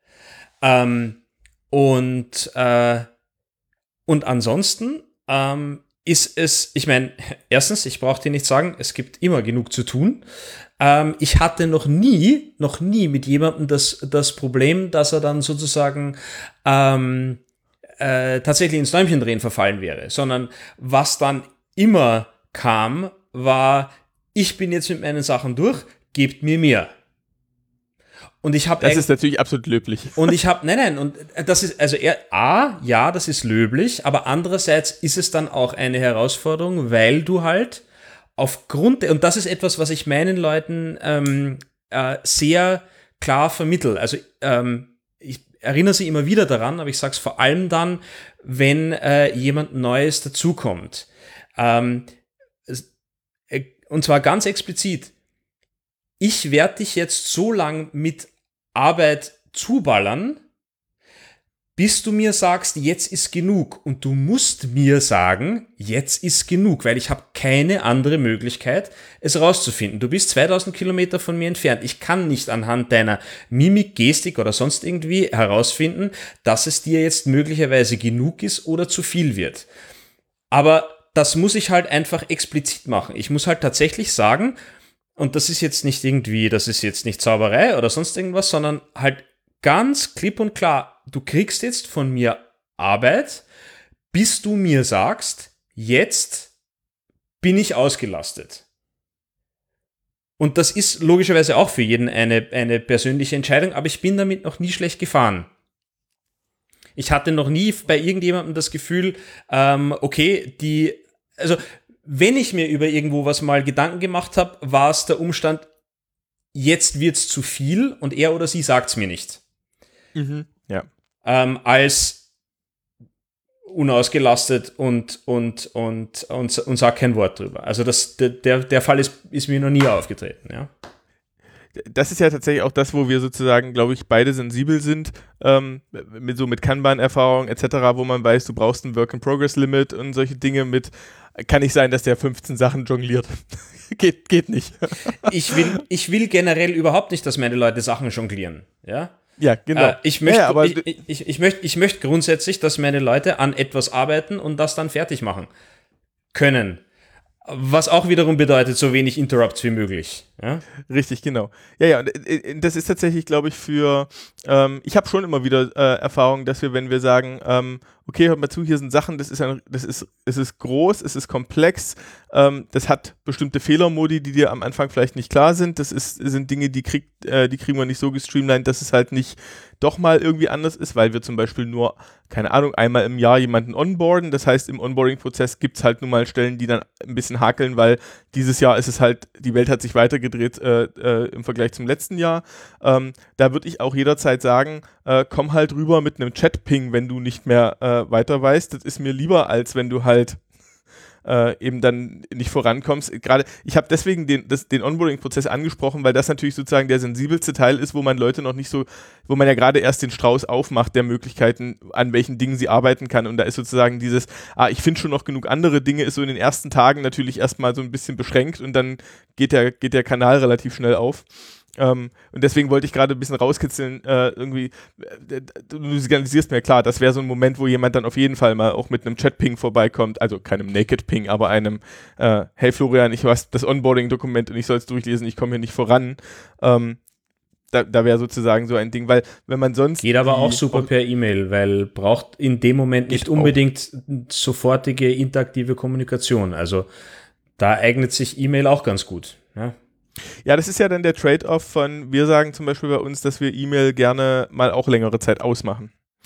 Ähm, und, äh, und ansonsten ähm, ist es, ich meine, erstens, ich brauche dir nicht sagen, es gibt immer genug zu tun. Ähm, ich hatte noch nie, noch nie mit jemandem das, das Problem, dass er dann sozusagen ähm, äh, tatsächlich ins Däumchendrehen verfallen wäre, sondern was dann immer kam, war, ich bin jetzt mit meinen Sachen durch, gebt mir mehr. Und ich habe Das ist natürlich absolut löblich. Und ich habe, nein, nein, und das ist, also er, A, ja, das ist löblich, aber andererseits ist es dann auch eine Herausforderung, weil du halt aufgrund, und das ist etwas, was ich meinen Leuten ähm, äh, sehr klar vermittle. Also ähm, ich erinnere sie immer wieder daran, aber ich sage es vor allem dann, wenn äh, jemand Neues dazukommt. Ähm, äh, und zwar ganz explizit. Ich werde dich jetzt so lang mit Arbeit zuballern, bis du mir sagst, jetzt ist genug. Und du musst mir sagen, jetzt ist genug, weil ich habe keine andere Möglichkeit, es rauszufinden. Du bist zweitausend Kilometer von mir entfernt. Ich kann nicht anhand deiner Mimik, Gestik oder sonst irgendwie herausfinden, dass es dir jetzt möglicherweise genug ist oder zu viel wird. Aber das muss ich halt einfach explizit machen. Ich muss halt tatsächlich sagen, und das ist jetzt nicht irgendwie, das ist jetzt nicht Zauberei oder sonst irgendwas, sondern halt ganz klipp und klar, du kriegst jetzt von mir Arbeit, bis du mir sagst, jetzt bin ich ausgelastet. Und das ist logischerweise auch für jeden eine, eine persönliche Entscheidung, aber ich bin damit noch nie schlecht gefahren. Ich hatte noch nie bei irgendjemandem das Gefühl, ähm, okay, die, also wenn ich mir über irgendwo was mal Gedanken gemacht habe, war es der Umstand, jetzt wird's zu viel und er oder sie sagt's mir nicht. Mhm. Ja. Ähm, als unausgelastet und, und, und, und, und sagt kein Wort drüber. Also das, der, der Fall ist, ist mir noch nie aufgetreten, ja. Das ist ja tatsächlich auch das, wo wir sozusagen, glaube ich, beide sensibel sind, ähm, mit so mit Kanban-Erfahrung et cetera, wo man weiß, du brauchst ein Work-in-Progress-Limit und solche Dinge mit, kann nicht sein, dass der fünfzehn Sachen jongliert. geht, geht nicht. ich, will, ich will generell überhaupt nicht, dass meine Leute Sachen jonglieren, ja. Ja, genau. Äh, ich, möchte, ja, aber ich, ich, ich, ich, möchte, ich möchte grundsätzlich, dass meine Leute an etwas arbeiten und das dann fertig machen können. Was auch wiederum bedeutet, so wenig Interrupts wie möglich. Ja? Richtig, genau. Ja, ja, und äh, das ist tatsächlich, glaube ich, für, ähm, ich habe schon immer wieder äh, Erfahrung, dass wir, wenn wir sagen, ähm, okay, hört mal zu, hier sind Sachen, das ist, ein, das ist, es ist groß, es ist komplex, ähm, das hat bestimmte Fehlermodi, die dir am Anfang vielleicht nicht klar sind, das ist, sind Dinge, die, kriegt, äh, die kriegen wir nicht so gestreamlined, dass es halt nicht doch mal irgendwie anders ist, weil wir zum Beispiel nur, keine Ahnung, einmal im Jahr jemanden onboarden, das heißt, im Onboarding-Prozess gibt es halt nun mal Stellen, die dann ein bisschen hakeln, weil dieses Jahr ist es halt, die Welt hat sich weitergedreht äh, äh, im Vergleich zum letzten Jahr. Ähm, da würde ich auch jederzeit sagen, äh, komm halt rüber mit einem Chat-Ping, wenn du nicht mehr äh, weiter weißt. Das ist mir lieber, als wenn du halt äh, eben dann nicht vorankommst. Gerade, ich habe deswegen den, das, den Onboarding-Prozess angesprochen, weil das natürlich sozusagen der sensibelste Teil ist, wo man Leute noch nicht so, wo man ja gerade erst den Strauß aufmacht der Möglichkeiten, an welchen Dingen sie arbeiten kann. Und da ist sozusagen dieses, ah, ich finde schon noch genug andere Dinge, ist so in den ersten Tagen natürlich erstmal so ein bisschen beschränkt und dann geht der, geht der Kanal relativ schnell auf. Ähm, und deswegen wollte ich gerade ein bisschen rauskitzeln, äh, irgendwie, äh, du signalisierst mir, klar, das wäre so ein Moment, wo jemand dann auf jeden Fall mal auch mit einem Chat-Ping vorbeikommt, also keinem Naked-Ping, aber einem, äh, hey Florian, ich weiß das Onboarding-Dokument und ich soll es durchlesen, ich komme hier nicht voran. Ähm, da da wäre sozusagen so ein Ding, weil wenn man sonst... Geht aber auch super per E-Mail, weil braucht in dem Moment nicht unbedingt auch sofortige interaktive Kommunikation, also da eignet sich E-Mail auch ganz gut, ja. Ja, das ist ja dann der Trade-off von, wir sagen zum Beispiel bei uns, dass wir E-Mail gerne mal auch längere Zeit ausmachen.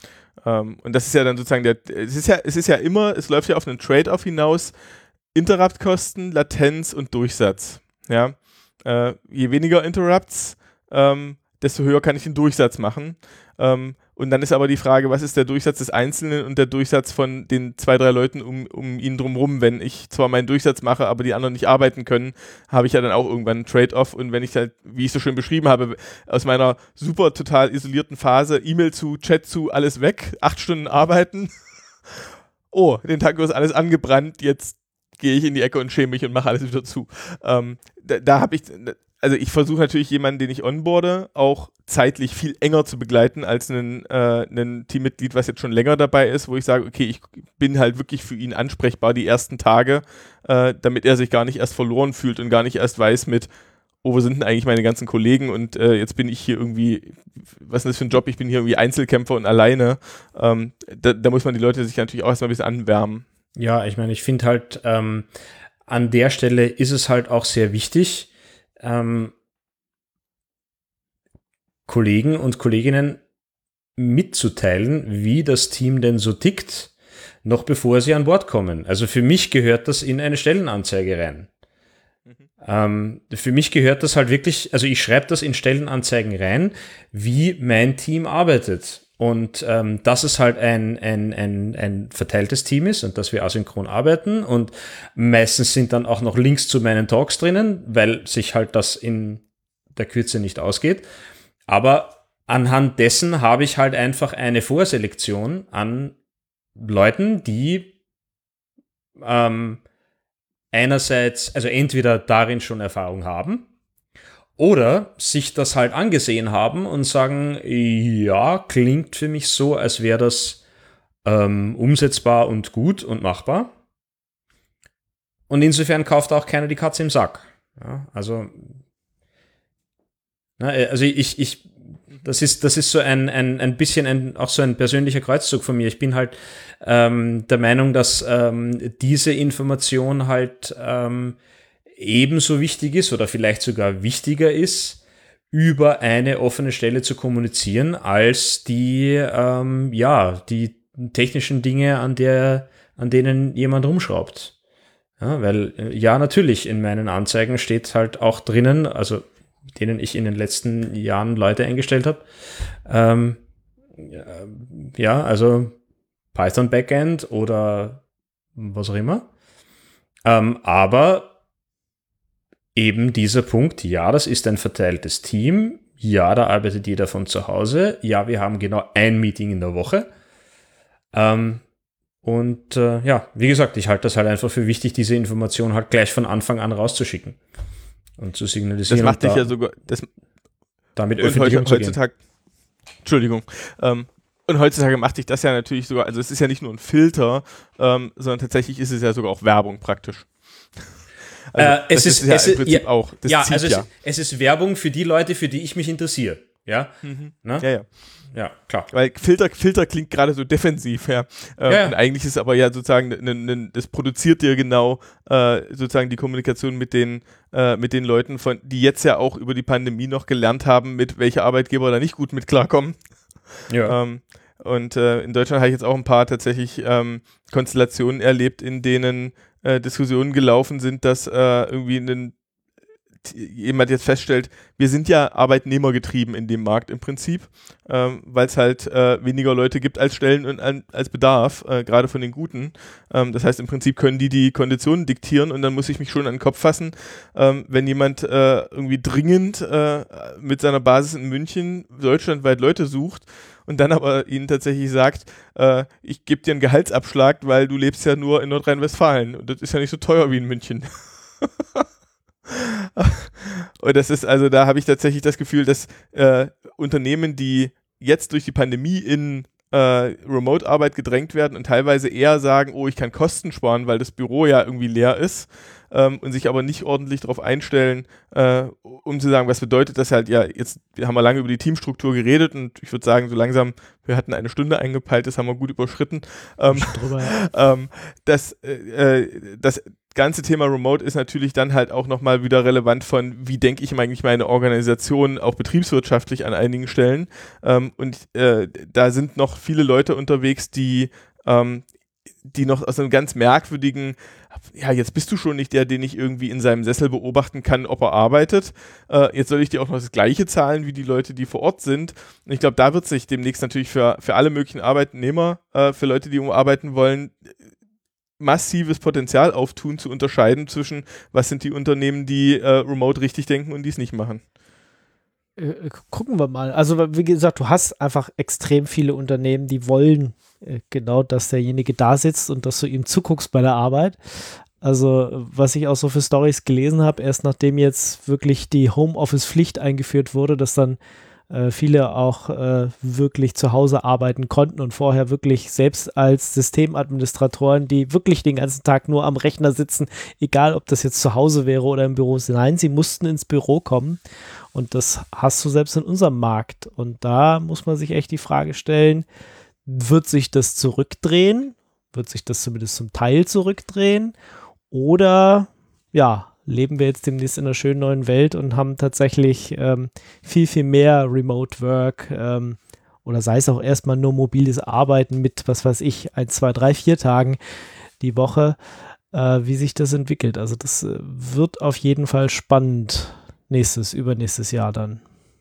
Ähm, und das ist ja dann sozusagen der, es ist ja, es ist ja immer, es läuft ja auf einen Trade-off hinaus, Interrupt-Kosten, Latenz und Durchsatz. Ja, äh, je weniger Interrupts, ähm, desto höher kann ich den Durchsatz machen. Ähm, und dann ist aber die Frage, was ist der Durchsatz des Einzelnen und der Durchsatz von den zwei, drei Leuten um, um ihn drumherum. Wenn ich zwar meinen Durchsatz mache, aber die anderen nicht arbeiten können, habe ich ja dann auch irgendwann einen Trade-off. Und wenn ich halt, wie ich so schön beschrieben habe, aus meiner super total isolierten Phase, E-Mail zu, Chat zu, alles weg, acht Stunden arbeiten. Oh, den Tag ist alles angebrannt, jetzt gehe ich in die Ecke und schäme mich und mache alles wieder zu. Ähm, da da habe ich, also ich versuche natürlich jemanden, den ich onboarde, auch zeitlich viel enger zu begleiten als einen, äh, einen Teammitglied, was jetzt schon länger dabei ist, wo ich sage, okay, ich bin halt wirklich für ihn ansprechbar die ersten Tage, äh, damit er sich gar nicht erst verloren fühlt und gar nicht erst weiß mit, oh, wo sind denn eigentlich meine ganzen Kollegen und äh, jetzt bin ich hier irgendwie, was ist das für ein Job, ich bin hier irgendwie Einzelkämpfer und alleine. Ähm, da, da muss man die Leute sich natürlich auch erstmal ein bisschen anwärmen. Ja, ich meine, ich finde halt, ähm, an der Stelle ist es halt auch sehr wichtig, ähm, Kollegen und Kolleginnen mitzuteilen, wie das Team denn so tickt, noch bevor sie an Bord kommen. Also für mich gehört das in eine Stellenanzeige rein. Mhm. Ähm, für mich gehört das halt wirklich, also ich schreibe das in Stellenanzeigen rein, wie mein Team arbeitet. Und ähm, dass es halt ein, ein, ein, ein verteiltes Team ist und dass wir asynchron arbeiten und meistens sind dann auch noch Links zu meinen Talks drinnen, weil sich halt das in der Kürze nicht ausgeht. Aber anhand dessen habe ich halt einfach eine Vorselektion an Leuten, die ähm, einerseits, also entweder darin schon Erfahrung haben, oder sich das halt angesehen haben und sagen, ja, klingt für mich so, als wäre das ähm, umsetzbar und gut und machbar. Und insofern kauft auch keiner die Katze im Sack. Ja, also, na, also ich, ich, das ist, das ist so ein, ein, ein bisschen ein, auch so ein persönlicher Kreuzzug von mir. Ich bin halt ähm, der Meinung, dass ähm, diese Information halt ähm, ebenso wichtig ist oder vielleicht sogar wichtiger ist, über eine offene Stelle zu kommunizieren, als die, ähm, ja, die technischen Dinge, an der, an denen jemand rumschraubt. Ja, weil, ja, natürlich, in meinen Anzeigen steht halt auch drinnen, also denen ich in den letzten Jahren Leute eingestellt habe, ähm, ja, also Python Backend oder was auch immer. Ähm, aber eben dieser Punkt, ja, das ist ein verteiltes Team, ja, da arbeitet jeder von zu Hause, ja, wir haben genau ein Meeting in der Woche. Ähm, und äh, ja, wie gesagt, ich halte das halt einfach für wichtig, diese Information halt gleich von Anfang an rauszuschicken und zu signalisieren. Das macht dich da, ja sogar, das, damit und öffentlich heute, heutzutage, Entschuldigung, ähm, und heutzutage macht dich das ja natürlich sogar, also es ist ja nicht nur ein Filter, ähm, sondern tatsächlich ist es ja sogar auch Werbung praktisch. Also, äh, es ist, ist ja es im ist, Prinzip ja, auch. Das ja, zieht also ja. Es, es ist Werbung für die Leute, für die ich mich interessiere. Ja, Mhm. ne? Ja, ja. Ja, klar. Weil Filter, Filter klingt gerade so defensiv, ja. Ähm, Ja, ja. Und eigentlich ist aber ja sozusagen, ne, ne, das produziert dir genau äh, sozusagen die Kommunikation mit den, äh, mit den Leuten, von, die jetzt ja auch über die Pandemie noch gelernt haben, mit welche Arbeitgeber da nicht gut mit klarkommen. Ja. Ähm, und äh, in Deutschland habe ich jetzt auch ein paar tatsächlich ähm, Konstellationen erlebt, in denen äh, Diskussionen gelaufen sind, dass äh, irgendwie ein jemand jetzt feststellt, wir sind ja arbeitnehmergetrieben in dem Markt im Prinzip, ähm, weil es halt äh, weniger Leute gibt als Stellen und an, als Bedarf, äh, gerade von den Guten. Ähm, das heißt, im Prinzip können die die Konditionen diktieren und dann muss ich mich schon an den Kopf fassen, ähm, wenn jemand äh, irgendwie dringend äh, mit seiner Basis in München deutschlandweit Leute sucht und dann aber ihnen tatsächlich sagt, äh, ich gebe dir einen Gehaltsabschlag, weil du lebst ja nur in Nordrhein-Westfalen und das ist ja nicht so teuer wie in München. Und das ist, also da habe ich tatsächlich das Gefühl, dass äh, Unternehmen, die jetzt durch die Pandemie in äh, Remote-Arbeit gedrängt werden und teilweise eher sagen, oh, ich kann Kosten sparen, weil das Büro ja irgendwie leer ist, ähm, und sich aber nicht ordentlich darauf einstellen, äh, um zu sagen, was bedeutet das halt, ja, jetzt wir haben wir lange über die Teamstruktur geredet und ich würde sagen, so langsam, wir hatten eine Stunde eingepeilt, das haben wir gut überschritten. Ähm, drüber, ja. ähm, das, äh, das ganze Thema Remote ist natürlich dann halt auch nochmal wieder relevant von, wie denke ich eigentlich meine Organisation auch betriebswirtschaftlich an einigen Stellen. Ähm, und äh, da sind noch viele Leute unterwegs, die ähm, die noch aus einem ganz merkwürdigen, ja, jetzt bist du schon nicht der, den ich irgendwie in seinem Sessel beobachten kann, ob er arbeitet. Äh, jetzt soll ich dir auch noch das Gleiche zahlen wie die Leute, die vor Ort sind. Und ich glaube, da wird sich demnächst natürlich für, für alle möglichen Arbeitnehmer, äh, für Leute, die arbeiten wollen, massives Potenzial auftun, zu unterscheiden zwischen, was sind die Unternehmen, die äh, remote richtig denken und die es nicht machen. Äh, gucken wir mal. Also wie gesagt, du hast einfach extrem viele Unternehmen, die wollen äh, genau, dass derjenige da sitzt und dass du ihm zuguckst bei der Arbeit. Also was ich auch so für Storys gelesen habe, erst nachdem jetzt wirklich die Homeoffice-Pflicht eingeführt wurde, dass dann äh, viele auch äh, wirklich zu Hause arbeiten konnten und vorher wirklich selbst als Systemadministratoren, die wirklich den ganzen Tag nur am Rechner sitzen, egal ob das jetzt zu Hause wäre oder im Büro, nein, sie mussten ins Büro kommen. Und das hast du selbst in unserem Markt. Und da muss man sich echt die Frage stellen, wird sich das zurückdrehen? Wird sich das zumindest zum Teil zurückdrehen? Oder, ja, leben wir jetzt demnächst in einer schönen neuen Welt und haben tatsächlich ähm, viel, viel mehr Remote Work ähm, oder sei es auch erstmal nur mobiles Arbeiten mit, was weiß ich, ein, zwei, drei, vier Tagen die Woche, äh, wie sich das entwickelt. Also das äh, wird auf jeden Fall spannend. Nächstes, übernächstes Jahr dann.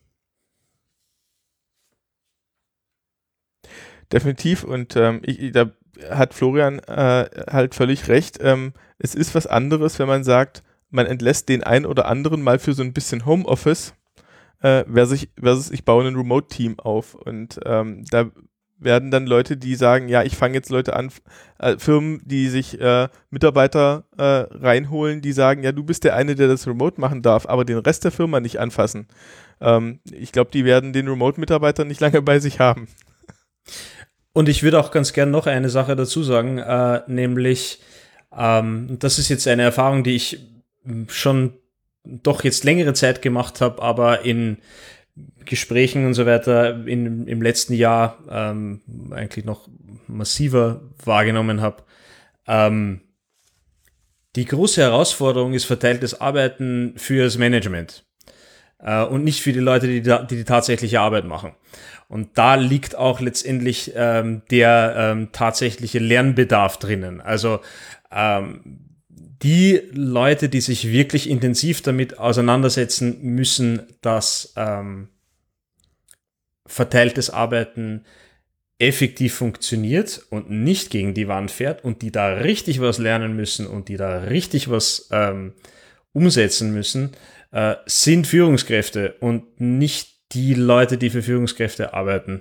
Definitiv und ähm, ich, da hat Florian äh, halt völlig recht. Ähm, es ist was anderes, wenn man sagt, man entlässt den einen oder anderen mal für so ein bisschen Homeoffice äh, versus, versus ich baue ein Remote-Team auf und ähm, da werden dann Leute, die sagen, ja, ich fange jetzt Leute an, äh, Firmen, die sich äh, Mitarbeiter äh, reinholen, die sagen, ja, du bist der eine, der das Remote machen darf, aber den Rest der Firma nicht anfassen. Ähm, ich glaube, die werden den Remote-Mitarbeiter nicht lange bei sich haben. Und ich würde auch ganz gern noch eine Sache dazu sagen, äh, nämlich, ähm, das ist jetzt eine Erfahrung, die ich schon doch jetzt längere Zeit gemacht habe, aber in Gesprächen und so weiter in, im letzten Jahr ähm, eigentlich noch massiver wahrgenommen habe. Ähm, die große Herausforderung ist verteiltes Arbeiten fürs Management äh, und nicht für die Leute, die, da, die die tatsächliche Arbeit machen. Und da liegt auch letztendlich ähm, der ähm, tatsächliche Lernbedarf drinnen. Also ähm, die Leute, die sich wirklich intensiv damit auseinandersetzen müssen, dass ähm, verteiltes Arbeiten effektiv funktioniert und nicht gegen die Wand fährt und die da richtig was lernen müssen und die da richtig was ähm, umsetzen müssen, äh, sind Führungskräfte und nicht die Leute, die für Führungskräfte arbeiten.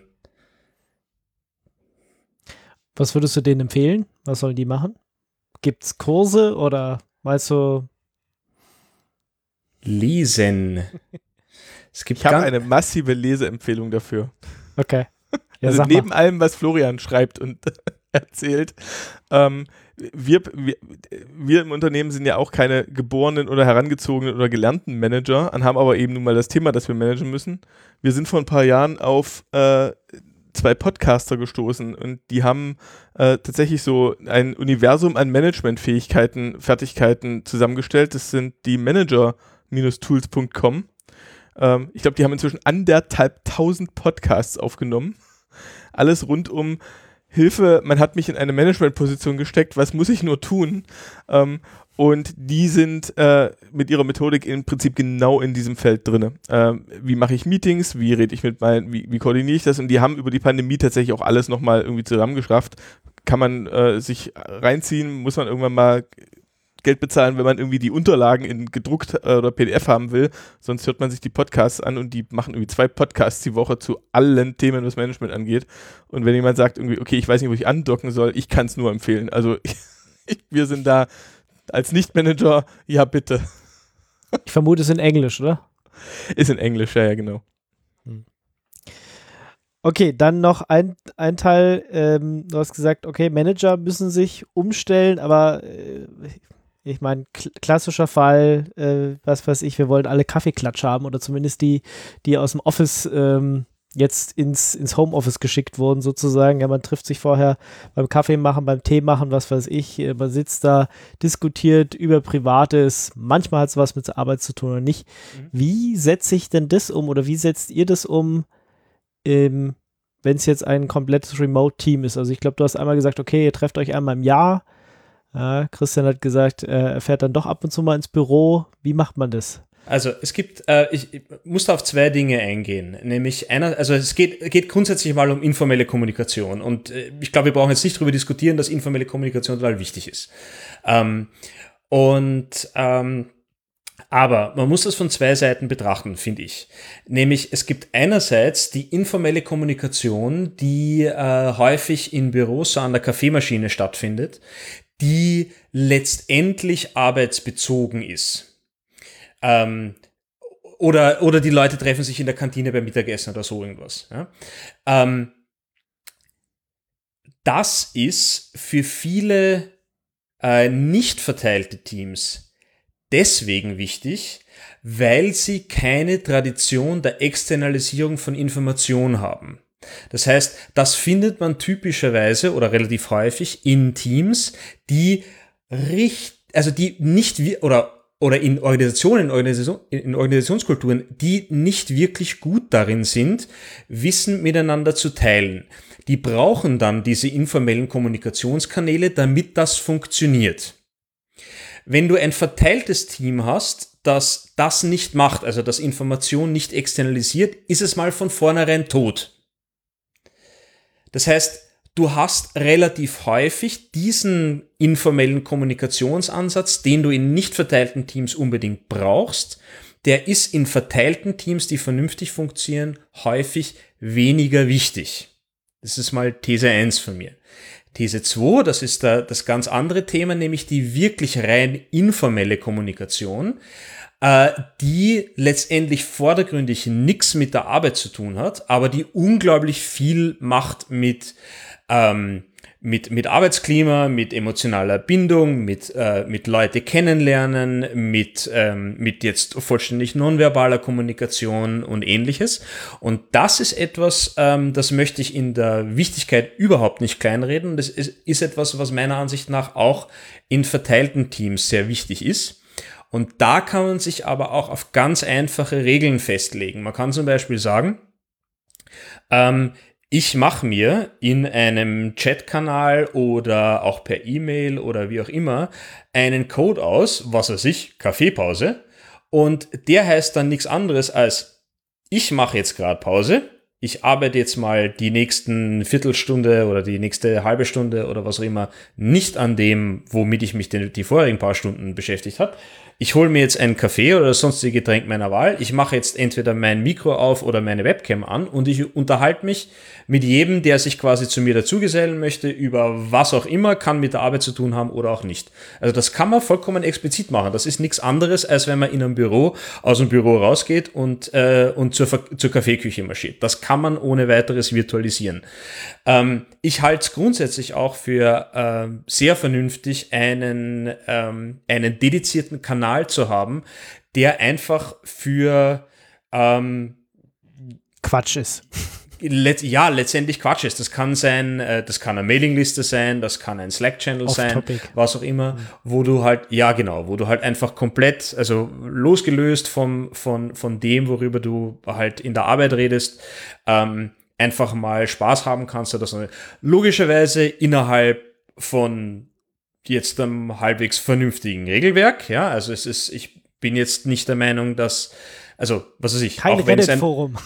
Was würdest du denen empfehlen? Was sollen die machen? Gibt es Kurse oder meinst du? Lesen. Es gibt ich habe eine massive Leseempfehlung dafür. Okay. Ja, also neben mal. allem, was Florian schreibt und erzählt, ähm, wir, wir, wir im Unternehmen sind ja auch keine geborenen oder herangezogenen oder gelernten Manager und haben aber eben nun mal das Thema, das wir managen müssen. Wir sind vor ein paar Jahren auf äh, zwei Podcaster gestoßen und die haben äh, tatsächlich so ein Universum an Managementfähigkeiten, Fertigkeiten zusammengestellt. Das sind die manager Tools Punkt com. Ähm, ich glaube, die haben inzwischen anderthalb tausend Podcasts aufgenommen. Alles rund um Hilfe, man hat mich in eine Managementposition gesteckt, was muss ich nur tun? Ähm, und die sind äh, mit ihrer Methodik im Prinzip genau in diesem Feld drin. Ähm, wie mache ich Meetings, wie rede ich mit meinen, wie, wie koordiniere ich das? Und die haben über die Pandemie tatsächlich auch alles nochmal irgendwie zusammengeschrafft. Kann man äh, sich reinziehen, muss man irgendwann mal Geld bezahlen, wenn man irgendwie die Unterlagen in gedruckt äh, oder P D F haben will. Sonst hört man sich die Podcasts an und die machen irgendwie zwei Podcasts die Woche zu allen Themen, was Management angeht. Und wenn jemand sagt irgendwie, okay, ich weiß nicht, wo ich andocken soll, ich kann es nur empfehlen. Also ich, wir sind da als Nicht-Manager, ja bitte. Ich vermute, es ist in Englisch, oder? Ist in Englisch, ja, ja, genau. Okay, dann noch ein, ein Teil, ähm, du hast gesagt, okay, Manager müssen sich umstellen, aber äh, ich meine, kl- klassischer Fall, äh, was weiß ich, wir wollen alle Kaffeeklatsch haben oder zumindest die, die aus dem Office ähm, jetzt ins, ins Homeoffice geschickt wurden sozusagen. Ja, man trifft sich vorher beim Kaffee machen, beim Tee machen, was weiß ich. Man sitzt da, diskutiert über Privates. Manchmal hat es was mit der Arbeit zu tun oder nicht. Mhm. Wie setze ich denn das um oder wie setzt ihr das um, ähm, wenn es jetzt ein komplettes Remote-Team ist. Also ich glaube, du hast einmal gesagt, okay, ihr trefft euch einmal im Jahr. Äh, Christian hat gesagt, äh, er fährt dann doch ab und zu mal ins Büro. Wie macht man das? Also es gibt, äh, ich, ich muss da auf zwei Dinge eingehen, nämlich einer, also es geht, geht grundsätzlich mal um informelle Kommunikation und äh, ich glaube, wir brauchen jetzt nicht darüber diskutieren, dass informelle Kommunikation total wichtig ist. Ähm, und ähm, aber man muss das von zwei Seiten betrachten, finde ich. Nämlich es gibt einerseits die informelle Kommunikation, die äh, häufig in Büros so an der Kaffeemaschine stattfindet, die letztendlich arbeitsbezogen ist. Ähm, oder, oder die Leute treffen sich in der Kantine beim Mittagessen oder so irgendwas. Ja? Ähm, das ist für viele äh, nicht verteilte Teams deswegen wichtig, weil sie keine Tradition der Externalisierung von Information haben. Das heißt, das findet man typischerweise oder relativ häufig in Teams, die richt, also die nicht wie, oder oder in Organisationen, Organisation, in Organisationskulturen, die nicht wirklich gut darin sind, Wissen miteinander zu teilen. Die brauchen dann diese informellen Kommunikationskanäle, damit das funktioniert. Wenn du ein verteiltes Team hast, das das nicht macht, also das Information nicht externalisiert, ist es mal von vornherein tot. Das heißt, du hast relativ häufig diesen informellen Kommunikationsansatz, den du in nicht verteilten Teams unbedingt brauchst. Der ist in verteilten Teams, die vernünftig funktionieren, häufig weniger wichtig. Das ist mal These eins von mir. These zwei, das ist da das ganz andere Thema, nämlich die wirklich rein informelle Kommunikation, äh, die letztendlich vordergründig nichts mit der Arbeit zu tun hat, aber die unglaublich viel macht mit Ähm, mit, mit Arbeitsklima, mit emotionaler Bindung, mit, äh, mit Leute kennenlernen, mit, ähm, mit jetzt vollständig nonverbaler Kommunikation und ähnliches. Und das ist etwas, ähm, das möchte ich in der Wichtigkeit überhaupt nicht kleinreden. Das ist, ist etwas, was meiner Ansicht nach auch in verteilten Teams sehr wichtig ist. Und da kann man sich aber auch auf ganz einfache Regeln festlegen. Man kann zum Beispiel sagen, ähm, ich mache mir in einem Chatkanal oder auch per E-Mail oder wie auch immer einen Code aus, was weiß ich, Kaffeepause, und der heißt dann nichts anderes als, ich mache jetzt gerade Pause, ich arbeite jetzt mal die nächsten Viertelstunde oder die nächste halbe Stunde oder was auch immer nicht an dem, womit ich mich die, die vorherigen paar Stunden beschäftigt habe. Ich hole mir jetzt einen Kaffee oder sonstige Getränk meiner Wahl. Ich mache jetzt entweder mein Mikro auf oder meine Webcam an und ich unterhalte mich mit jedem, der sich quasi zu mir dazugesellen möchte, über was auch immer, kann mit der Arbeit zu tun haben oder auch nicht. Also das kann man vollkommen explizit machen. Das ist nichts anderes, als wenn man in einem Büro aus dem Büro rausgeht und, äh, und zur, zur Kaffeeküche marschiert. Das kann man ohne weiteres virtualisieren. Ähm, ich halte es grundsätzlich auch für äh, sehr vernünftig, einen, ähm, einen dedizierten Kanal zu haben, der einfach für ähm, Quatsch ist. Let, ja, letztendlich Quatsch ist. Das kann sein, äh, das kann eine Mailingliste sein, das kann ein Slack-Channel sein, Off-Topic. was auch immer, mhm. wo du halt, ja genau, wo du halt einfach komplett, also losgelöst vom, von, von dem, worüber du halt in der Arbeit redest, ähm, einfach mal Spaß haben kannst. Oder so. Logischerweise innerhalb von jetzt einem halbwegs vernünftigen Regelwerk, ja, also es ist, ich bin jetzt nicht der Meinung, dass, also, was weiß ich, kein auch wenn es ein Reddit-Forum.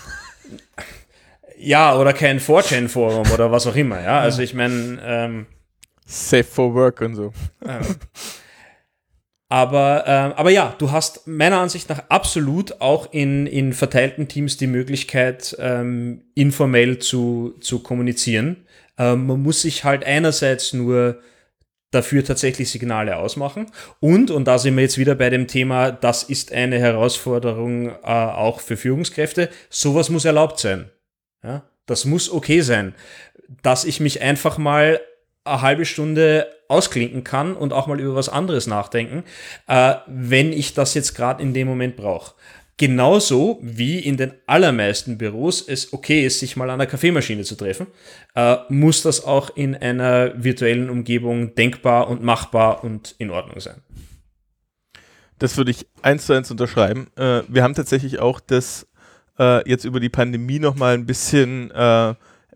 Ja, oder kein four chan Forum oder was auch immer, ja, also ich meine, ähm, Safe for Work und so. Äh, aber, äh, aber ja, du hast meiner Ansicht nach absolut auch in, in verteilten Teams die Möglichkeit, ähm, informell zu, zu kommunizieren. Ähm, man muss sich halt einerseits nur dafür tatsächlich Signale ausmachen. Und, und da sind wir jetzt wieder bei dem Thema, das ist eine Herausforderung äh, auch für Führungskräfte, sowas muss erlaubt sein. Ja? Das muss okay sein, dass ich mich einfach mal eine halbe Stunde ausklinken kann und auch mal über was anderes nachdenken, äh, wenn ich das jetzt gerade in dem Moment brauche. Genauso wie in den allermeisten Büros es okay ist, sich mal an der Kaffeemaschine zu treffen, äh, muss das auch in einer virtuellen Umgebung denkbar und machbar und in Ordnung sein. Das würde ich eins zu eins unterschreiben. Äh, wir haben tatsächlich auch das äh, jetzt über die Pandemie nochmal ein bisschen äh,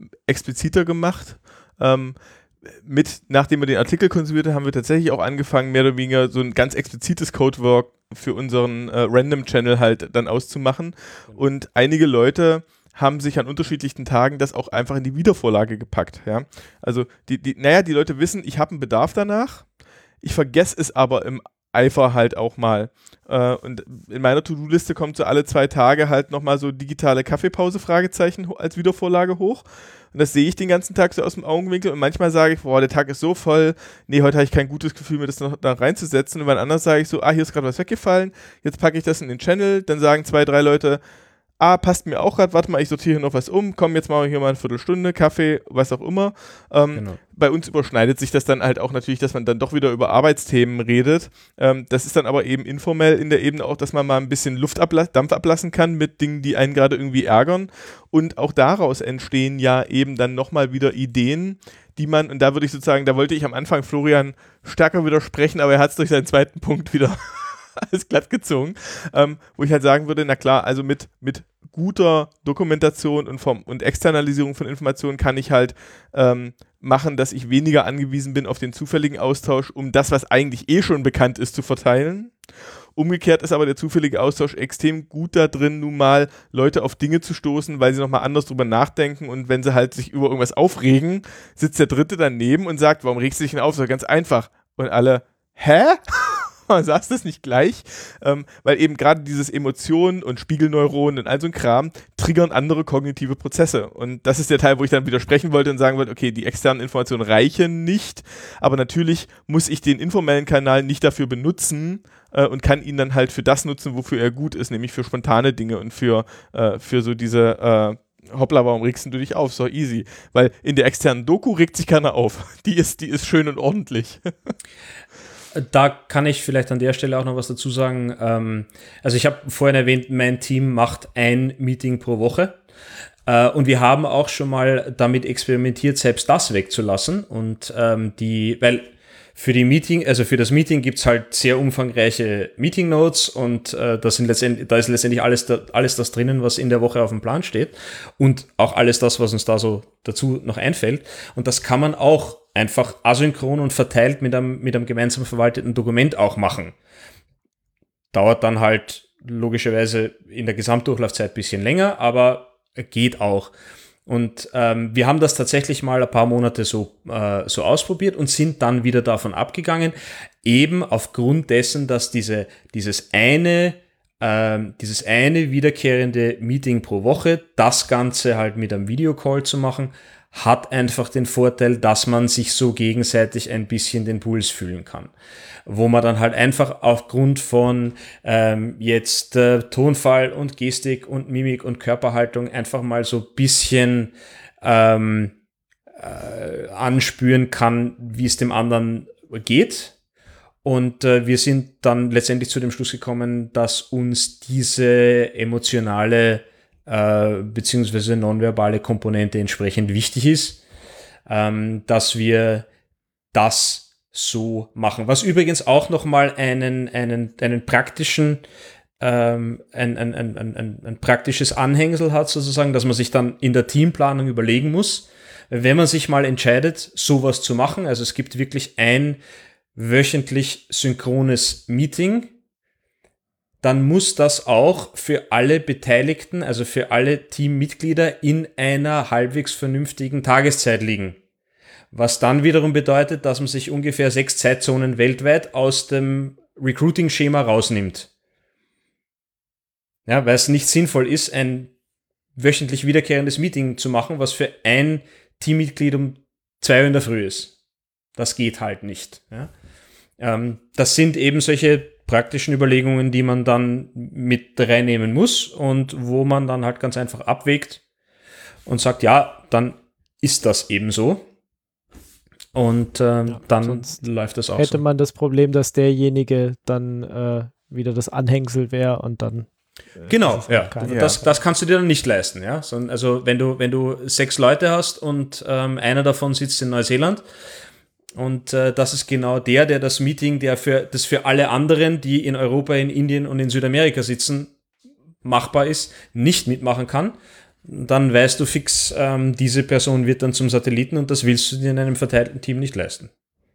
expliziter gemacht. Ähm, mit, nachdem wir den Artikel konsumiert haben, haben wir tatsächlich auch angefangen, mehr oder weniger so ein ganz explizites Codework für unseren äh, Random-Channel halt dann auszumachen. Und einige Leute haben sich an unterschiedlichen Tagen das auch einfach in die Wiedervorlage gepackt. Ja? Also, die, die, naja, die Leute wissen, ich habe einen Bedarf danach, ich vergesse es aber im Eifer halt auch mal. Äh, und in meiner To-Do-Liste kommt so alle zwei Tage halt nochmal so digitale Kaffeepause, Fragezeichen als Wiedervorlage hoch. Und das sehe ich den ganzen Tag so aus dem Augenwinkel und manchmal sage ich, boah, der Tag ist so voll, nee, heute habe ich kein gutes Gefühl, mir das noch da reinzusetzen. Und beim anderen sage ich so, ah, hier ist gerade was weggefallen, jetzt packe ich das in den Channel, dann sagen zwei, drei Leute, ah, passt mir auch gerade, warte mal, ich sortiere hier noch was um, komm, jetzt machen wir hier mal eine Viertelstunde, Kaffee, was auch immer. Ähm, genau. Bei uns überschneidet sich das dann halt auch natürlich, dass man dann doch wieder über Arbeitsthemen redet. Ähm, das ist dann aber eben informell in der Ebene auch, dass man mal ein bisschen Luft abla- Dampf ablassen kann mit Dingen, die einen gerade irgendwie ärgern. Und auch daraus entstehen ja eben dann nochmal wieder Ideen, die man, und da würde ich sozusagen, da wollte ich am Anfang Florian stärker widersprechen, aber er hat es durch seinen zweiten Punkt wieder alles glatt gezogen, ähm, wo ich halt sagen würde, na klar, also mit, mit guter Dokumentation und, vom, und Externalisierung von Informationen kann ich halt ähm, machen, dass ich weniger angewiesen bin auf den zufälligen Austausch, um das, was eigentlich eh schon bekannt ist, zu verteilen. Umgekehrt ist aber der zufällige Austausch extrem gut da drin, nun mal Leute auf Dinge zu stoßen, weil sie nochmal anders drüber nachdenken und wenn sie halt sich über irgendwas aufregen, sitzt der Dritte daneben und sagt, warum regst du dich denn auf? So ganz einfach. Und alle, hä? Sagst du es nicht gleich? Ähm, weil eben gerade dieses Emotionen und Spiegelneuronen und all so ein Kram triggern andere kognitive Prozesse. Und das ist der Teil, wo ich dann widersprechen wollte und sagen wollte, okay, die externen Informationen reichen nicht, aber natürlich muss ich den informellen Kanal nicht dafür benutzen äh, und kann ihn dann halt für das nutzen, wofür er gut ist, nämlich für spontane Dinge und für, äh, für so diese äh, hoppla, warum regst du dich auf? So easy. Weil in der externen Doku regt sich keiner auf. Die ist, die ist schön und ordentlich. Da kann ich vielleicht an der Stelle auch noch was dazu sagen. Ähm, also ich habe vorhin erwähnt, mein Team macht ein Meeting pro Woche. Äh, und wir haben auch schon mal damit experimentiert, selbst das wegzulassen. Und ähm, die, weil für die Meeting, also für das Meeting gibt es halt sehr umfangreiche Meeting Notes und äh, da sind letztendlich, da ist letztendlich alles, da, alles das drinnen, was in der Woche auf dem Plan steht und auch alles das, was uns da so dazu noch einfällt. Und das kann man auch einfach asynchron und verteilt mit einem, mit einem gemeinsam verwalteten Dokument auch machen. Dauert dann halt logischerweise in der Gesamtdurchlaufzeit ein bisschen länger, aber geht auch. Und ähm, wir haben das tatsächlich mal ein paar Monate so, äh, so ausprobiert und sind dann wieder davon abgegangen, eben aufgrund dessen, dass diese, dieses eine, ähm, dieses eine wiederkehrende Meeting pro Woche, das Ganze halt mit einem Videocall zu machen, hat einfach den Vorteil, dass man sich so gegenseitig ein bisschen den Puls fühlen kann. Wo man dann halt einfach aufgrund von ähm, jetzt äh, Tonfall und Gestik und Mimik und Körperhaltung einfach mal so ein bisschen ähm, äh, anspüren kann, wie es dem anderen geht. Und äh, wir sind dann letztendlich zu dem Schluss gekommen, dass uns diese emotionale äh, beziehungsweise nonverbale Komponente entsprechend wichtig ist, ähm, dass wir das so machen. Was übrigens auch nochmal einen, einen, einen praktischen, ähm, ein, ein, ein, ein, ein praktisches Anhängsel hat, sozusagen, dass man sich dann in der Teamplanung überlegen muss, wenn man sich mal entscheidet, sowas zu machen. Also es gibt wirklich ein wöchentlich synchrones Meeting, dann muss das auch für alle Beteiligten, also für alle Teammitglieder in einer halbwegs vernünftigen Tageszeit liegen. Was dann wiederum bedeutet, dass man sich ungefähr sechs Zeitzonen weltweit aus dem Recruiting-Schema rausnimmt. Ja, weil es nicht sinnvoll ist, ein wöchentlich wiederkehrendes Meeting zu machen, was für ein Teammitglied um zwei Uhr in der Früh ist. Das geht halt nicht. Ja. Ähm, das sind eben solche praktischen Überlegungen, die man dann mit reinnehmen muss und wo man dann halt ganz einfach abwägt und sagt, ja, dann ist das eben so. Und ähm, ja, dann läuft das auch hätte so. Man das Problem, dass derjenige dann äh, wieder das Anhängsel wäre und dann äh, genau, ja. Das, das kannst du dir dann nicht leisten, ja. Also wenn du, wenn du sechs Leute hast und ähm, einer davon sitzt in Neuseeland und äh, das ist genau der, der das Meeting, der für das für alle anderen, die in Europa, in Indien und in Südamerika sitzen, machbar ist, nicht mitmachen kann, dann weißt du fix, ähm, diese Person wird dann zum Satelliten und das willst du dir in einem verteilten Team nicht leisten.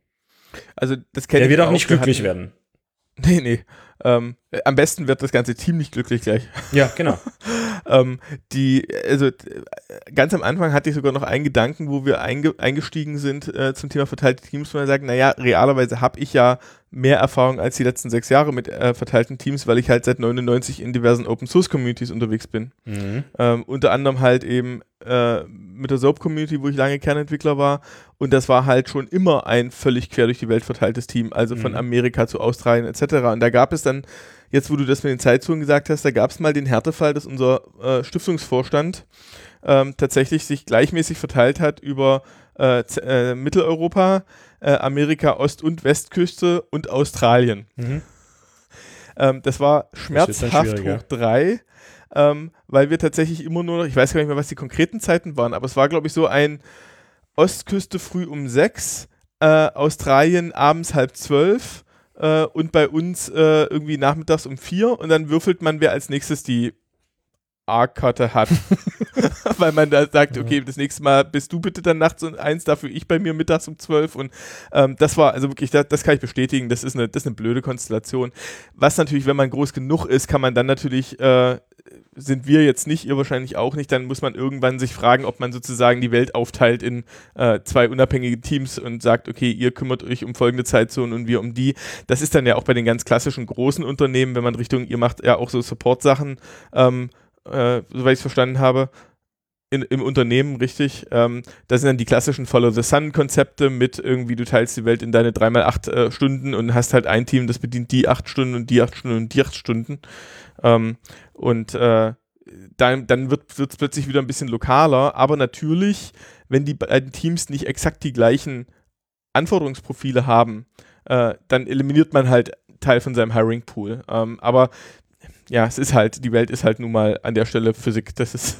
Also das kennt Der wird ich auch nicht Wir glücklich hatten- werden. Nee, nee. Ähm, äh, am besten wird das ganze Team nicht glücklich gleich. Ja, genau. ähm, die, also äh, ganz am Anfang hatte ich sogar noch einen Gedanken, wo wir einge eingestiegen sind äh, zum Thema verteilte Teams, wo man sagt, naja, realerweise habe ich ja mehr Erfahrung als die letzten sechs Jahre mit äh, verteilten Teams, weil ich halt seit neunundneunzig in diversen Open-Source-Communities unterwegs bin. Mhm. Ähm, unter anderem halt eben äh, mit der Soap-Community, wo ich lange Kernentwickler war. Und das war halt schon immer ein völlig quer durch die Welt verteiltes Team, also von Mhm. Amerika zu Australien et cetera. Und da gab es dann, jetzt wo du das mit den Zeitzonen gesagt hast, da gab es mal den Härtefall, dass unser äh, Stiftungsvorstand ähm, tatsächlich sich gleichmäßig verteilt hat über äh, Z- äh, Mitteleuropa, äh, Amerika, Ost- und Westküste und Australien. Mhm. Ähm, das war dann schmerzhaft schwieriger. hoch drei, ähm, weil wir tatsächlich immer nur, ich weiß gar nicht mehr, was die konkreten Zeiten waren, aber es war, glaube ich, so ein Ostküste früh um sechs, äh, Australien abends halb zwölf äh, und bei uns äh, irgendwie nachmittags um vier und dann würfelt man, wer als nächstes die A-Karte hat. Weil man da sagt, okay, das nächste Mal bist du bitte dann nachts um eins, dafür ich bei mir mittags um zwölf und ähm, das war, also wirklich, das, das kann ich bestätigen, das ist, eine, das ist eine blöde Konstellation. Was natürlich, wenn man groß genug ist, kann man dann natürlich, äh, sind wir jetzt nicht, ihr wahrscheinlich auch nicht, dann muss man irgendwann sich fragen, ob man sozusagen die Welt aufteilt in äh, zwei unabhängige Teams und sagt, okay, ihr kümmert euch um folgende Zeitzonen und wir um die. Das ist dann ja auch bei den ganz klassischen großen Unternehmen, wenn man Richtung, ihr macht ja auch so Support-Sachen, ähm, äh, soweit ich es verstanden habe, in, im Unternehmen, richtig. Ähm, das sind dann die klassischen Follow-the-Sun-Konzepte mit irgendwie, du teilst die Welt in deine drei mal acht äh, Stunden und hast halt ein Team, das bedient die acht Stunden und die acht Stunden und die acht Stunden. Ähm, und äh, dann, dann wird es plötzlich wieder ein bisschen lokaler, aber natürlich, wenn die beiden Teams nicht exakt die gleichen Anforderungsprofile haben, äh, dann eliminiert man halt Teil von seinem Hiring-Pool. Ähm, aber ja, es ist halt, die Welt ist halt nun mal an der Stelle Physik, das ist,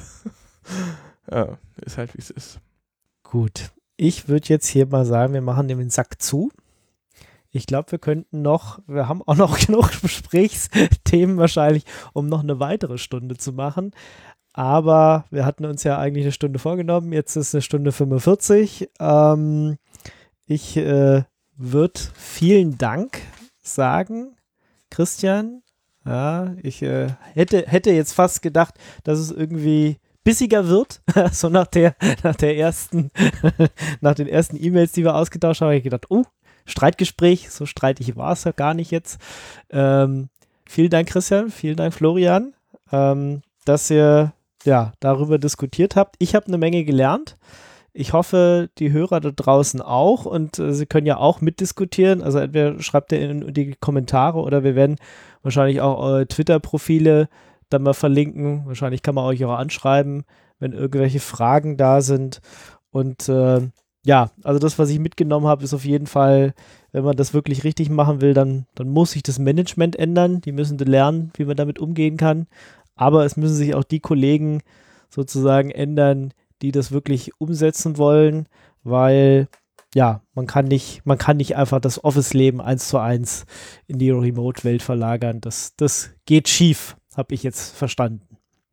ja, ist halt wie es ist. Gut, ich würde jetzt hier mal sagen, wir machen den Sack zu. Ich glaube, wir könnten noch, wir haben auch noch genug Gesprächsthemen wahrscheinlich, um noch eine weitere Stunde zu machen. Aber wir hatten uns ja eigentlich eine Stunde vorgenommen, jetzt ist eine Stunde fünfundvierzig. Ähm, ich äh, würde vielen Dank sagen, Christian. Ja, ich äh, hätte, hätte jetzt fast gedacht, dass es irgendwie bissiger wird, so nach der, nach der ersten, nach den ersten E-Mails, die wir ausgetauscht haben, habe ich gedacht, oh, Streitgespräch, so streitig war es ja gar nicht jetzt. Ähm, vielen Dank, Christian, vielen Dank, Florian, ähm, dass ihr ja darüber diskutiert habt. Ich habe eine Menge gelernt. Ich hoffe, die Hörer da draußen auch und äh, sie können ja auch mitdiskutieren. Also entweder schreibt ihr in die Kommentare oder wir werden wahrscheinlich auch eure Twitter-Profile dann mal verlinken. Wahrscheinlich kann man euch auch anschreiben, wenn irgendwelche Fragen da sind. Und äh, ja, also das, was ich mitgenommen habe, ist auf jeden Fall, wenn man das wirklich richtig machen will, dann, dann muss sich das Management ändern. Die müssen lernen, wie man damit umgehen kann. Aber es müssen sich auch die Kollegen sozusagen ändern, die das wirklich umsetzen wollen, weil ja, man kann nicht, man kann nicht einfach das Office-Leben eins zu eins in die Remote-Welt verlagern. Das, das geht schief, habe ich jetzt verstanden.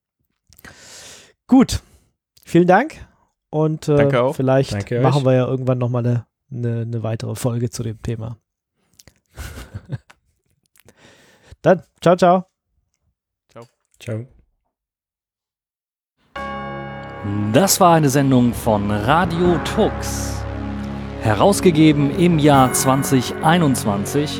Gut, vielen Dank und äh, Danke auch. vielleicht Danke machen euch. wir ja irgendwann nochmal eine, eine, eine weitere Folge zu dem Thema. Dann, ciao, ciao. Ciao. Das war eine Sendung von Radio Tux. Herausgegeben im Jahr zwanzig einundzwanzig.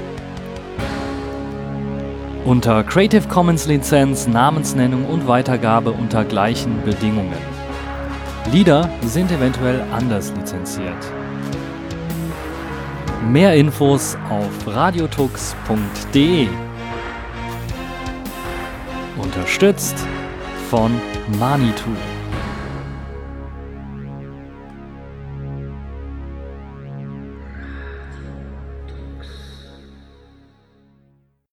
Unter Creative Commons Lizenz, Namensnennung und Weitergabe unter gleichen Bedingungen. Lieder sind eventuell anders lizenziert. Mehr Infos auf radiotux punkt de. Unterstützt von Manitou.